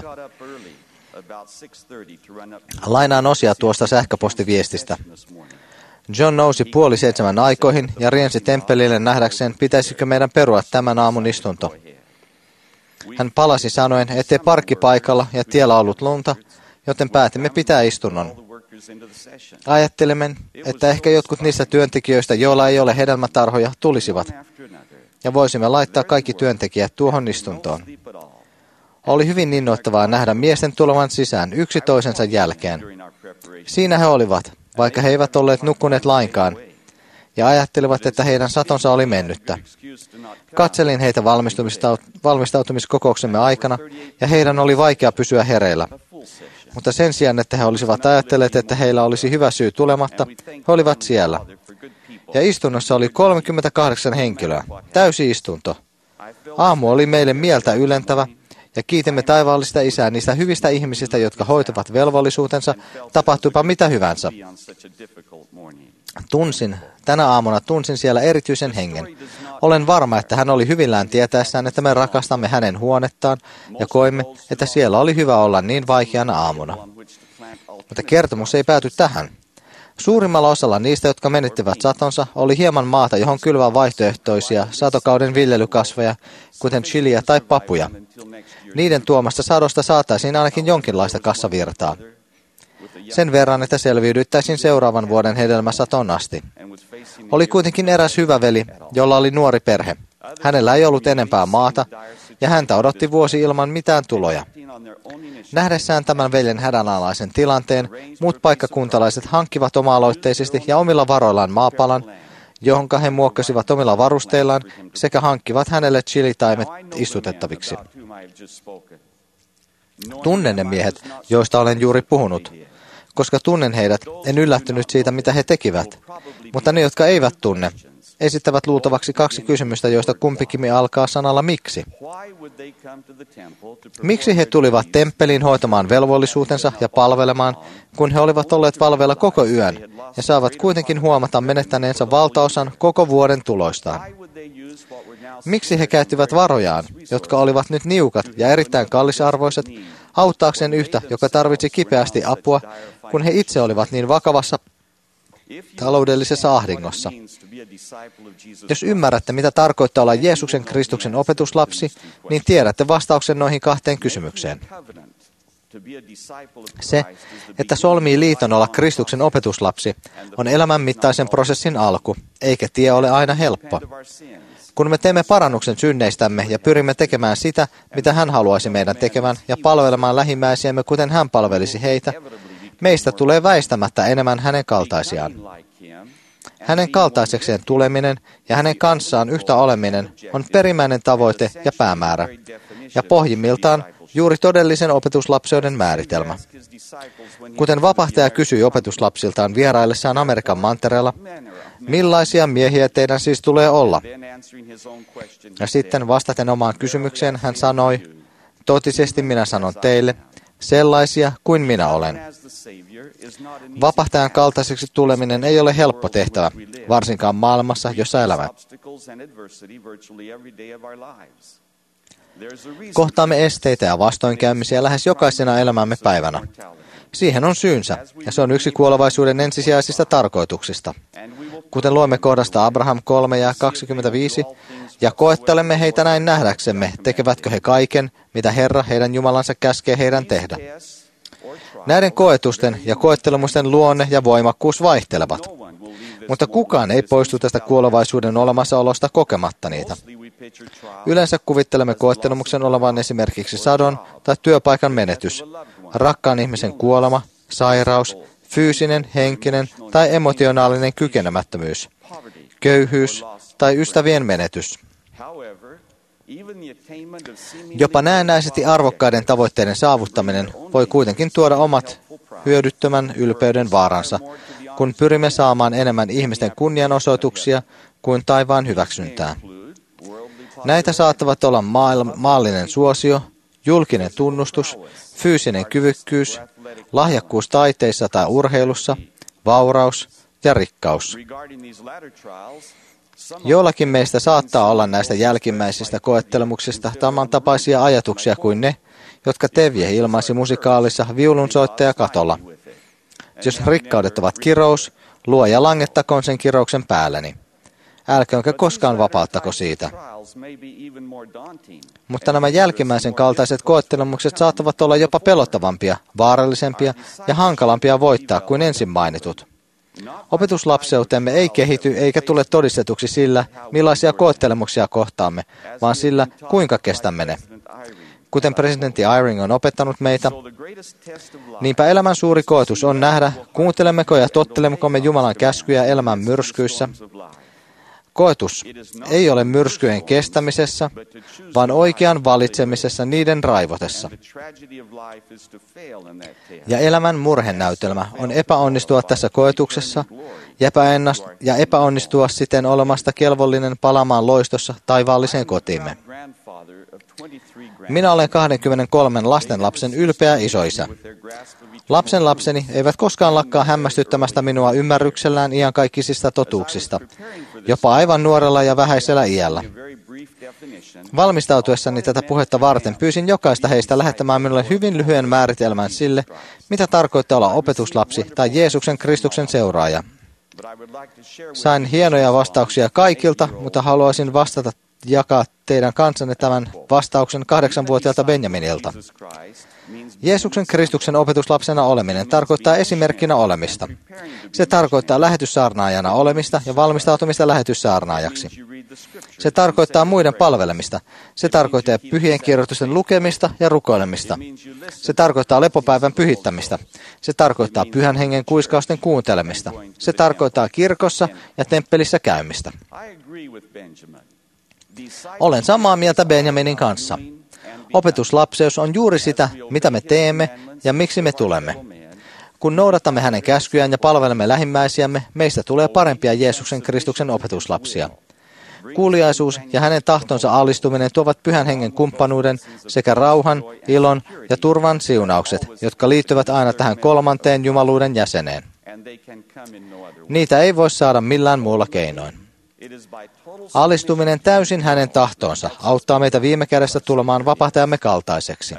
S4: Lainaan osia tuosta sähköpostiviestistä. John nousi 6:30 aikoihin ja riensi temppelille nähdäkseen, pitäisikö meidän perua tämän aamun istunto. Hän palasi sanoen, ettei parkkipaikalla ja tiellä ollut lunta, joten päätimme pitää istunnon. Ajattelimme, että ehkä jotkut niistä työntekijöistä, joilla ei ole hedelmätarhoja, tulisivat, ja voisimme laittaa kaikki työntekijät tuohon istuntoon. Oli hyvin innoittavaa nähdä miesten tulevan sisään yksi toisensa jälkeen. Siinä he olivat, vaikka he eivät olleet nukkuneet lainkaan, ja ajattelivat, että heidän satonsa oli mennyttä. Katselin heitä valmistautumiskokouksemme aikana, ja heidän oli vaikea pysyä hereillä. Mutta sen sijaan, että he olisivat ajatelleet, että heillä olisi hyvä syy tulematta, he olivat siellä. Ja istunnossa oli 38 henkilöä, täysi istunto. Aamu oli meille mieltä ylentävä, ja kiitimme taivaallista Isää niistä hyvistä ihmisistä, jotka hoitavat velvollisuutensa, tapahtuipa mitä hyvänsä. Tänä aamuna tunsin siellä erityisen hengen. Olen varma, että hän oli hyvillään tietäessään, että me rakastamme hänen huonettaan ja koimme, että siellä oli hyvä olla niin vaikeana aamuna. Mutta kertomus ei pääty tähän. Suurimmalla osalla niistä, jotka menettivät satonsa, oli hieman maata, johon kylvää vaihtoehtoisia satokauden viljelykasveja, kuten chiliä tai papuja. Niiden tuomasta sadosta saataisiin ainakin jonkinlaista kassavirtaa. Sen verran, että selviydyttäisiin seuraavan vuoden hedelmäsatoon asti. Oli kuitenkin eräs hyvä veli, jolla oli nuori perhe. Hänellä ei ollut enempää maata, ja häntä odotti vuosi ilman mitään tuloja. Nähdessään tämän veljen hädänalaisen tilanteen, muut paikkakuntalaiset hankkivat oma-aloitteisesti ja omilla varoillaan maapalan, johonka he muokkasivat omilla varusteillaan sekä hankkivat hänelle chilitaimet istutettaviksi. Tunnen ne miehet, joista olen juuri puhunut. Koska tunnen heidät, en yllättynyt siitä, mitä he tekivät. Mutta ne, jotka eivät tunne, esittävät luultavaksi 2 kysymystä, joista kumpikin alkaa sanalla miksi. Miksi he tulivat temppeliin hoitamaan velvollisuutensa ja palvelemaan, kun he olivat olleet valveilla koko yön ja saavat kuitenkin huomata menettäneensä valtaosan koko vuoden tuloistaan? Miksi he käyttivät varojaan, jotka olivat nyt niukat ja erittäin kallisarvoiset, auttaakseen yhtä, joka tarvitsi kipeästi apua, kun he itse olivat niin vakavassa taloudellisessa ahdingossa? Jos ymmärrätte, mitä tarkoittaa olla Jeesuksen Kristuksen opetuslapsi, niin tiedätte vastauksen noihin 2 kysymykseen. Se, että solmii liiton olla Kristuksen opetuslapsi, on elämänmittaisen prosessin alku, eikä tie ole aina helppo. Kun me teemme parannuksen synneistämme ja pyrimme tekemään sitä, mitä hän haluaisi meidän tekevän, ja palvelemaan lähimmäisiämme, kuten hän palvelisi heitä, meistä tulee väistämättä enemmän hänen kaltaisiaan. Hänen kaltaisekseen tuleminen ja hänen kanssaan yhtä oleminen on perimmäinen tavoite ja päämäärä, ja pohjimmiltaan juuri todellisen opetuslapseuden määritelmä. Kuten vapahtaja kysyi opetuslapsiltaan vieraillessaan Amerikan mantereella, millaisia miehiä teidän siis tulee olla? Ja sitten vastaten omaan kysymykseen hän sanoi, totisesti minä sanon teille, sellaisia kuin minä olen. Vapahtajan kaltaiseksi tuleminen ei ole helppo tehtävä, varsinkaan maailmassa, jossa elämme. Kohtaamme esteitä ja vastoinkäymisiä lähes jokaisena elämämme päivänä. Siihen on syynsä, ja se on yksi kuolevaisuuden ensisijaisista tarkoituksista. Kuten luemme kohdasta Abraham 3 ja 25, ja koettelemme heitä näin nähdäksemme, tekevätkö he kaiken, mitä Herra, heidän Jumalansa, käskee heidän tehdä. Näiden koetusten ja koettelemusten luonne ja voimakkuus vaihtelevat, mutta kukaan ei poistu tästä kuolevaisuuden olemassaolosta kokematta niitä. Yleensä kuvittelemme koettelemuksen olevan esimerkiksi sadon tai työpaikan menetys, rakkaan ihmisen kuolema, sairaus, fyysinen, henkinen tai emotionaalinen kykenemättömyys, köyhyys tai ystävien menetys. Jopa näennäisesti arvokkaiden tavoitteiden saavuttaminen voi kuitenkin tuoda omat hyödyttömän ylpeyden vaaransa, kun pyrimme saamaan enemmän ihmisten kunnianosoituksia kuin taivaan hyväksyntää. Näitä saattavat olla maallinen suosio, julkinen tunnustus, fyysinen kyvykkyys, lahjakkuus taiteissa tai urheilussa, vauraus ja rikkaus. Joillakin meistä saattaa olla näistä jälkimmäisistä koettelemuksista samantapaisia ajatuksia kuin ne, jotka Tevye ilmaisi musikaalissa Viulunsoittaja katolla. Jos rikkaudet ovat kirous, luoja langettakoon sen kirouksen päälleni. Älköönkä koskaan vapauttako siitä. Mutta nämä jälkimmäisen kaltaiset koettelemukset saattavat olla jopa pelottavampia, vaarallisempia ja hankalampia voittaa kuin ensin mainitut. Opetuslapseutemme ei kehity eikä tule todistetuksi sillä, millaisia koettelemuksia kohtaamme, vaan sillä, kuinka kestämme ne. Kuten presidentti Eyring on opettanut meitä, niinpä elämän suuri koetus on nähdä, kuuntelemmeko ja tottelemmeko me Jumalan käskyjä elämän myrskyissä. Koetus ei ole myrskyjen kestämisessä, vaan oikean valitsemisessa niiden raivotessa. Ja elämän murhenäytelmä on epäonnistua tässä koetuksessa ja epäonnistua siten olemasta kelvollinen palaamaan loistossa taivaalliseen kotiimme. Minä olen 23 lastenlapsen ylpeä isoisä. Lapsenlapseni eivät koskaan lakkaa hämmästyttämästä minua ymmärryksellään iankaikkisista totuuksista, jopa aivan nuorella ja vähäisellä iällä. Valmistautuessani tätä puhetta varten pyysin jokaista heistä lähettämään minulle hyvin lyhyen määritelmän sille, mitä tarkoittaa olla opetuslapsi tai Jeesuksen Kristuksen seuraaja. Sain hienoja vastauksia kaikilta, mutta haluaisin vastata jakaa teidän kanssanne tämän vastauksen 8-vuotiaalta Benjaminilta. Jeesuksen Kristuksen opetuslapsena oleminen tarkoittaa esimerkkinä olemista. Se tarkoittaa lähetyssaarnaajana olemista ja valmistautumista lähetyssaarnaajaksi. Se tarkoittaa muiden palvelemista. Se tarkoittaa pyhien kirjoitusten lukemista ja rukoilemista. Se tarkoittaa lepopäivän pyhittämistä. Se tarkoittaa pyhän hengen kuiskausten kuuntelemista. Se tarkoittaa kirkossa ja temppelissä käymistä. Olen samaa mieltä Benjaminin kanssa. Opetuslapseus on juuri sitä, mitä me teemme ja miksi me tulemme. Kun noudatamme hänen käskyjään ja palvelemme lähimmäisiämme, meistä tulee parempia Jeesuksen Kristuksen opetuslapsia. Kuuliaisuus ja hänen tahtonsa alistuminen tuovat pyhän hengen kumppanuuden sekä rauhan, ilon ja turvan siunaukset, jotka liittyvät aina tähän kolmanteen jumaluuden jäseneen. Niitä ei voi saada millään muulla keinoin. Alistuminen täysin hänen tahtoonsa auttaa meitä viime kädessä tulemaan vapahtajamme kaltaiseksi.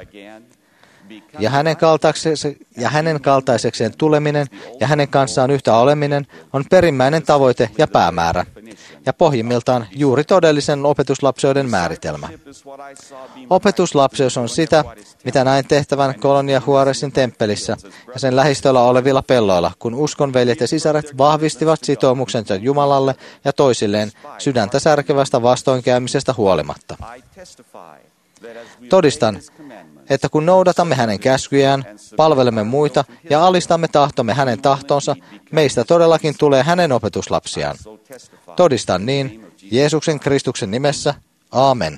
S4: Ja hänen kaltaisekseen tuleminen ja hänen kanssaan yhtä oleminen on perimmäinen tavoite ja päämäärä, ja pohjimmiltaan juuri todellisen opetuslapseuden määritelmä. Opetuslapseus on sitä, mitä näin tehtävän Kolonia Juarezin temppelissä ja sen lähistöllä olevilla pelloilla, kun uskonveljet ja sisaret vahvistivat sitoumuksensa Jumalalle ja toisilleen sydäntä särkevästä vastoinkäymisestä huolimatta. Todistan, että kun noudatamme hänen käskyjään, palvelemme muita ja alistamme tahtomme hänen tahtonsa, meistä todellakin tulee hänen opetuslapsiaan. Todistan niin, Jeesuksen Kristuksen nimessä, aamen.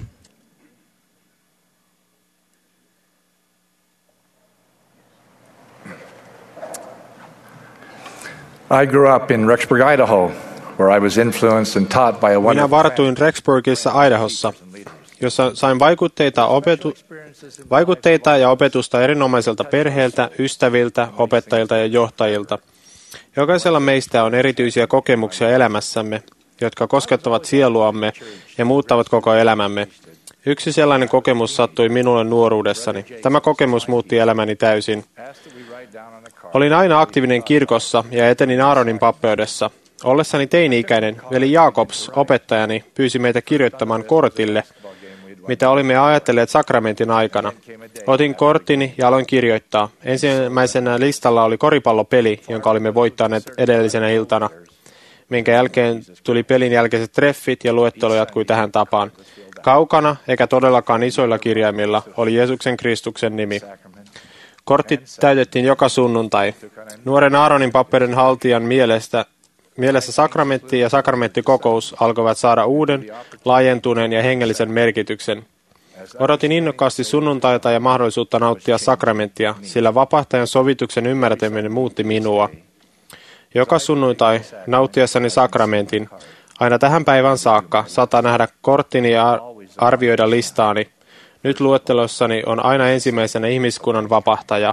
S9: I grew up in Rexburg, Idaho, where I was influenced and taught by a wonderful...
S2: Minä vartuin Rexburgissa, Idahossa, jossa sain vaikutteita ja opetusta erinomaiselta perheeltä, ystäviltä, opettajilta ja johtajilta. Jokaisella meistä on erityisiä kokemuksia elämässämme, jotka koskettavat sieluamme ja muuttavat koko elämämme. Yksi sellainen kokemus sattui minulle nuoruudessani. Tämä kokemus muutti elämäni täysin. Olin aina aktiivinen kirkossa ja etenin Aaronin pappeudessa. Ollessani teini-ikäinen, veli Jaakobs, opettajani, pyysi meitä kirjoittamaan kortille, mitä olimme ajatelleet sakramentin aikana. Otin korttini ja aloin kirjoittaa. Ensimmäisenä listalla oli koripallopeli, jonka olimme voittaneet edellisenä iltana, minkä jälkeen tuli pelin jälkeiset treffit ja luettelo jatkui tähän tapaan. Kaukana, eikä todellakaan isoilla kirjaimilla, oli Jeesuksen Kristuksen nimi. Kortti täytettiin joka sunnuntai. Nuoren Aaronin papperin haltijan mielessä sakramentti ja sakramenttikokous alkoivat saada uuden, laajentuneen ja hengellisen merkityksen. Odotin innokkaasti sunnuntaita ja mahdollisuutta nauttia sakramenttia, sillä vapahtajan sovituksen ymmärtäminen muutti minua. Joka sunnuntai nauttiessani sakramentin, aina tähän päivään saakka, saattaa nähdä korttini ja arvioida listaani. Nyt luettelossani on aina ensimmäisenä ihmiskunnan vapahtaja.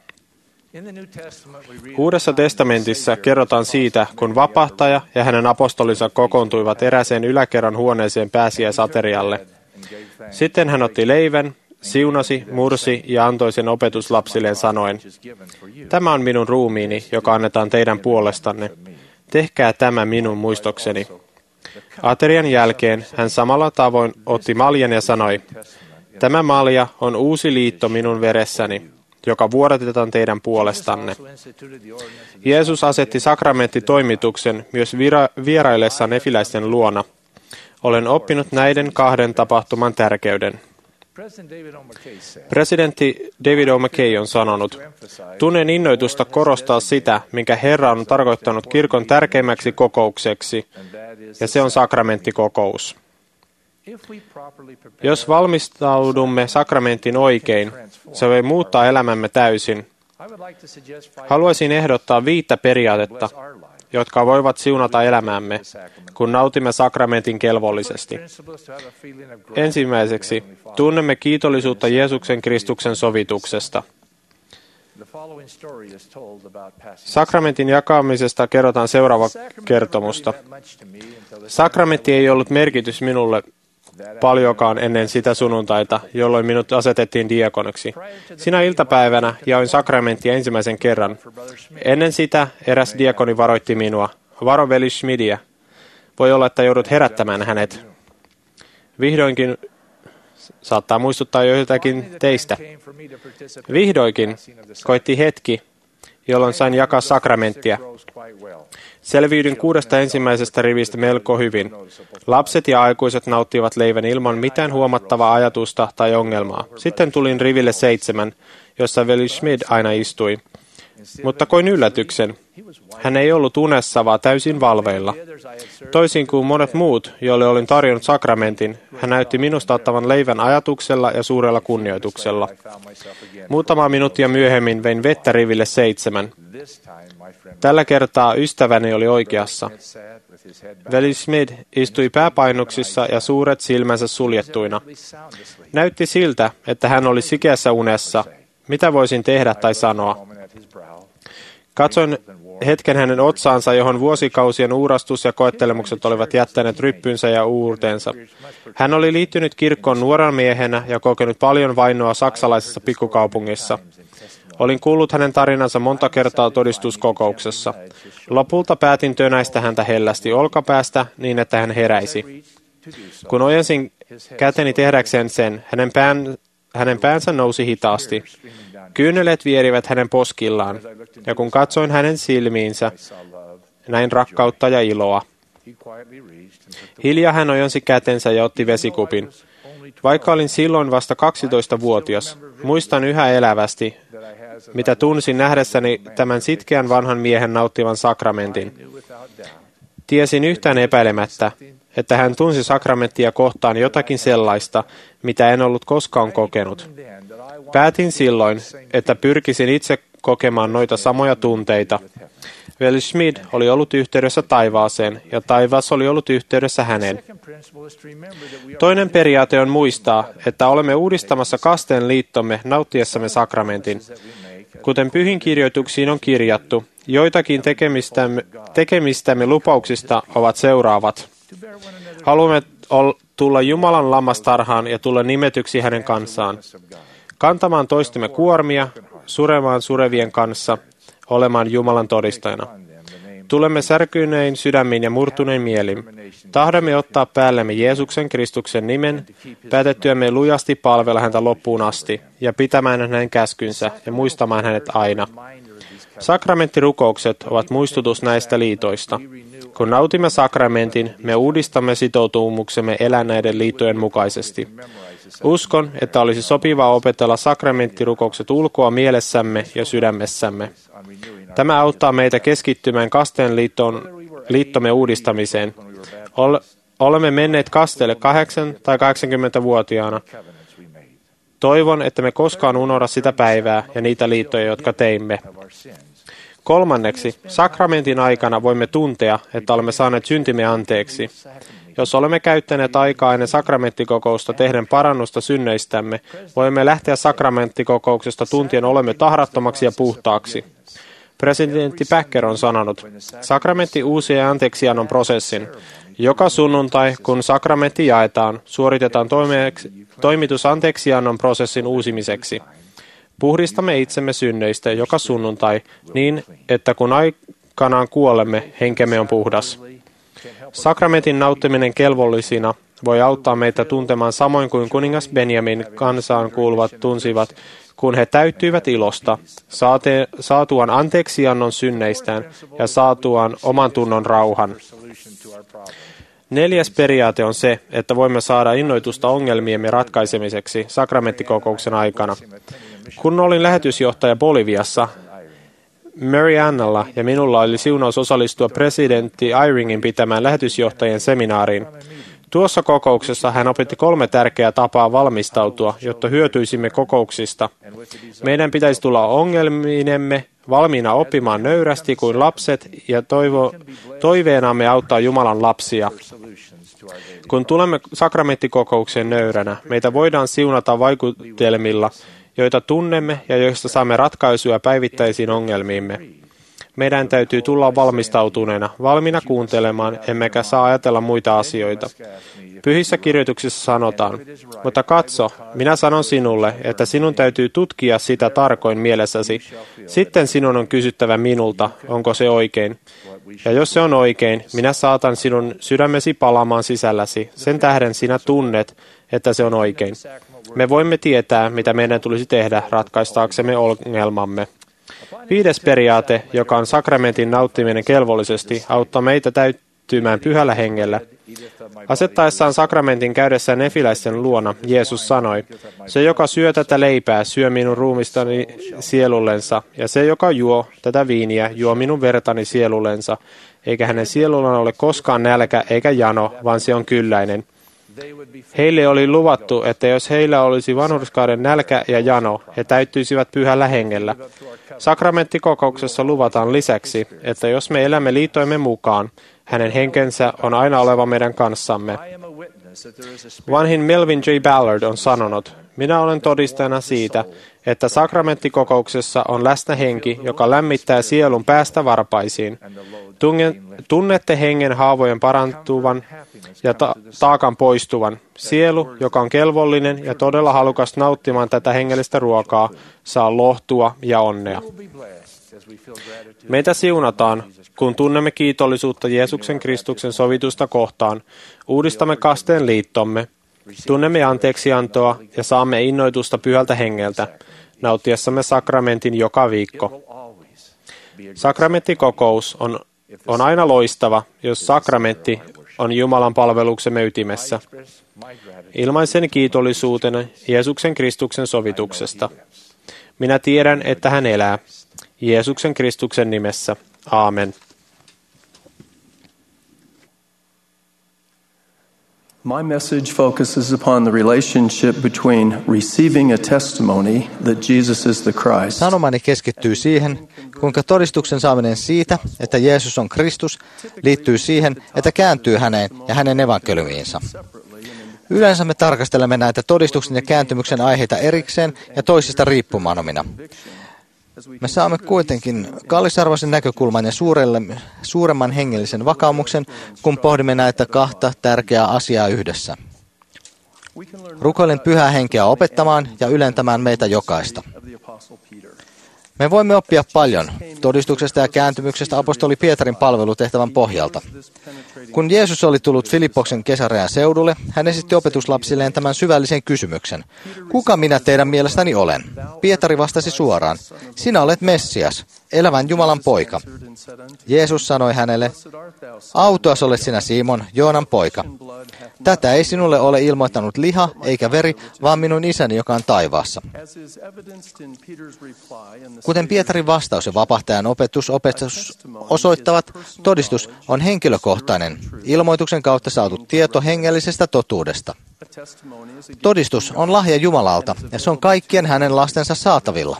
S2: Uudessa testamentissa kerrotaan siitä, kun vapahtaja ja hänen apostolinsa kokoontuivat erääseen yläkerran huoneeseen pääsiäisaterialle. Sitten hän otti leivän, siunasi, mursi ja antoi sen opetuslapsilleen sanoen, tämä on minun ruumiini, joka annetaan teidän puolestanne. Tehkää tämä minun muistokseni. Aterian jälkeen hän samalla tavoin otti maljan ja sanoi, tämä malja on uusi liitto minun veressäni, joka vuodatetaan teidän puolestanne. Jeesus asetti sakramenttitoimituksen myös vieraillessa nefiläisten luona. Olen oppinut näiden kahden tapahtuman tärkeyden. Presidentti David O. McKay on sanonut, tunnen innoitusta korostaa sitä, minkä Herra on tarkoittanut kirkon tärkeimmäksi kokoukseksi, ja se on sakramenttikokous. Jos valmistaudumme sakramentin oikein, se voi muuttaa elämämme täysin. Haluaisin ehdottaa 5 periaatetta, jotka voivat siunata elämäämme, kun nautimme sakramentin kelvollisesti. Ensimmäiseksi, tunnemme kiitollisuutta Jeesuksen Kristuksen sovituksesta. Sakramentin jakamisesta kerrotaan seuraava kertomusta. Sakramentti ei ollut merkitys minulle paljonkaan ennen sitä sunnuntaita, jolloin minut asetettiin diakonaksi. Sinä iltapäivänä jaoin sakramenttia ensimmäisen kerran. Ennen sitä eräs diakoni varoitti minua. Varo veli Schmidia. Voi olla, että joudut herättämään hänet. Vihdoinkin, saattaa muistuttaa joiltakin teistä, vihdoinkin koitti hetki, jolloin sain jakaa sakramenttia. Selviydyn 6 ensimmäisestä rivistä melko hyvin. Lapset ja aikuiset nauttivat leivän ilman mitään huomattavaa ajatusta tai ongelmaa. Sitten tulin riville 7, jossa veli Schmid aina istui. Mutta koin yllätyksen. Hän ei ollut unessa, vaan täysin valveilla. Toisin kuin monet muut, joille olin tarjonnut sakramentin, hän näytti minusta ottavan leivän ajatuksella ja suurella kunnioituksella. Muutama minuuttia myöhemmin vein vettä riville 7. Tällä kertaa ystäväni oli oikeassa. Veli Schmid istui pääpainoksissa ja suuret silmänsä suljettuina. Näytti siltä, että hän oli sikeässä unessa. Mitä voisin tehdä tai sanoa? Katsoin hetken hänen otsaansa, johon vuosikausien uurastus ja koettelemukset olivat jättäneet ryppynsä ja uurteensa. Hän oli liittynyt kirkkoon nuorena miehenä ja kokenut paljon vainoa saksalaisessa pikkukaupungissa. Olin kuullut hänen tarinansa monta kertaa todistuskokouksessa. Lopulta päätin tönäistä häntä hellästi olkapäästä niin, että hän heräisi. Kun ojensin käteni tehdäkseen sen, hänen päänsä nousi hitaasti. Kyyneleet vierivät hänen poskillaan, ja kun katsoin hänen silmiinsä, näin rakkautta ja iloa. Hiljaa hän ojensi kätensä ja otti vesikupin. Vaikka olin silloin vasta 12-vuotias, muistan yhä elävästi, mitä tunsin nähdessäni tämän sitkeän vanhan miehen nauttivan sakramentin. Tiesin yhtään epäilemättä, että hän tunsi sakramenttia kohtaan jotakin sellaista, mitä en ollut koskaan kokenut. Päätin silloin, että pyrkisin itse kokemaan noita samoja tunteita. Veli Schmid oli ollut yhteydessä taivaaseen, ja taivaas oli ollut yhteydessä häneen. Toinen periaate on muistaa, että olemme uudistamassa kasteen liittomme nauttiessamme sakramentin. Kuten pyhin kirjoituksiin on kirjattu, joitakin tekemistämme lupauksista ovat seuraavat. Haluamme tulla Jumalan lammastarhaan ja tulla nimetyksi hänen kanssaan. Kantamaan toistemme kuormia, suremaan surevien kanssa, olemaan Jumalan todistajana. Tulemme särkynein sydämin ja murtunein mielin. Tahdomme ottaa päällemme Jeesuksen Kristuksen nimen, päätettyämme lujasti palvella häntä loppuun asti, ja pitämään hänen käskynsä ja muistamaan hänet aina. Sakramenttirukoukset ovat muistutus näistä liitoista. Kun nautimme sakramentin, me uudistamme sitoutumuksemme elää näiden liittojen mukaisesti. Uskon, että olisi sopivaa opetella sakramenttirukoukset ulkoa mielessämme ja sydämessämme. Tämä auttaa meitä keskittymään kasteen liittomme uudistamiseen. Olemme menneet kasteelle 8- tai 80-vuotiaana. Toivon, että me koskaan unohda sitä päivää ja niitä liittoja, jotka teimme. Kolmanneksi, sakramentin aikana voimme tuntea, että olemme saaneet syntimme anteeksi. Jos olemme käyttäneet aikaa ennen sakramenttikokousta tehden parannusta synneistämme, voimme lähteä sakramenttikokouksesta tuntien olemme tahrattomaksi ja puhtaaksi. Presidentti Packer on sanonut, sakramentti uusii anteeksiannon prosessin. Joka sunnuntai, kun sakramentti jaetaan, suoritetaan toimitus anteeksiannon prosessin uusimiseksi. Puhdistamme itsemme synneistä joka sunnuntai niin, että kun aikanaan kuolemme, henkemme on puhdas. Sakramentin nauttiminen kelvollisina voi auttaa meitä tuntemaan samoin kuin kuningas Benjamin kansaan kuuluvat tunsivat, kun he täyttyivät ilosta, saatuaan anteeksiannon synneistään ja saatuaan oman tunnon rauhan. 4. periaate on se, että voimme saada innoitusta ongelmiemme ratkaisemiseksi sakramenttikokouksen aikana. Kun olin lähetysjohtaja Boliviassa, Mary Annalla ja minulla oli siunaus osallistua presidentti Eyringin pitämään lähetysjohtajien seminaariin. Tuossa kokouksessa hän opetti 3 tärkeää tapaa valmistautua, jotta hyötyisimme kokouksista. Meidän pitäisi tulla ongelmiinemme valmiina oppimaan nöyrästi kuin lapset ja toiveenamme auttaa Jumalan lapsia. Kun tulemme sakramenttikokoukseen nöyränä, meitä voidaan siunata vaikutelmilla, joita tunnemme ja joista saamme ratkaisuja päivittäisiin ongelmiimme. Meidän täytyy tulla valmistautuneena, valmiina kuuntelemaan, emmekä saa ajatella muita asioita. Pyhissä kirjoituksissa sanotaan, mutta katso, minä sanon sinulle, että sinun täytyy tutkia sitä tarkoin mielessäsi. Sitten sinun on kysyttävä minulta, onko se oikein. Ja jos se on oikein, minä saatan sinun sydämesi palaamaan sisälläsi. Sen tähden sinä tunnet, että se on oikein. Me voimme tietää, mitä meidän tulisi tehdä ratkaistaaksemme ongelmamme. 5. periaate, joka on sakramentin nauttiminen kelvollisesti, auttaa meitä täyttymään pyhällä hengellä. Asettaessaan sakramentin käydessään nefiläisten luona, Jeesus sanoi, se, joka syö tätä leipää, syö minun ruumistani sielullensa, ja se, joka juo tätä viiniä, juo minun vertani sielullensa, eikä hänen sielullaan ole koskaan nälkä eikä jano, vaan se on kylläinen. Heille oli luvattu, että jos heillä olisi vanhurskauden nälkä ja jano, he täyttyisivät pyhällä hengellä. Sakramenttikokouksessa luvataan lisäksi, että jos me elämme liittoimme mukaan, hänen henkensä on aina oleva meidän kanssamme. Vanhin Melvin J. Ballard on sanonut, minä olen todistajana siitä, että sakramenttikokouksessa on läsnä henki, joka lämmittää sielun päästä varpaisiin. Tunnette hengen haavojen parantuvan ja taakan poistuvan. Sielu, joka on kelvollinen ja todella halukas nauttimaan tätä hengellistä ruokaa, saa lohtua ja onnea. Meitä siunataan, kun tunnemme kiitollisuutta Jeesuksen Kristuksen sovitusta kohtaan, uudistamme kasteen liittomme, tunnemme anteeksiantoa ja saamme innoitusta pyhältä hengeltä, nauttiessamme sakramentin joka viikko. Sakramenttikokous on aina loistava, jos sakramentti on Jumalan palveluksemme ytimessä. Ilmaisen kiitollisuuteni Jeesuksen Kristuksen sovituksesta. Minä tiedän, että hän elää. Jeesuksen Kristuksen nimessä. Aamen.
S10: My message focuses upon the relationship between receiving a testimony that Jesus is the Christ.
S4: Sanomani keskittyy siihen, kuinka todistuksen saaminen siitä, että Jeesus on Kristus, liittyy siihen, että kääntyy häneen ja hänen evankeliumiinsa. Yleensä me tarkastelemme näitä todistuksen ja kääntymyksen aiheita erikseen ja toisista riippumattomina. Me saamme kuitenkin kallisarvoisen näkökulman ja suuremman hengellisen vakaumuksen, kun pohdimme näitä kahta tärkeää asiaa yhdessä. Rukoilen pyhää henkeä opettamaan ja ylentämään meitä jokaista. Me voimme oppia paljon todistuksesta ja kääntymyksestä apostoli Pietarin palvelutehtävän pohjalta. Kun Jeesus oli tullut Filippoksen Kesarean seudulle, hän esitti opetuslapsilleen tämän syvällisen kysymyksen. Kuka minä teidän mielestäni olen? Pietari vastasi suoraan, sinä olet Messias, elävän Jumalan poika. Jeesus sanoi hänelle, autuas olet sinä Simon, Joonan poika. Tätä ei sinulle ole ilmoittanut liha eikä veri, vaan minun isäni, joka on taivaassa. Kuten Pietarin vastaus ja vapahtajan opetus osoittavat, todistus on henkilökohtainen, ilmoituksen kautta saatu tieto hengellisestä totuudesta. Todistus on lahja Jumalalta ja se on kaikkien hänen lastensa saatavilla.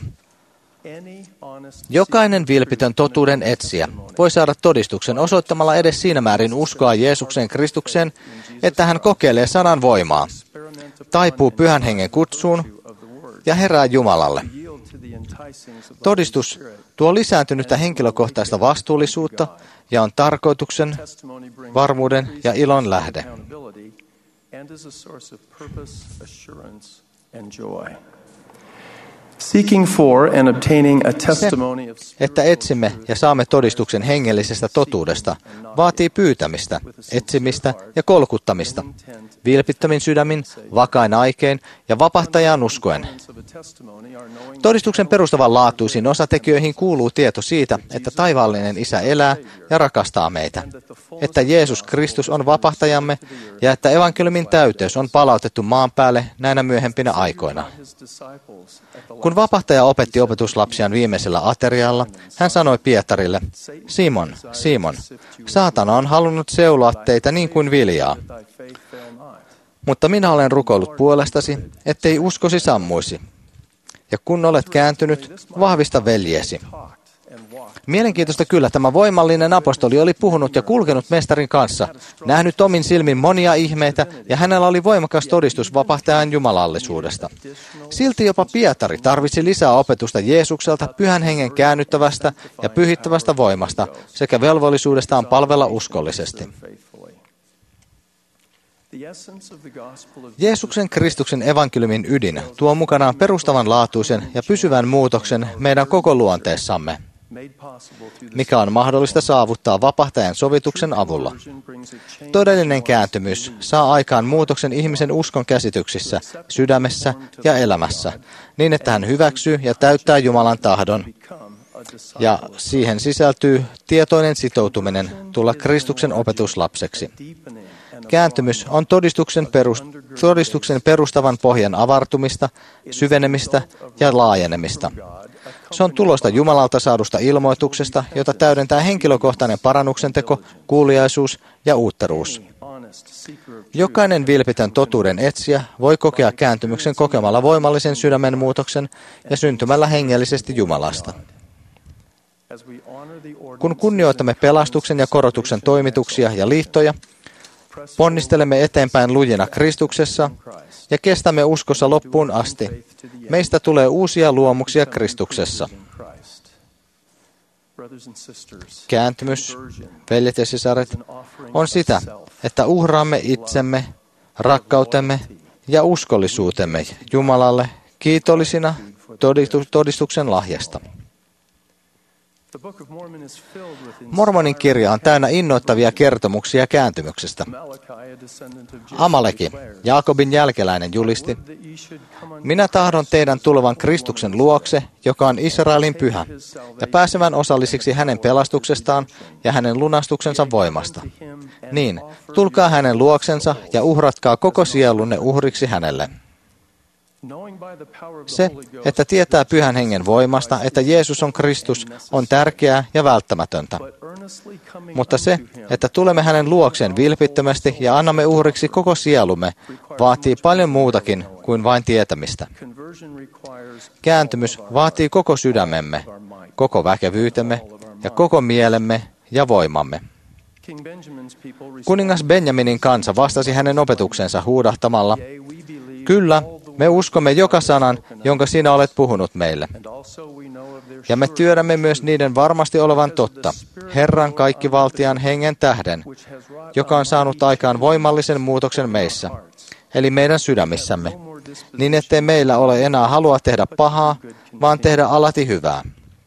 S4: Jokainen vilpitön totuuden etsijä voi saada todistuksen osoittamalla edes siinä määrin uskoa Jeesuksen Kristukseen, että hän kokeilee sanan voimaa, taipuu pyhän hengen kutsuun ja herää Jumalalle. Todistus tuo lisääntynyttä henkilökohtaista vastuullisuutta ja on tarkoituksen, varmuuden ja ilon lähde.
S10: Seeking for and obtaining a testimony of
S4: se, että etsimme ja saamme todistuksen hengellisestä totuudesta, vaatii pyytämistä, etsimistä ja kolkuttamista, vilpittömin sydämin, vakain aikein ja vapahtajaan uskoen. Todistuksen perustavanlaatuisiin osatekijöihin kuuluu tieto siitä, että taivaallinen Isä elää ja rakastaa meitä, että Jeesus Kristus on vapahtajamme ja että evankeliumin täyteys on palautettu maan päälle näinä myöhempinä aikoina. Kun vapahtaja opetti opetuslapsiaan viimeisellä aterialla, hän sanoi Pietarille, Simon, Simon, saatana on halunnut seuloa teitä niin kuin viljaa. Mutta minä olen rukoillut puolestasi, ettei uskosi sammuisi. Ja kun olet kääntynyt, vahvista veljesi. Mielenkiintoista kyllä, tämä voimallinen apostoli oli puhunut ja kulkenut mestarin kanssa, nähnyt omin silmin monia ihmeitä ja hänellä oli voimakas todistus vapahtajan jumalallisuudesta. Silti jopa Pietari tarvitsi lisää opetusta Jeesukselta Pyhän Hengen käännyttävästä ja pyhittävästä voimasta sekä velvollisuudestaan palvella uskollisesti. Jeesuksen Kristuksen evankeliumin ydin tuo mukanaan perustavanlaatuisen ja pysyvän muutoksen meidän koko luonteessamme, mikä on mahdollista saavuttaa vapahtajan sovituksen avulla. Todellinen kääntymys saa aikaan muutoksen ihmisen uskon käsityksissä, sydämessä ja elämässä, niin että hän hyväksyy ja täyttää Jumalan tahdon, ja siihen sisältyy tietoinen sitoutuminen tulla Kristuksen opetuslapseksi. Kääntymys on todistuksen perustavan pohjan avartumista, syvenemistä ja laajenemista. Se on tulosta Jumalalta saadusta ilmoituksesta, jota täydentää henkilökohtainen parannuksenteko, kuuliaisuus ja uutteruus. Jokainen vilpitön totuuden etsijä voi kokea kääntymyksen kokemalla voimallisen sydämen muutoksen ja syntymällä hengellisesti Jumalasta. Kun kunnioitamme pelastuksen ja korotuksen toimituksia ja liittoja, ponnistelemme eteenpäin lujina Kristuksessa ja kestämme uskossa loppuun asti. Meistä tulee uusia luomuksia Kristuksessa. Kääntymys, veljet ja sisaret, on sitä, että uhraamme itsemme, rakkautemme ja uskollisuutemme Jumalalle kiitollisina todistuksen lahjasta. Mormonin kirja on täynnä innoittavia kertomuksia kääntymyksestä. Amaleki, Jaakobin jälkeläinen, julisti: "Minä tahdon teidän tulevan Kristuksen luokse, joka on Israelin pyhä, ja pääsevän osallisiksi hänen pelastuksestaan ja hänen lunastuksensa voimasta. Niin, tulkaa hänen luoksensa ja uhratkaa koko sielunne uhriksi hänelle." Se, että tietää Pyhän Hengen voimasta, että Jeesus on Kristus, on tärkeää ja välttämätöntä. Mutta se, että tulemme hänen luokseen vilpittömästi ja annamme uhriksi koko sielumme, vaatii paljon muutakin kuin vain tietämistä. Kääntymys vaatii koko sydämemme, koko väkevyytemme ja koko mielemme ja voimamme. Kuningas Benjaminin kansa vastasi hänen opetuksensa huudahtamalla: "Kyllä, me uskomme joka sanan, jonka sinä olet puhunut meille. Ja me tiedämme myös niiden varmasti olevan totta, Herran kaikkivaltiaan Hengen tähden, joka on saanut aikaan voimallisen muutoksen meissä, eli meidän sydämissämme, niin ettei meillä ole enää halua tehdä pahaa, vaan tehdä alati hyvää."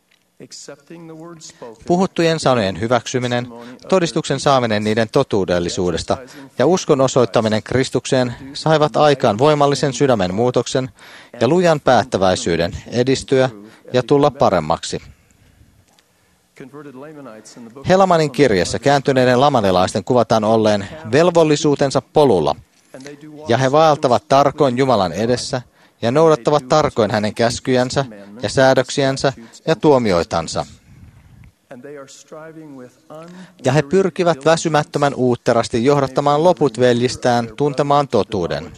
S4: Puhuttujen sanojen hyväksyminen, todistuksen saaminen niiden totuudellisuudesta ja uskon osoittaminen Kristukseen saivat aikaan voimallisen sydämen muutoksen ja lujan päättäväisyyden edistyä ja tulla paremmaksi. Helamanin kirjassa kääntyneiden lamanilaisten kuvataan olleen velvollisuutensa polulla, ja he vaeltavat tarkoin Jumalan edessä ja noudattavat tarkoin hänen käskyjänsä ja säädöksiänsä ja tuomioitansa. Ja he pyrkivät väsymättömän uutterasti johdattamaan loput veljistään tuntemaan totuuden.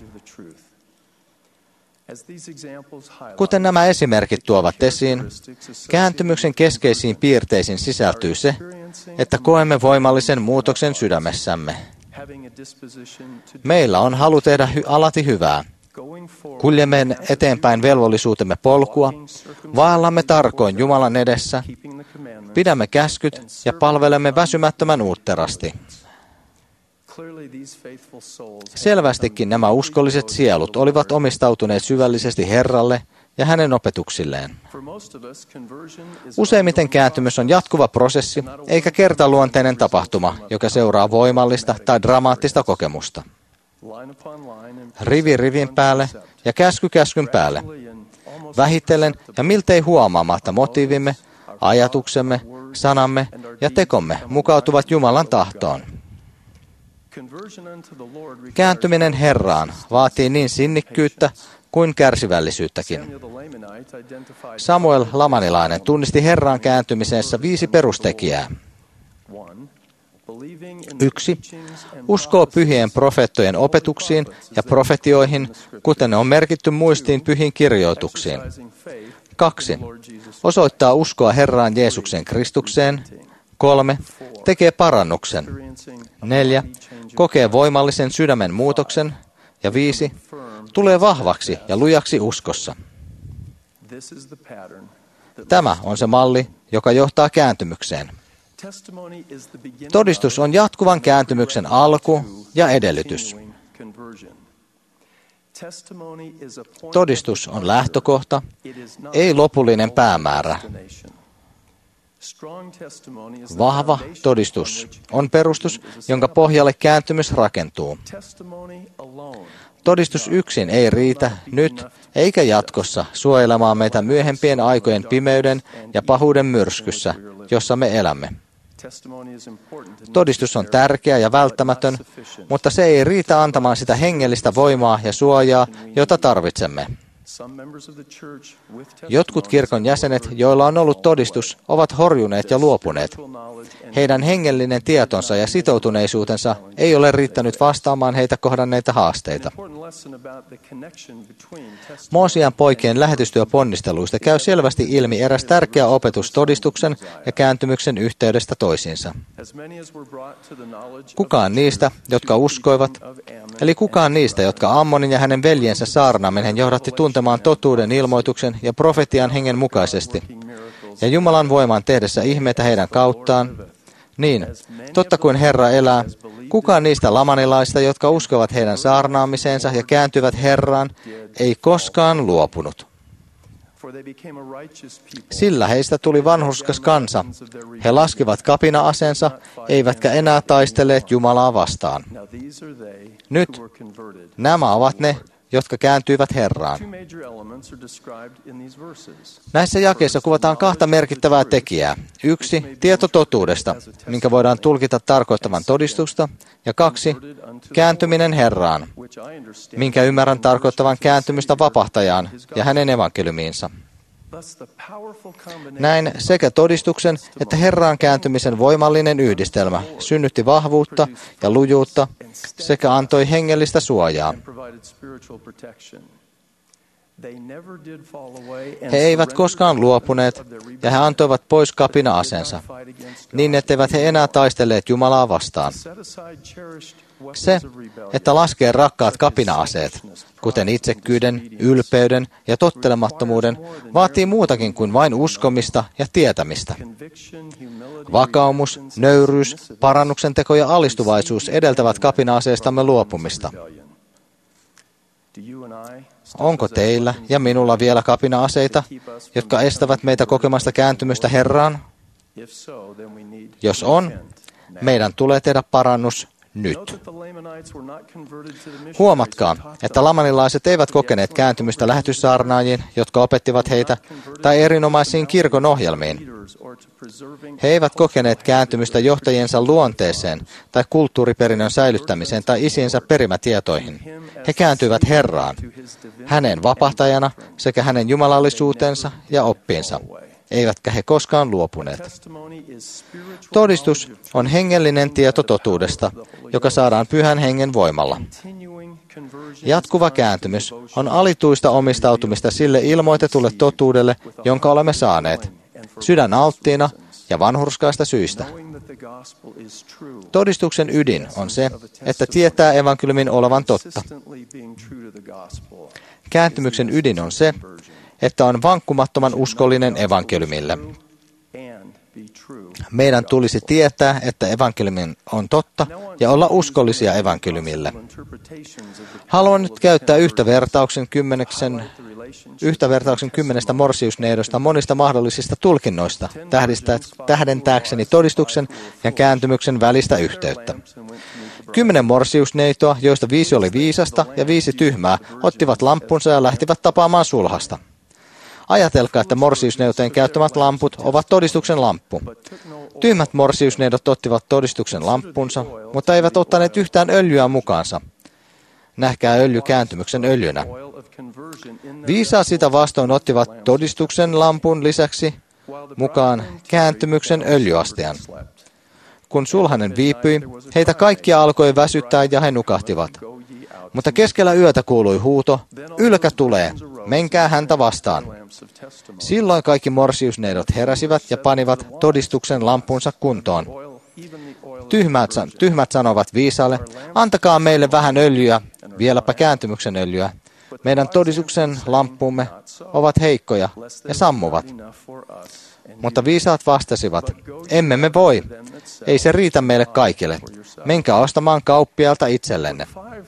S4: Kuten nämä esimerkit tuovat esiin, kääntymyksen keskeisiin piirteisiin sisältyy se, että koemme voimallisen muutoksen sydämessämme. Meillä on halu tehdä alati hyvää. Kuljemme eteenpäin velvollisuutemme polkua, vaellamme tarkoin Jumalan edessä, pidämme käskyt ja palvelemme väsymättömän uutterasti. Selvästikin nämä uskolliset sielut olivat omistautuneet syvällisesti Herralle ja hänen opetuksilleen. Useimmiten kääntymys on jatkuva prosessi, eikä kertaluonteinen tapahtuma, joka seuraa voimallista tai dramaattista kokemusta. Rivi rivin päälle ja käsky käskyn päälle. Vähitellen ja miltei huomaamatta motiivimme, ajatuksemme, sanamme ja tekomme mukautuvat Jumalan tahtoon. Kääntyminen Herraan vaatii niin sinnikkyyttä kuin kärsivällisyyttäkin. Samuel lamanilainen tunnisti Herraan kääntymisessä 5 perustekijää. 1. Uskoo pyhien profeettojen opetuksiin ja profetioihin, kuten ne on merkitty muistiin pyhiin kirjoituksiin. 2. Osoittaa uskoa Herraan Jeesuksen Kristukseen. 3. Tekee parannuksen. 4. Kokee voimallisen sydämen muutoksen. Ja 5. Tulee vahvaksi ja lujaksi uskossa. Tämä on se malli, joka johtaa kääntymykseen. Todistus on jatkuvan kääntymyksen alku ja edellytys. Todistus on lähtökohta, ei lopullinen päämäärä. Vahva todistus on perustus, jonka pohjalle kääntymys rakentuu. Todistus yksin ei riitä nyt eikä jatkossa suojelemaan meitä myöhempien aikojen pimeyden ja pahuuden myrskyssä, jossa me elämme. Todistus on tärkeä ja välttämätön, mutta se ei riitä antamaan sitä hengellistä voimaa ja suojaa, jota tarvitsemme. Jotkut kirkon jäsenet, joilla on ollut todistus, ovat horjuneet ja luopuneet. Heidän hengellinen tietonsa ja sitoutuneisuutensa ei ole riittänyt vastaamaan heitä kohdanneita haasteita. Moosian poikien lähetystyöponnisteluista käy selvästi ilmi eräs tärkeä opetus todistuksen ja kääntymyksen yhteydestä toisiinsa. Kukaan niistä, jotka uskoivat, eli kukaan niistä, jotka Ammonin ja hänen veljensä saarnaaminen johdatti tuntemaan totuuden ilmoituksen ja profetian hengen mukaisesti, ja Jumalan voiman tehdessä ihmeitä heidän kauttaan, niin, totta kuin Herra elää, kukaan niistä lamanilaista, jotka uskovat heidän saarnaamiseensa ja kääntyvät Herraan, ei koskaan luopunut. Sillä heistä tuli vanhurskas kansa. He laskivat kapina-aseensa, eivätkä enää taistelleet Jumalaa vastaan. Nyt nämä ovat ne, jotka kääntyivät Herraan. Näissä jakeissa kuvataan kahta merkittävää tekijää. 1. Tieto totuudesta, minkä voidaan tulkita tarkoittavan todistusta, ja 2. Kääntyminen Herraan, minkä ymmärrän tarkoittavan kääntymistä vapahtajaan ja hänen evankeliumiinsa. Näin sekä todistuksen että Herraan kääntymisen voimallinen yhdistelmä synnytti vahvuutta ja lujuutta sekä antoi hengellistä suojaa. He eivät koskaan luopuneet ja he antoivat pois kapina-aseensa, niin etteivät he enää taistelleet Jumalaa vastaan. Se, että laskee rakkaat kapina-aseet, kuten itsekkyyden, ylpeyden ja tottelemattomuuden, vaatii muutakin kuin vain uskomista ja tietämistä. Vakaumus, nöyryys, parannuksen teko ja alistuvaisuus edeltävät kapina-aseestamme luopumista. Onko teillä ja minulla vielä kapina-aseita, jotka estävät meitä kokemasta kääntymystä Herraan? Jos on, meidän tulee tehdä parannus nyt. Huomatkaa, että lamanilaiset eivät kokeneet kääntymystä lähetyssaarnaajiin, jotka opettivat heitä, tai erinomaisiin kirkon ohjelmiin. He eivät kokeneet kääntymystä johtajiensa luonteeseen tai kulttuuriperinnön säilyttämiseen tai isiensä perimätietoihin. He kääntyivät Herraan, hänen vapahtajana sekä hänen jumalallisuutensa ja oppiinsa. Eivätkä he koskaan luopuneet. Todistus on hengellinen tieto totuudesta, joka saadaan Pyhän Hengen voimalla. Jatkuva kääntymys on alituista omistautumista sille ilmoitetulle totuudelle, jonka olemme saaneet, sydän alttiina ja vanhurskaista syistä. Todistuksen ydin on se, että tietää evankeliumin olevan totta. Kääntymyksen ydin on se, että on vankkumattoman uskollinen evankeliumille. Meidän tulisi tietää, että evankeliumi on totta ja olla uskollisia evankeliumille. Haluan nyt käyttää yhtä vertauksen 10 morsiusneidosta monista mahdollisista tulkinnoista tähdentääkseni todistuksen ja kääntymyksen välistä yhteyttä. 10 morsiusneitoa, joista 5 oli viisasta ja 5 tyhmää, ottivat lamppunsa ja lähtivät tapaamaan sulhasta. Ajatelkaa, että morsiusneuteen käyttämät lamput ovat todistuksen lamppu. Tyhmät morsiusneidot ottivat todistuksen lamppunsa, mutta eivät ottaneet yhtään öljyä mukaansa. Nähkää öljy kääntymyksen öljynä. Viisaat sitä vastoin ottivat todistuksen lampun lisäksi mukaan kääntymyksen öljyastian. Kun sulhanen viipyi, heitä kaikkia alkoi väsyttää ja he nukahtivat. Mutta keskellä yötä kuului huuto, ylkä tulee. menkää häntä vastaan. Silloin kaikki morsiusneidot heräsivät ja panivat todistuksen lampunsa kuntoon. Tyhmät sanovat viisaalle, antakaa meille vähän öljyä, vieläpä kääntymyksen öljyä. Meidän todistuksen lampumme ovat heikkoja ja sammuvat. Mutta viisaat vastasivat, emme me voi, ei se riitä meille kaikille. Menkää ostamaan kauppialta itsellenne.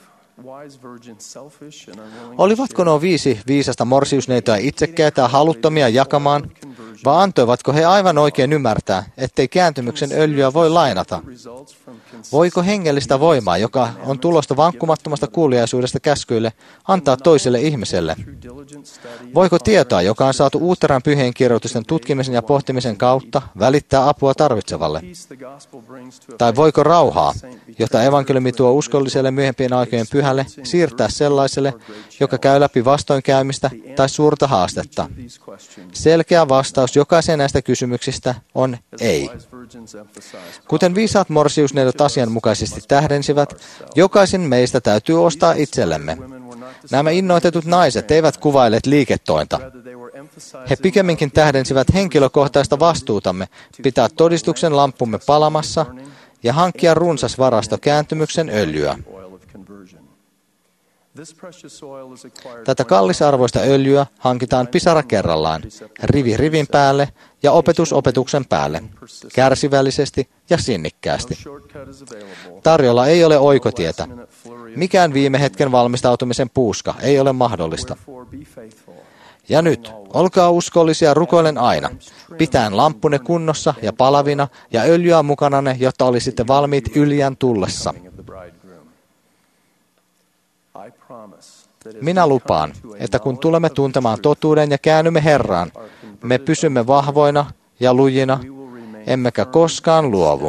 S4: Olivatko nuo 5 viisasta morsiusneitoa itsekkäitä ja haluttomia jakamaan, vai antoivatko he aivan oikein ymmärtää, ettei kääntymyksen öljyä voi lainata? Voiko hengellistä voimaa, joka on tulosta vankkumattomasta kuuliaisuudesta käskyille, antaa toiselle ihmiselle? Voiko tietoa, joka on saatu uutteran pyhien kirjoitusten tutkimisen ja pohtimisen kautta, välittää apua tarvitsevalle? Tai voiko rauhaa, jota evankeliumi tuo uskolliselle myöhempien aikojen pyhälle, siirtää sellaiselle, joka käy läpi vastoinkäymistä tai suurta haastetta? Selkeä vastaus jokaiseen näistä kysymyksistä on ei. Kuten viisaat morsiusneidot asianmukaisesti tähdensivät, jokaisen meistä täytyy ostaa itsellemme. Nämä innoitetut naiset eivät kuvailleet liiketointa. He pikemminkin tähdensivät henkilökohtaista vastuutamme pitää todistuksen lampumme palamassa ja hankkia runsas varasto kääntymyksen öljyä. Tätä kallisarvoista öljyä hankitaan pisara kerrallaan, rivi rivin päälle ja opetus opetuksen päälle, kärsivällisesti ja sinnikkäästi. Tarjolla ei ole oikotietä. Mikään viime hetken valmistautumisen puuska ei ole mahdollista. Ja nyt, olkaa uskollisia rukoilen aina, pitäen lampunne kunnossa ja palavina ja öljyä mukananne, jotta olisitte valmiit Ylijän tullessa. Minä lupaan, että kun tulemme tuntemaan totuuden ja käännymme Herraan, me pysymme vahvoina ja lujina, emmekä koskaan luovu.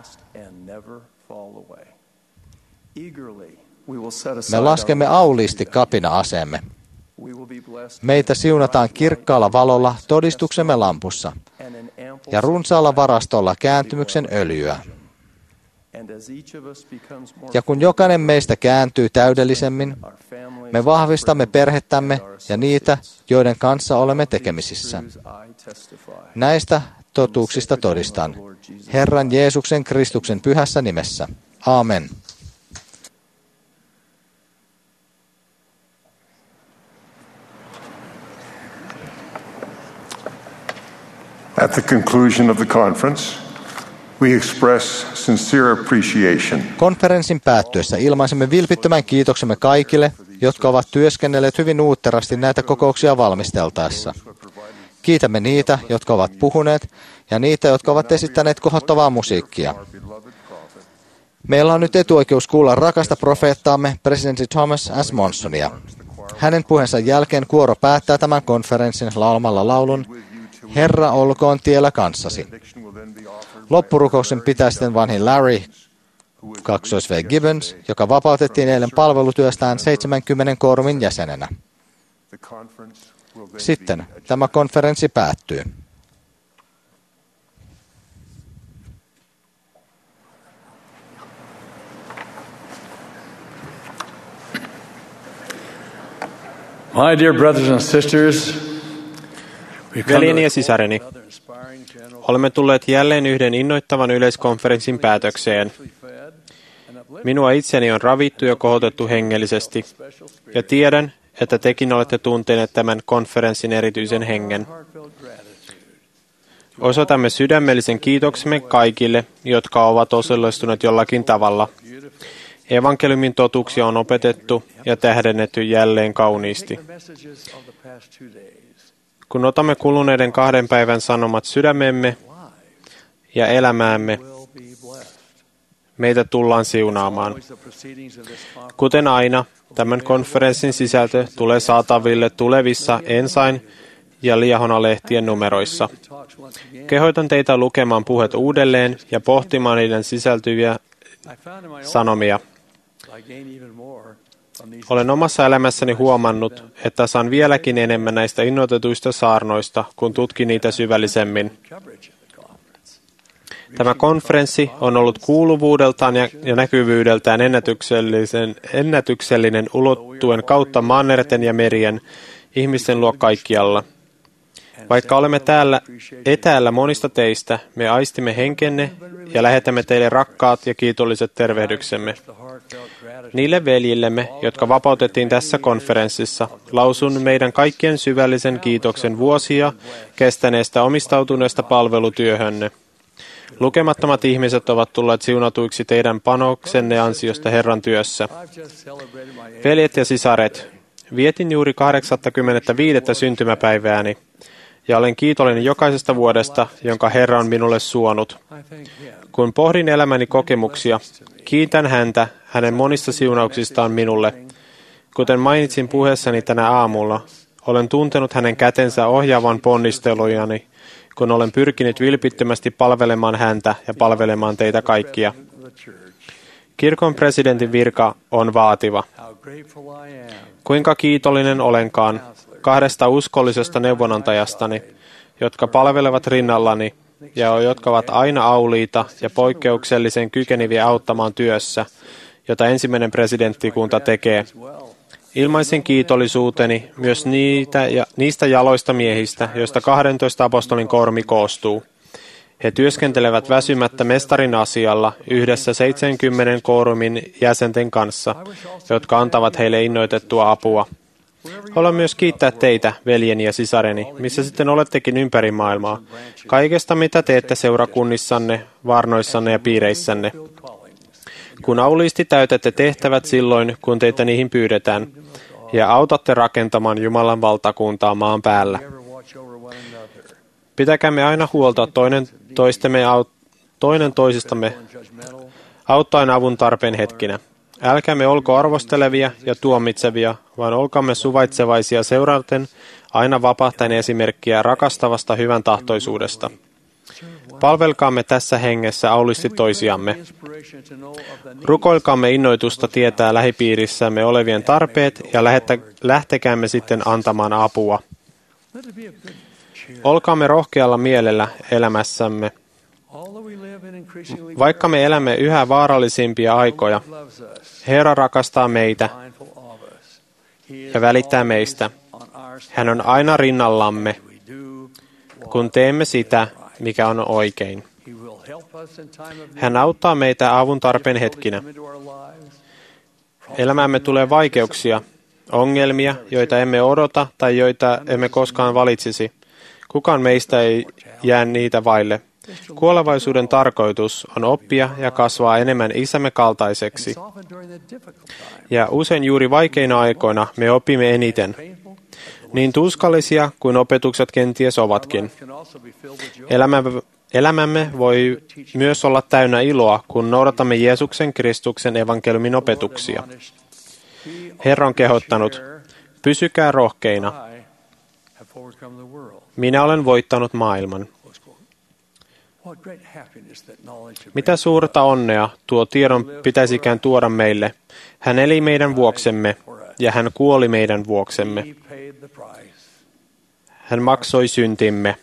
S4: Me laskemme auliisti kapina-aseemme. Meitä siunataan kirkkaalla valolla todistuksemme lampussa ja runsaalla varastolla kääntymyksen öljyä. Ja kun jokainen meistä kääntyy täydellisemmin, me vahvistamme perhettämme ja niitä, joiden kanssa olemme tekemisissä. Näistä totuuksista todistan Herran Jeesuksen Kristuksen pyhässä nimessä. Aamen.
S3: At the conclusion of the conference, we express sincere appreciation.
S4: Konferenssin päättyessä ilmaisemme vilpittömän kiitoksemme kaikille, jotka ovat työskennelleet hyvin uutterasti näitä kokouksia valmisteltaessa. Kiitämme niitä, jotka ovat puhuneet, ja niitä, jotka ovat esittäneet kohottavaa musiikkia. Meillä on nyt etuoikeus kuulla rakasta profeettaamme, presidentti Thomas S. Monsonia. Hänen puheensa jälkeen kuoro päättää tämän konferenssin laulamalla laulun Herra olkoon tiellä kanssasi. Loppurukouksen pitää sitten vanhin Larry 2V Gibbons, joka vapautettiin eilen palvelutyöstään 70 koorumin jäsenenä. Sitten tämä konferenssi päättyy.
S11: My dear brothers and sisters,
S2: veljeni ja sisareni, olemme tulleet jälleen yhden innoittavan yleiskonferenssin päätökseen. Minua itseni on ravittu ja kohotettu hengellisesti, ja tiedän, että tekin olette tunteneet tämän konferenssin erityisen hengen. Osoitamme sydämellisen kiitoksemme kaikille, jotka ovat osallistuneet jollakin tavalla. Evankeliumin totuuksia on opetettu ja tähdennetty jälleen kauniisti. Kun otamme kuluneiden 2 päivän sanomat sydämemme ja elämäämme, meitä tullaan siunaamaan. Kuten aina, tämän konferenssin sisältö tulee saataville tulevissa Ensign- ja Liahona-lehtien numeroissa. Kehoitan teitä lukemaan puheet uudelleen ja pohtimaan niiden sisältyviä sanomia. Olen omassa elämässäni huomannut, että saan vieläkin enemmän näistä innoitetuista saarnoista, kun tutkin niitä syvällisemmin. Tämä konferenssi on ollut kuuluvuudeltaan ja näkyvyydeltään ennätyksellinen ulottuen kautta mannerten ja merien ihmisten luo kaikkialla. Vaikka olemme täällä etäällä monista teistä, me aistimme henkenne ja lähetämme teille rakkaat ja kiitolliset tervehdyksemme. Niille veljillemme, jotka vapautettiin tässä konferenssissa, lausun meidän kaikkien syvällisen kiitoksen vuosia kestäneestä omistautuneesta palvelutyöhönne. Lukemattomat ihmiset ovat tulleet siunatuiksi teidän panoksenne ansiosta Herran työssä. Veljet ja sisaret, vietin juuri 85. syntymäpäivääni, ja olen kiitollinen jokaisesta vuodesta, jonka Herra on minulle suonut. Kun pohdin elämäni kokemuksia, kiitän häntä hänen monista siunauksistaan minulle. Kuten mainitsin puheessani tänä aamulla, olen tuntenut hänen kätensä ohjaavan ponnistelujani, kun olen pyrkinyt vilpittömästi palvelemaan häntä ja palvelemaan teitä kaikkia. Kirkon presidentin virka on vaativa. Kuinka kiitollinen olenkaan 2 uskollisesta neuvonantajastani, jotka palvelevat rinnallani ja jotka ovat aina auliita ja poikkeuksellisen kykeneviä auttamaan työssä, jota ensimmäinen presidenttikunta tekee. Ilmaisen kiitollisuuteni myös niistä jaloista miehistä, joista 12 apostolin kormi koostuu. He työskentelevät väsymättä mestarin asialla yhdessä 70 koorumin jäsenten kanssa, jotka antavat heille innoitettua apua. Haluan myös kiittää teitä, veljeni ja sisareni, missä sitten olettekin ympäri maailmaa, kaikesta mitä teette seurakunnissanne, vaarnoissanne ja piireissänne. Kun auliisti täytätte tehtävät silloin, kun teitä niihin pyydetään, ja autatte rakentamaan Jumalan valtakuntaa maan päällä. Pitäkäämme aina huolta toinen toisistamme auttaen avun tarpeen hetkinä. Älkäämme olko arvostelevia ja tuomitsevia, vaan olkaamme suvaitsevaisia seuraten aina vapahtaen esimerkkiä rakastavasta hyvän tahtoisuudesta. Palvelkaamme tässä hengessä aulisti toisiamme. Rukoilkaamme innoitusta tietää lähipiirissämme olevien tarpeet ja lähtekäämme sitten antamaan apua. Olkaamme rohkealla mielellä elämässämme. Vaikka me elämme yhä vaarallisimpia aikoja, Herra rakastaa meitä ja välittää meistä. Hän on aina rinnallamme, kun teemme sitä, mikä on oikein. Hän auttaa meitä avun tarpeen hetkinä. Elämäämme tulee vaikeuksia, ongelmia, joita emme odota tai joita emme koskaan valitsisi. Kukaan meistä ei jää niitä vaille. Kuolevaisuuden tarkoitus on oppia ja kasvaa enemmän isämme kaltaiseksi. Ja usein juuri vaikeina aikoina me opimme eniten. Niin tuskallisia kuin opetukset kenties ovatkin. Elämämme voi myös olla täynnä iloa, kun noudatamme Jeesuksen Kristuksen evankeliumin opetuksia. Herra on kehottanut, pysykää rohkeina. Minä olen voittanut maailman. Mitä suurta onnea tuo tiedon pitäisikään tuoda meille. Hän eli meidän vuoksemme ja hän kuoli meidän vuoksemme. Hän maksoi syntimme.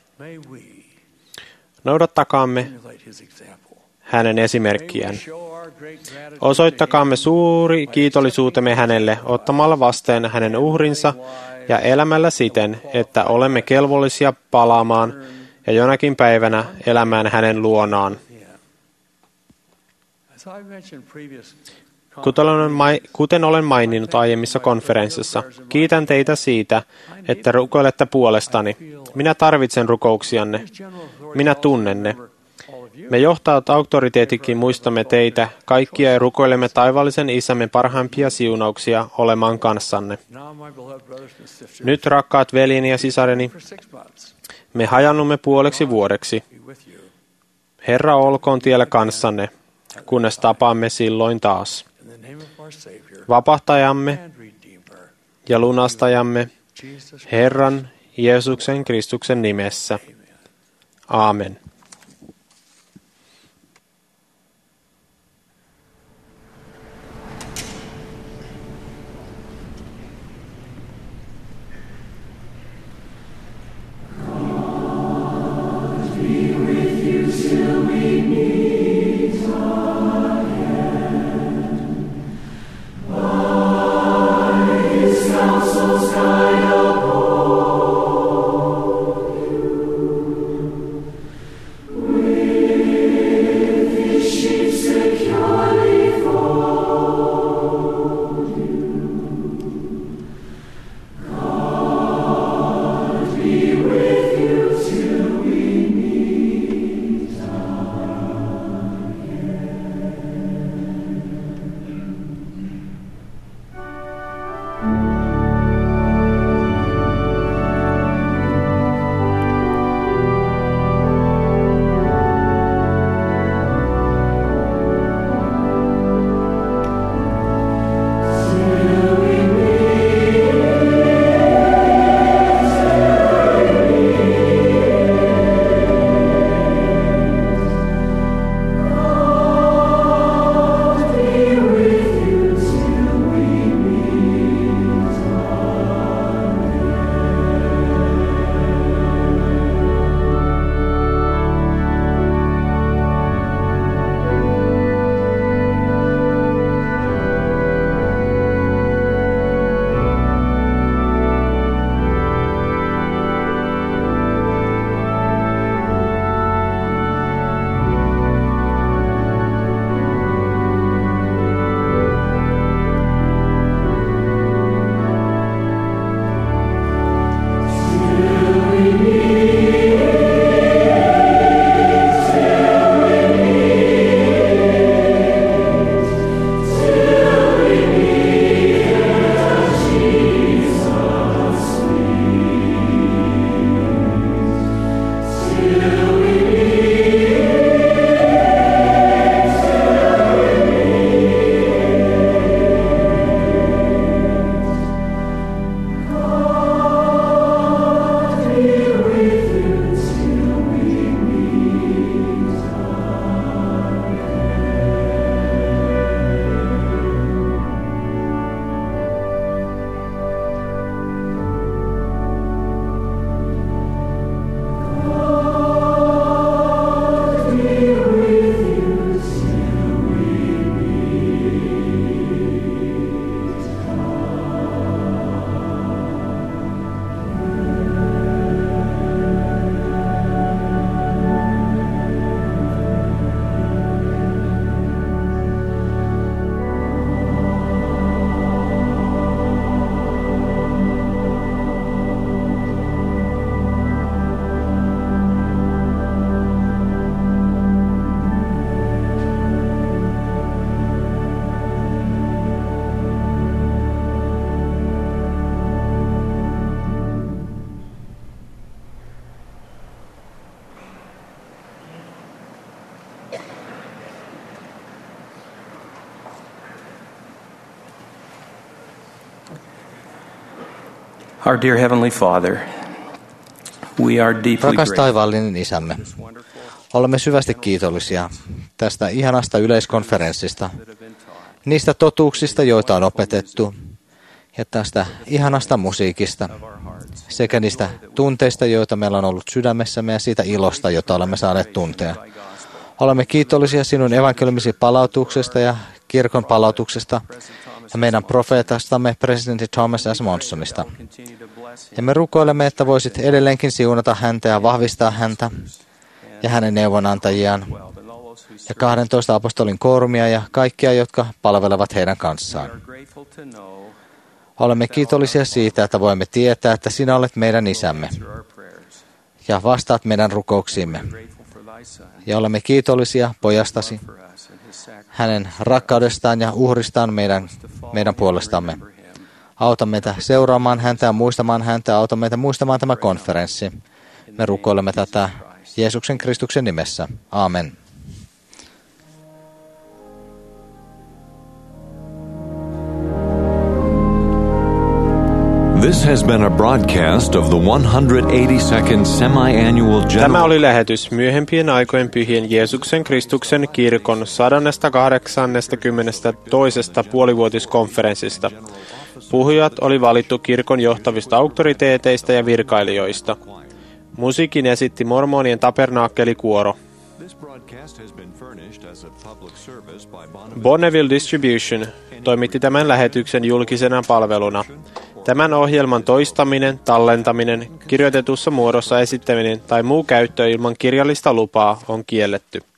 S2: Noudattakaamme hänen esimerkkiään. Osoittakaamme suuri kiitollisuutemme hänelle ottamalla vastaan hänen uhrinsa ja elämällä siten, että olemme kelvollisia palaamaan ja jonakin päivänä elämään hänen luonaan. Kuten olen maininnut aiemmissa konferenssissa, kiitän teitä siitä, että rukoilette puolestani. Minä tarvitsen rukouksianne. Minä tunnen ne. Me johtajat auktoriteetikin muistamme teitä kaikkia ja rukoilemme taivaallisen isämme parhaimpia siunauksia olemaan kanssanne. Nyt, rakkaat veljeni ja sisareni, me hajannumme puoleksi vuodeksi. Herra olkoon tiellä kanssanne, kunnes tapaamme silloin taas. Vapahtajamme ja lunastajamme Herran Jeesuksen Kristuksen nimessä. Aamen.
S12: Sky
S10: Our dear Heavenly Father, we are deeply
S4: Rakas
S10: grateful.
S4: taivaallinen Isämme, olemme syvästi kiitollisia tästä ihanasta yleiskonferenssista, niistä totuuksista, joita on opetettu, ja tästä ihanasta musiikista, sekä niistä tunteista, joita meillä on ollut sydämessämme, ja siitä ilosta, jota olemme saaneet tuntea. Olemme kiitollisia sinun evankeliumisi palautuksesta ja kirkon palautuksesta ja meidän profeetastamme presidentti Thomas S. Monsonista. Ja me rukoilemme, että voisit edelleenkin siunata häntä ja vahvistaa häntä ja hänen neuvonantajiaan ja 12 apostolin koorumia ja kaikkia, jotka palvelevat heidän kanssaan. Olemme kiitollisia siitä, että voimme tietää, että sinä olet meidän isämme ja vastaat meidän rukouksiimme. Ja olemme kiitollisia pojastasi, hänen rakkaudestaan ja uhristaan meidän puolestamme. Auta meitä seuraamaan häntä ja muistamaan häntä, auta meitä muistamaan tämä konferenssi. Me rukoilemme tätä Jeesuksen Kristuksen nimessä. Aamen.
S1: This has been a broadcast of the 182nd semi-annual
S2: Tämä
S1: general...
S2: oli lähetys myöhempien aikojen pyhien Jeesuksen Kristuksen kirkon 182. puolivuotiskonferenssista. Puhujat oli valittu kirkon johtavista auktoriteeteista ja virkailijoista. Musiikin esitti mormonien tabernaakelikuoro. Bonneville Distribution toimitti tämän lähetyksen julkisena palveluna. Tämän ohjelman toistaminen, tallentaminen, kirjoitetussa muodossa esittäminen tai muu käyttö ilman kirjallista lupaa on kielletty.